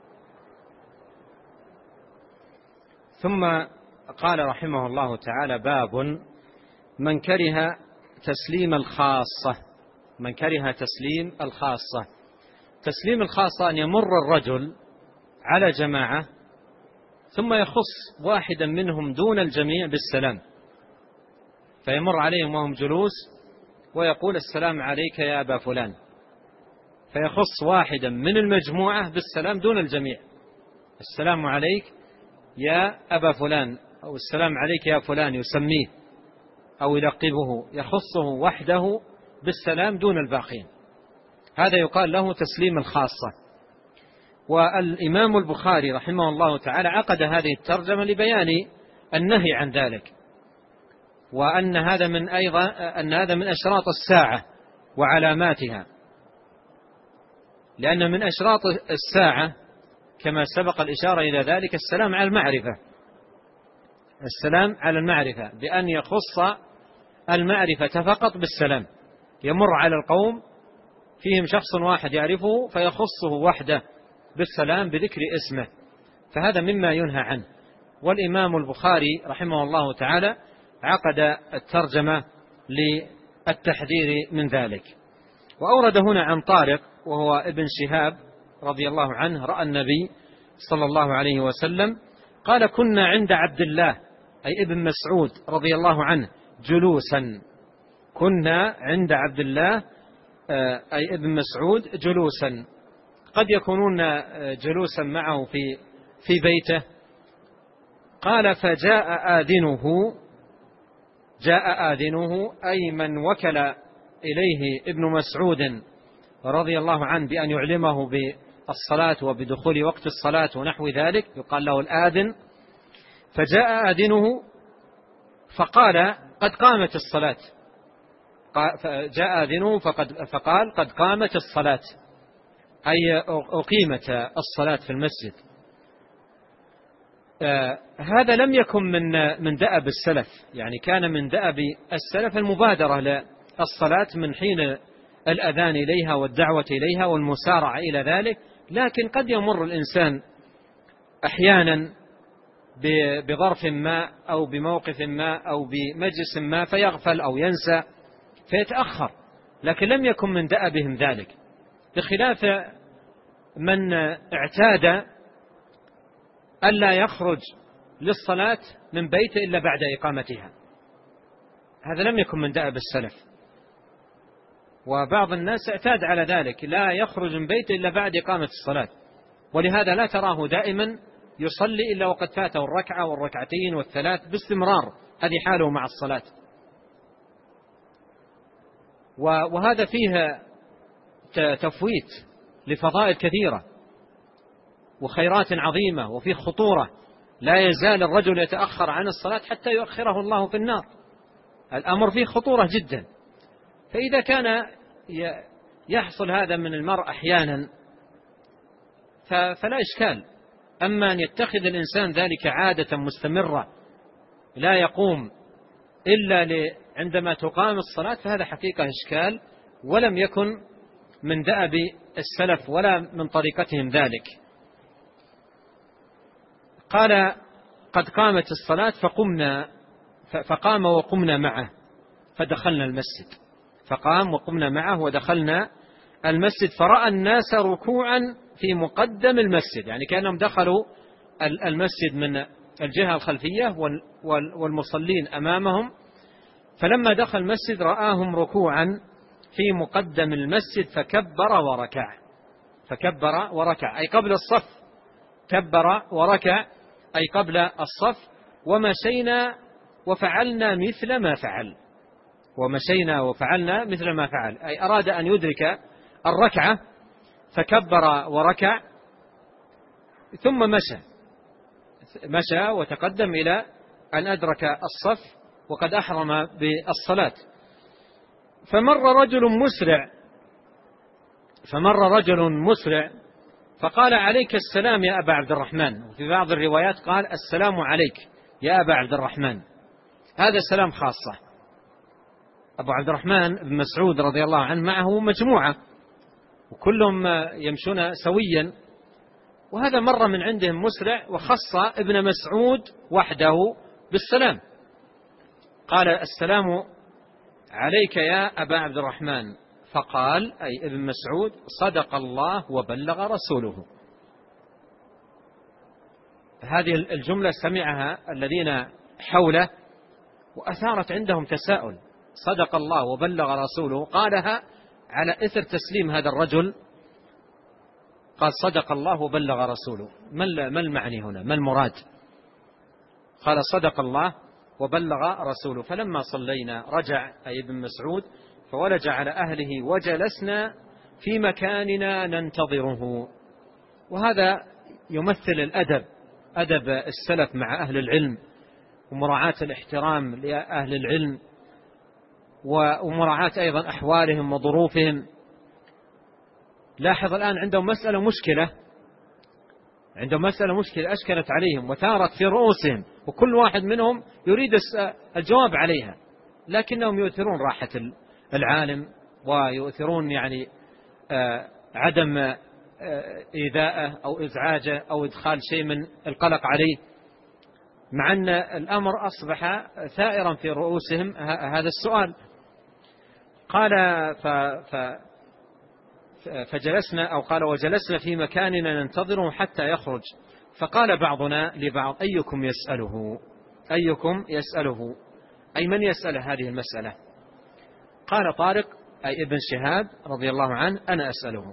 ثم قال رحمه الله تعالى باب من كره تسليم الخاصة. من كره تسليم الخاصة. تسليم الخاصة أن يمر الرجل على جماعة ثم يخص واحدا منهم دون الجميع بالسلام، فيمر عليهم وهم جلوس ويقول السلام عليك يا أبا فلان، فيخص واحدا من المجموعة بالسلام دون الجميع، السلام عليك يا أبا فلان أو السلام عليك يا فلان، يسميه أو يلقبه، يخصه وحده بالسلام دون الباقين. هذا يقال له تسليم الخاصة. والإمام البخاري رحمه الله تعالى عقد هذه الترجمة لبيان النهي عن ذلك، وأن هذا من أشراط الساعة وعلاماتها، لأن من أشراط الساعة كما سبق الإشارة إلى ذلك السلام على المعرفة، السلام على المعرفة، بأن يخص المعرفة فقط بالسلام، يمر على القوم فيهم شخص واحد يعرفه فيخصه وحده بالسلام بذكر اسمه، فهذا مما ينهى عنه. والإمام البخاري رحمه الله تعالى عقد الترجمة للتحذير من ذلك. وأورد هنا عن طارق وهو ابن شهاب رضي الله عنه رأى النبي صلى الله عليه وسلم قال كنا عند عبد الله أي ابن مسعود رضي الله عنه جلوسا، كنا عند عبد الله أي ابن مسعود جلوسا، قد يكونون جلوسا معه في بيته. قال فجاء آذنه، جاء آذنه أي من وكل إليه ابن مسعود رضي الله عنه بأن يعلمه بالصلاة وبدخول وقت الصلاة ونحو ذلك، يقال له الآذن. فجاء آذنه فقال قد قامت الصلاة، جاء آذنه فقال قد قامت الصلاة، أي أقيمت الصلاة في المسجد. هذا لم يكن من دأب السلف، يعني كان من دأب السلف المبادرة للصلاة من حين الأذان إليها والدعوة إليها والمسارعة إلى ذلك، لكن قد يمر الإنسان أحيانا بظرف ما أو بموقف ما أو بمجلس ما فيغفل أو ينسى فيتأخر، لكن لم يكن من دأبهم ذلك، بخلاف من اعتاد ألا يخرج للصلاة من بيته إلا بعد إقامتها، هذا لم يكن من دأب السلف. وبعض الناس اعتاد على ذلك، لا يخرج من بيته إلا بعد إقامة الصلاة، ولهذا لا تراه دائما يصلي إلا وقد فاته الركعة والركعتين والثلاث باستمرار، هذه حاله مع الصلاة. وهذا فيه تفويت لفضائل كثيرة وخيرات عظيمة، وفيه خطورة، لا يزال الرجل يتأخر عن الصلاة حتى يؤخره الله في النار، الأمر فيه خطورة جدا. فإذا كان يحصل هذا من المرء أحيانا فلا إشكال، أما أن يتخذ الإنسان ذلك عادة مستمرة لا يقوم إلا عندما تقام الصلاة، فهذا حقيقة إشكال، ولم يكن من دأب السلف ولا من طريقتهم ذلك. قال: قد قامت الصلاة فقام وقمنا معه فدخلنا المسجد. فقام وقمنا معه ودخلنا المسجد، فرأى الناس ركوعا في مقدم المسجد، يعني كأنهم دخلوا المسجد من الجهة الخلفية والمصلين أمامهم، فلما دخل المسجد رآهم ركوعا في مقدم المسجد فكبر وركع أي قبل الصف، كبر وركع أي قبل الصف. ومشينا وفعلنا مثل ما فعل، أي أراد أن يدرك الركعة فكبر وركع، ثم مشى وتقدم إلى أن أدرك الصف وقد أحرم بالصلاة. فمر رجل مسرع فقال: عليك السلام يا أبا عبد الرحمن. وفي بعض الروايات قال: السلام عليك يا أبا عبد الرحمن. هذا سلام خاصة. أبو عبد الرحمن بن مسعود رضي الله عنه معه مجموعة وكلهم يمشون سويا، وهذا مر من عندهم مسرع وخص ابن مسعود وحده بالسلام، قال: السلام عليك يا أبا عبد الرحمن. فقال أي ابن مسعود: صدق الله وبلغ رسوله. هذه الجملة سمعها الذين حوله وأثارت عندهم تساؤل. صدق الله وبلغ رسوله، قالها على إثر تسليم هذا الرجل، قال: صدق الله وبلغ رسوله. ما المعني هنا؟ ما المراد؟ قال: صدق الله وبلغ رسوله. فلما صلينا رجع أي ابن مسعود فولج على أهله وجلسنا في مكاننا ننتظره. وهذا يمثل أدب السلف مع أهل العلم، ومراعاة الاحترام لأهل العلم، ومراعاة أيضا أحوالهم وظروفهم. لاحظ الآن عندهم مسألة مشكلة أشكلت عليهم وثارت في رؤوسهم، وكل واحد منهم يريد الجواب عليها، لكنهم يؤثرون راحة العالم ويؤثرون يعني عدم إيذاءه أو إزعاجه أو إدخال شيء من القلق عليه، مع أن الأمر أصبح ثائرا في رؤوسهم هذا السؤال. قال: فجلسنا أو قال: وجلسنا في مكاننا ننتظره حتى يخرج. فقال بعضنا لبعض: أيكم يسأله أي من يسأل هذه المسألة؟ قال طارق أي ابن شهاب رضي الله عنه: أنا أسأله.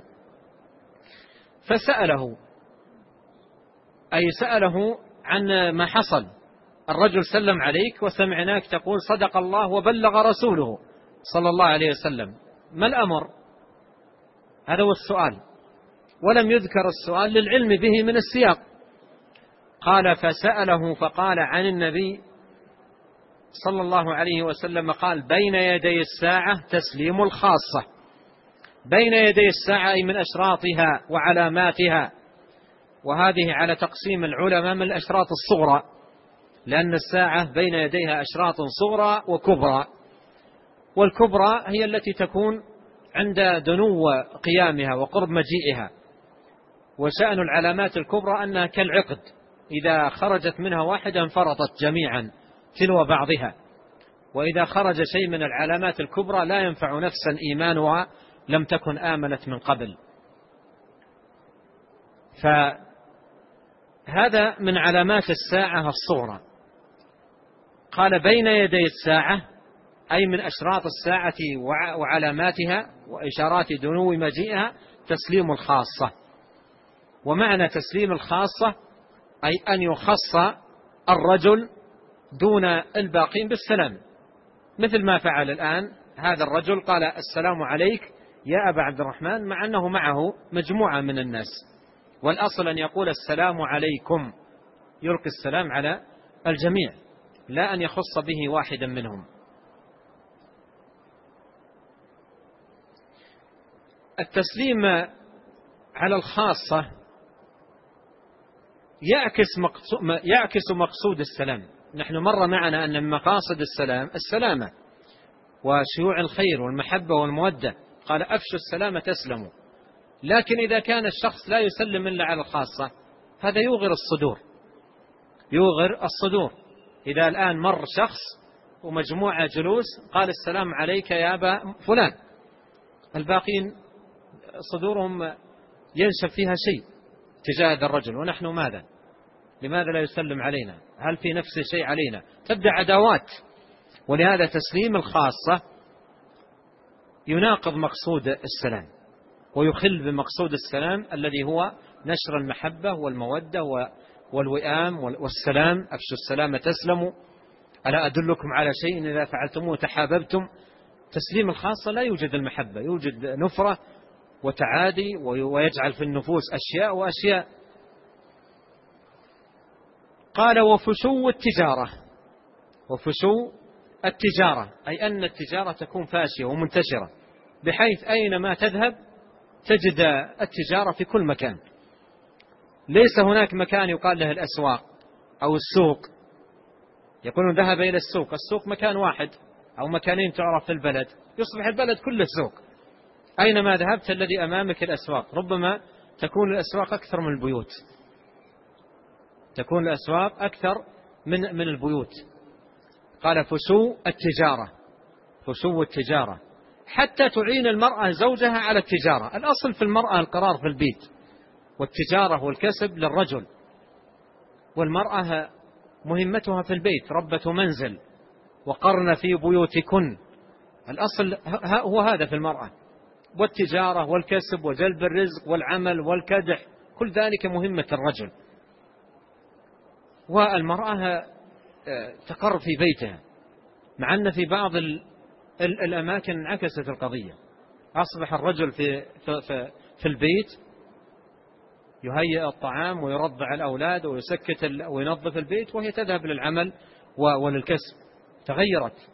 فسأله أي سأله عن ما حصل. الرجل سلم عليك وسمعناك تقول: صدق الله وبلغ رسوله صلى الله عليه وسلم، ما الأمر؟ هذا هو السؤال، ولم يذكر السؤال للعلم به من السياق. قال: فسأله فقال عن النبي صلى الله عليه وسلم قال: بين يدي الساعة تسليم الخاصة. بين يدي الساعة أي من أشراطها وعلاماتها، وهذه على تقسيم العلماء من الأشراط الصغرى، لأن الساعة بين يديها أشراط صغرى وكبرى، والكبرى هي التي تكون عند دنو قيامها وقرب مجيئها. وشأن العلامات الكبرى أنها كالعقد، إذا خرجت منها واحدة انفرطت جميعا تلو بعضها، وإذا خرج شيء من العلامات الكبرى لا ينفع نفسا إيمانها لم تكن آمنت من قبل. فهذا من علامات الساعة الصغرى. قال: بين يدي الساعة أي من أشراط الساعة وعلاماتها وإشارات دنو مجيئها تسليم الخاصة. ومعنى تسليم الخاصة أي أن يخص الرجل دون الباقين بالسلام، مثل ما فعل الآن هذا الرجل، قال: السلام عليك يا أبا عبد الرحمن، مع أنه معه مجموعة من الناس، والأصل أن يقول: السلام عليكم، يلقي السلام على الجميع، لا أن يخص به واحدا منهم. التسليم على الخاصة يعكس مقصود السلام، نحن مر معنا أن من مقاصد السلام السلامة وشيوع الخير والمحبة والمودة، قال أفشوا السلام تسلموا. لكن إذا كان الشخص لا يسلم إلا على الخاصة هذا يوغر الصدور. إذا الآن مر شخص ومجموعة جلوس قال السلام عليك يا أبا فلان، الباقين صدورهم ينشف فيها شيء تجاه هذا الرجل، ونحن ماذا؟ لماذا لا يسلم علينا؟ هل في نفس شيء علينا؟ تبدأ عداوات. ولهذا تسليم الخاصة يناقض مقصود السلام ويخل بمقصود السلام الذي هو نشر المحبة والمودة والوئام والسلام. أفشوا السلام تسلموا، ألا أدلكم على شيء إذا فعلتموه تحاببتم. تسليم الخاصة لا يوجد المحبة، يوجد نفرة وتعادي، ويجعل في النفوس أشياء وأشياء. قال وفشو التجارة أي أن التجارة تكون فاشية ومنتشرة، بحيث أينما تذهب تجد التجارة في كل مكان. ليس هناك مكان يقال له الأسواق أو السوق، يكون ذهب إلى السوق مكان واحد أو مكانين تعرف في البلد، يصبح البلد كله سوق. أينما ذهبت الذي أمامك الأسواق، ربما تكون الأسواق أكثر من البيوت، تكون الأسواق أكثر من البيوت. قال فشو التجارة حتى تعين المرأة زوجها على التجارة. الأصل في المرأة القرار في البيت، والتجارة والكسب للرجل، والمرأة مهمتها في البيت ربة منزل، وقرن في بيوتكن. الأصل هو هذا في المرأة، والتجارة والكسب وجلب الرزق والعمل والكدح، كل ذلك مهمة الرجل. والمرأة تقر في بيتها، مع أن في بعض الأماكن انعكست القضية، أصبح الرجل في البيت يهيئ الطعام ويرضع الأولاد ويسكت وينظف البيت، وهي تذهب للعمل وللكسب. تغيرت.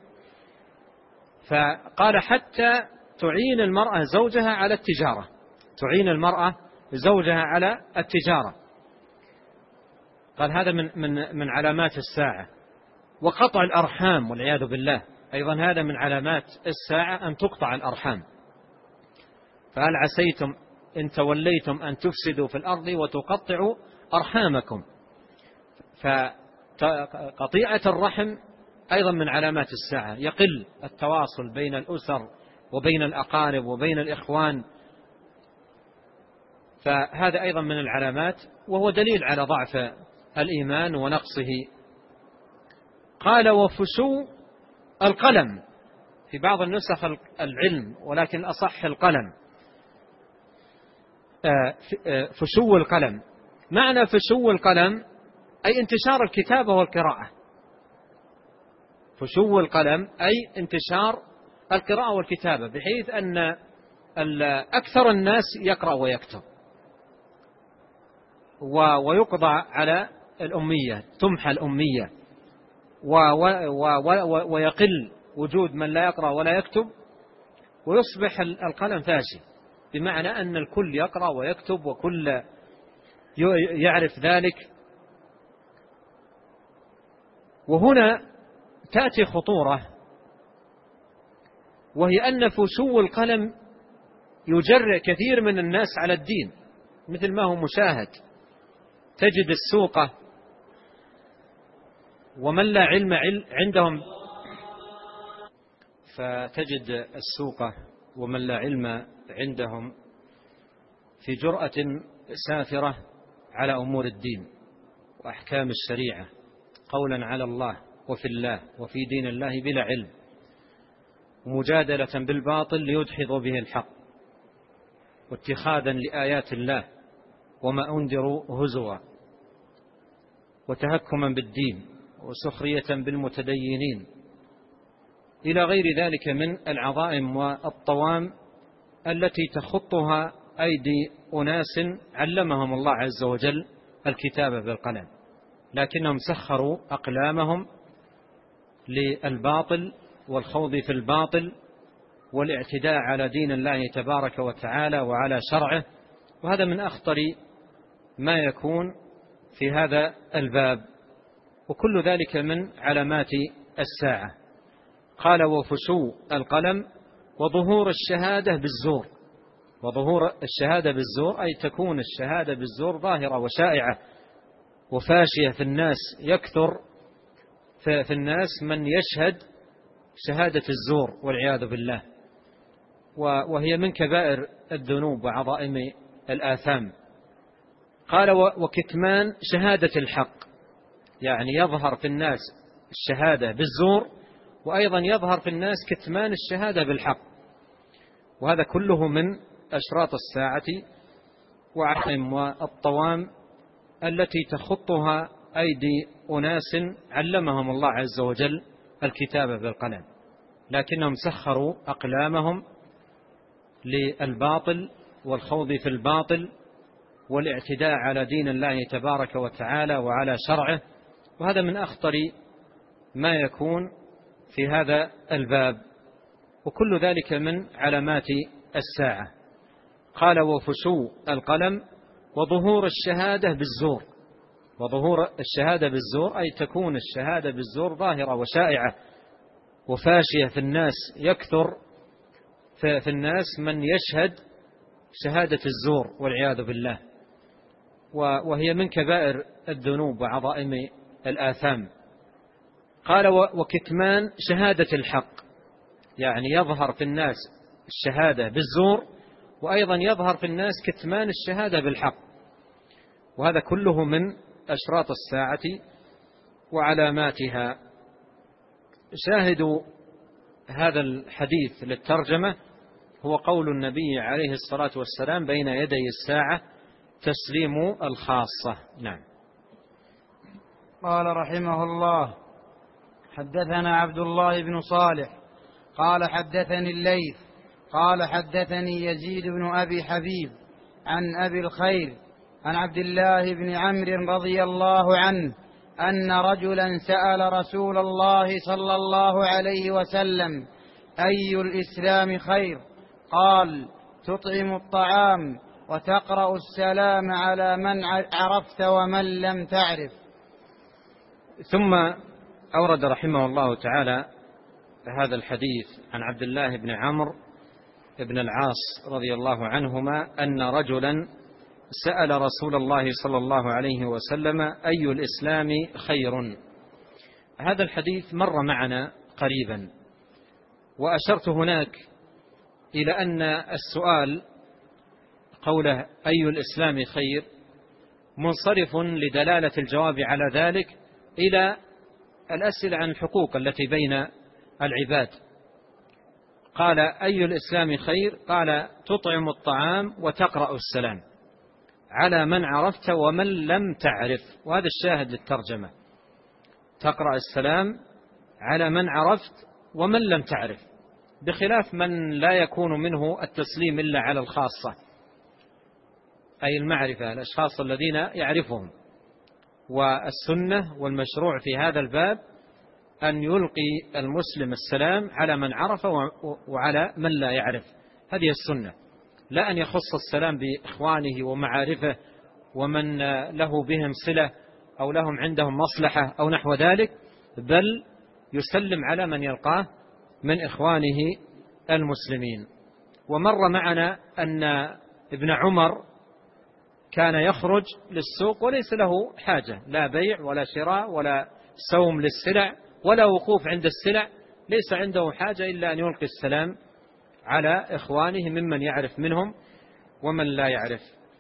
فقال حتى تعين المرأة زوجها على التجارة، تعين المرأة زوجها على التجارة. قال هذا من علامات الساعة. وقطع الأرحام والعياذ بالله، أيضا هذا من علامات الساعة أن تقطع الأرحام. فهل عسيتم إن توليتم أن تفسدوا في الأرض وتقطعوا أرحامكم. فقطيعة الرحم أيضا من علامات الساعة، يقل التواصل بين الأسر وبين الأقارب وبين الإخوان، فهذا أيضا من العلامات، وهو دليل على ضعف الإيمان ونقصه. قال وفشو القلم، في بعض النسخ العلم ولكن الأصح القلم. فشو القلم، معنى فشو القلم أي انتشار الكتابة والقراءة. فشو القلم أي انتشار القراءة والكتابة، بحيث أن أكثر الناس يقرأ ويكتب، ويقضى على الأمية، تمحى الأمية، ويقل وجود من لا يقرأ ولا يكتب، ويصبح القلم فاشي، بمعنى أن الكل يقرأ ويكتب وكل يعرف ذلك. وهنا تأتي خطورة، وهي أن فشو القلم يجرئ كثير من الناس على الدين، مثل ما هو مشاهد. تجد السوقة ومن لا علم عندهم، فتجد السوقة ومن لا علم عندهم في جرأة سافرة على أمور الدين وأحكام الشريعة، قولا على الله وفي الله وفي دين الله بلا علم، ومجادلة بالباطل ليدحضوا به الحق، واتخاذا لآيات الله وما أنذروا هزوا، وتهكما بالدين وسخرية بالمتدينين، إلى غير ذلك من العظائم والطوام التي تخطها أيدي أناس علمهم الله عز وجل الكتابة بالقلم، لكنهم سخروا أقلامهم للباطل والخوض في الباطل والاعتداء على دين الله تبارك وتعالى وعلى شرعه. وهذا من أخطر ما يكون في هذا الباب. وكل ذلك من علامات الساعة. قال: وفشو القلم وظهور الشهادة بالزور. وظهور الشهادة بالزور أي تكون الشهادة بالزور ظاهرة وشائعة وفاشية في الناس، يكثر في الناس من يشهد شهادة الزور والعياذ بالله، وهي من كبائر الذنوب وعظائم الآثام. قال: وكتمان شهادة الحق، يعني يظهر في الناس الشهادة بالزور، وأيضا يظهر في الناس كتمان الشهادة بالحق، وهذا كله من أشراط الساعة وعلم والطوام التي تخطها أيدي أناس علمهم الله عز وجل الكتابة بالقلم، لكنهم سخروا أقلامهم للباطل والخوض في الباطل والاعتداء على دين الله تبارك وتعالى وعلى شرعه، وهذا من أخطر ما يكون في هذا الباب، وكل ذلك من علامات الساعة. قال: وفشو القلم وظهور الشهادة بالزور. وظهور الشهادة بالزور أي تكون الشهادة بالزور ظاهرة وشائعة وفاشية في الناس، يكثر في الناس من يشهد شهادة الزور والعياذ بالله، وهي من كبائر الذنوب وعظائم الآثام. قال: وكتمان شهادة الحق، يعني يظهر في الناس الشهادة بالزور، وأيضا يظهر في الناس كتمان الشهادة بالحق، وهذا كله من أشراط الساعة وعلاماتها. شاهد هذا الحديث للترجمة هو قول النبي عليه الصلاة والسلام: بين يدي الساعة تسليم الخاصة. نعم. قال رحمه الله: حدثنا عبد الله بن صالح قال حدثني الليث قال حدثني يزيد بن أبي حبيب عن أبي الخير عن عبد الله بن عمرو رضي الله عنه أن رجلا سأل رسول الله صلى الله عليه وسلم: أي الإسلام خير؟ قال: تطعم الطعام وتقرأ السلام على من عرفت ومن لم تعرف. ثم أورد رحمه الله تعالى هذا الحديث عن عبد الله بن عمرو بن العاص رضي الله عنهما أن رجلا سأل رسول الله صلى الله عليه وسلم: أي الإسلام خير؟ هذا الحديث مر معنا قريبا، وأشرت هناك إلى أن السؤال قوله أي الإسلام خير منصرف لدلالة الجواب على ذلك إلى الأسئلة عن الحقوق التي بين العباد. قال: أي الإسلام خير؟ قال: تطعم الطعام وتقرأ السلام على من عرفت ومن لم تعرف. وهذا الشاهد للترجمة: تقرأ السلام على من عرفت ومن لم تعرف، بخلاف من لا يكون منه التسليم إلا على الخاصة، أي المعرفة، الأشخاص الذين يعرفهم. والسنة والمشروع في هذا الباب أن يلقي المسلم السلام على من عرف وعلى من لا يعرف، هذه السنة، لا أن يخص السلام بإخوانه ومعارفه ومن له بهم صلة أو لهم عندهم مصلحة أو نحو ذلك، بل يسلم على من يلقاه من إخوانه المسلمين. ومر معنا أن ابن عمر كان يخرج للسوق وليس له حاجة، لا بيع ولا شراء ولا سوم للسلع ولا وقوف عند السلع، ليس عنده حاجة إلا أن يلقي السلام على إخوانه ممن يعرف منهم ومن لا يعرف.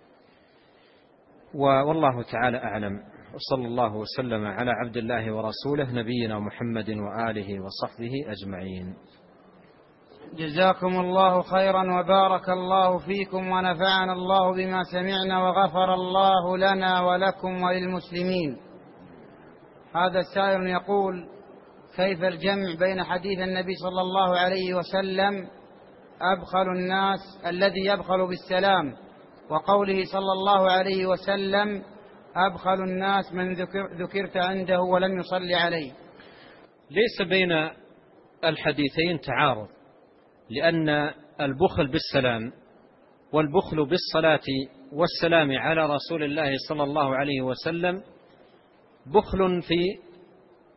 والله تعالى أعلم، وصلى الله وسلم على عبد الله ورسوله نبينا محمد وآله وصحبه أجمعين. جزاكم الله خيرا وبارك الله فيكم ونفعنا الله بما سمعنا وغفر الله لنا ولكم وللمسلمين. هذا السائل يقول: كيف الجمع بين حديث النبي صلى الله عليه وسلم أبخل الناس الذي يبخل بالسلام وقوله صلى الله عليه وسلم أبخل الناس من ذكرت عنده ولم يصلي عليه؟ ليس بين الحديثين تعارض، لأن البخل بالسلام والبخل بالصلاة والسلام على رسول الله صلى الله عليه وسلم بخل في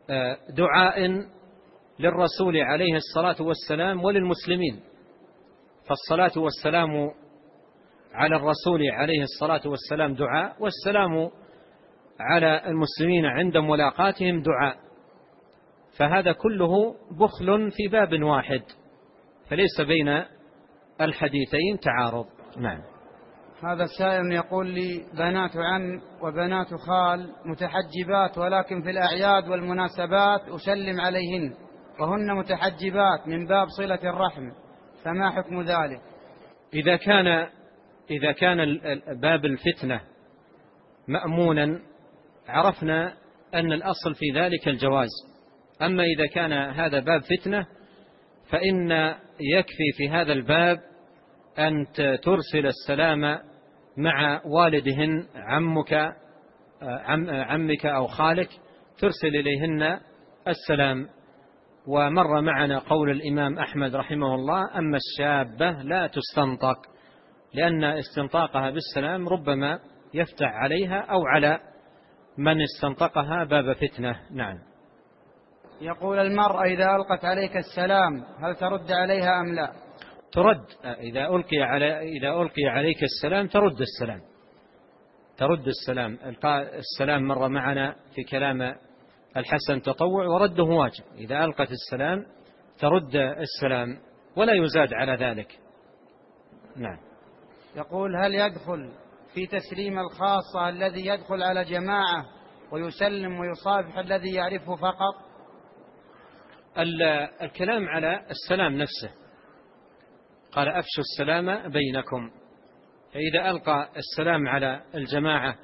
دعاء للرسول عليه الصلاة والسلام وللمسلمين، فالصلاة والسلام على الرسول عليه الصلاة والسلام دعاء، والسلام على المسلمين عند ملاقاتهم دعاء، فهذا كله بخل في باب واحد، فليس بين الحديثين تعارض. نعم. هذا السائل يقول لي بنات عم وبنات خال متحجبات، ولكن في الأعياد والمناسبات أسلم عليهن وهن متحجبات من باب صلة الرحم، فما حكم ذلك؟ إذا كان باب الفتنة مأمونا عرفنا أن الأصل في ذلك الجواز. أما إذا كان هذا باب فتنة فإن يكفي في هذا الباب أن ترسل السلام مع والدهن، عمك أو خالك، ترسل إليهن السلام. ومر معنا قول الإمام أحمد رحمه الله: أما الشابة لا تستنطق، لأن استنطاقها بالسلام ربما يفتح عليها أو على من استنطقها باب فتنة. نعم. يقول: المرأة إذا ألقت عليك السلام هل ترد عليها أم لا؟ ترد. إذا ألقي عليك السلام ترد السلام. إلقاء السلام مر معنا في كلام الحسن تطوع، ورده واجب. إذا ألقت السلام ترد السلام ولا يزاد على ذلك. نعم. يقول: هل يدخل في تسليم الخاصة الذي يدخل على جماعة ويسلم ويصافح الذي يعرفه فقط؟ الكلام على السلام نفسه، قال: أفشوا السلام بينكم. فإذا ألقى السلام على الجماعة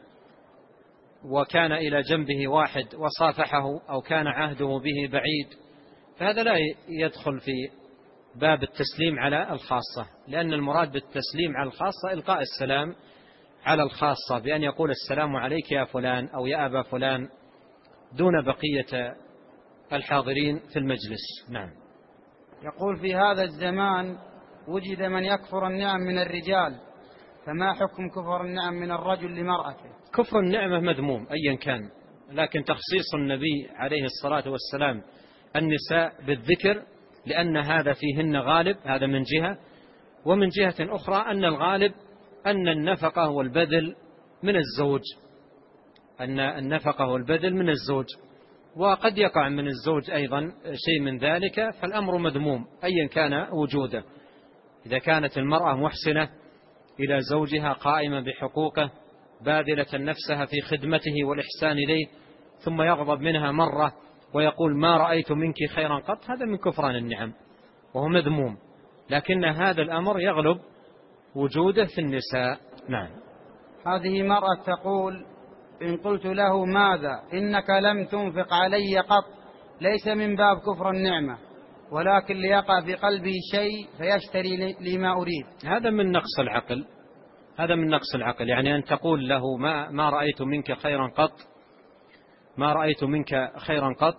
وكان إلى جنبه واحد وصافحه أو كان عهده به بعيد، فهذا لا يدخل في باب التسليم على الخاصة، لأن المراد بالتسليم على الخاصة إلقاء السلام على الخاصة بأن يقول: السلام عليك يا فلان أو يا أبا فلان، دون بقية الحاضرين في المجلس. نعم. يقول: في هذا الزمان وجد من يكفر النعم من الرجال، فما حكم كفر النعم من الرجل لمرأته؟ كفر النعمة مذموم أيا كان، لكن تخصيص النبي عليه الصلاة والسلام النساء بالذكر لأن هذا فيهن غالب، هذا من جهة. ومن جهة أخرى أن الغالب أن النفقة والبذل من الزوج، أن النفقة والبذل من الزوج، وقد يقع من الزوج أيضا شيء من ذلك، فالأمر مذموم أيا كان وجوده. إذا كانت المرأة محسنة إلى زوجها، قائمة بحقوقه، باذلة نفسها في خدمته والإحسان إليه، ثم يغضب منها مرة ويقول: ما رأيت منك خيرا قط، هذا من كفران النعم وهو مذموم، لكن هذا الأمر يغلب وجوده في النساء. نعم. هذه مرأة تقول: إن قلت له ماذا إنك لم تنفق علي قط، ليس من باب كفر النعمة، ولكن ليقع في قلبي شيء فيشتري لي ما أريد. هذا من نقص العقل، هذا من نقص العقل. يعني أن تقول له ما رأيت منك خيرا قط، ما رأيت منك خيرا قط،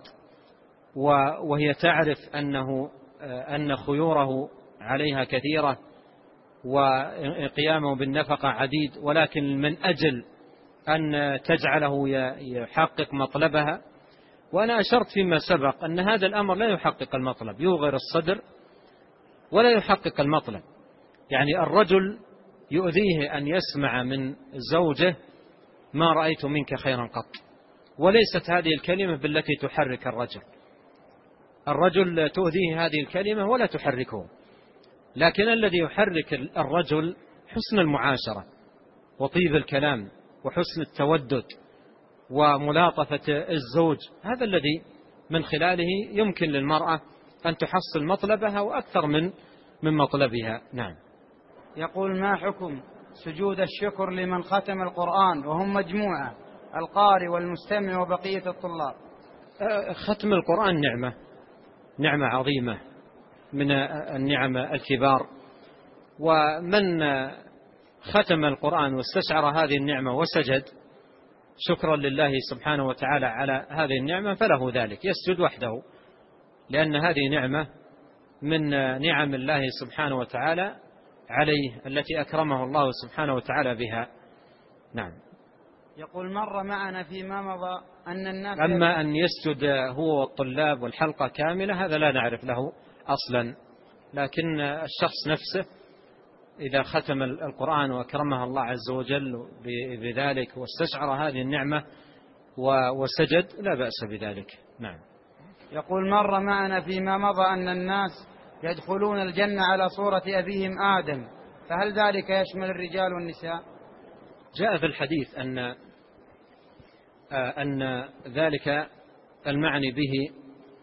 وهي تعرف أن خيوره عليها كثيرة وقيامه بالنفقة عديد، ولكن من أجل أن تجعله يحقق مطلبها. وأنا أشرت فيما سبق أن هذا الأمر لا يحقق المطلب، يوغر الصدر ولا يحقق المطلب. يعني الرجل يؤذيه أن يسمع من زوجه: ما رأيت منك خيرا قط، وليست هذه الكلمة بالتي تحرك الرجل تؤذيه هذه الكلمة ولا تحركه، لكن الذي يحرك الرجل حسن المعاشرة وطيب الكلام وحسن التودد وملاطفة الزوج، هذا الذي من خلاله يمكن للمرأة أن تحصل مطلبها وأكثر من مطلبها. نعم. يقول: ما حكم سجود الشكر لمن ختم القرآن وهم مجموعة، القارئ والمستمع وبقية الطلاب؟ ختم القرآن نعمة عظيمة من النعم الكبار، ومن ختم القرآن واستشعر هذه النعمة وسجد شكرا لله سبحانه وتعالى على هذه النعمة فله ذلك، يسجد وحده، لأن هذه نعمة من نعم الله سبحانه وتعالى عليه التي أكرمه الله سبحانه وتعالى بها. نعم. يقول مر معنا فيما مضى أن الناس أما أن يسجد هو والطلاب والحلقة كاملة هذا لا نعرف له أصلا، لكن الشخص نفسه إذا ختم القرآن وأكرمه الله عز وجل بذلك واستشعر هذه النعمة وسجد لا بأس بذلك. نعم. يقول مر معنا فيما مضى أن الناس يدخلون الجنة على صورة أبيهم آدم، فهل ذلك يشمل الرجال والنساء؟ جاء في الحديث أن ذلك المعني به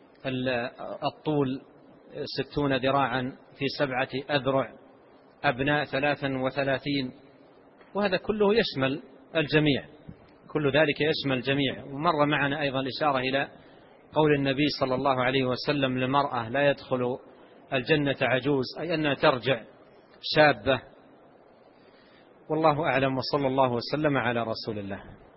الطول 60 ذراعا في 7 أذرع أبناء 33، وهذا كله يشمل الجميع، كل ذلك يشمل الجميع. ومر معنا أيضا الإشارة إلى قول النبي صلى الله عليه وسلم للمرأة لا يدخل الجنة عجوز، أي أنها ترجع شابة. والله أعلم، وصلى الله وسلم على رسول الله.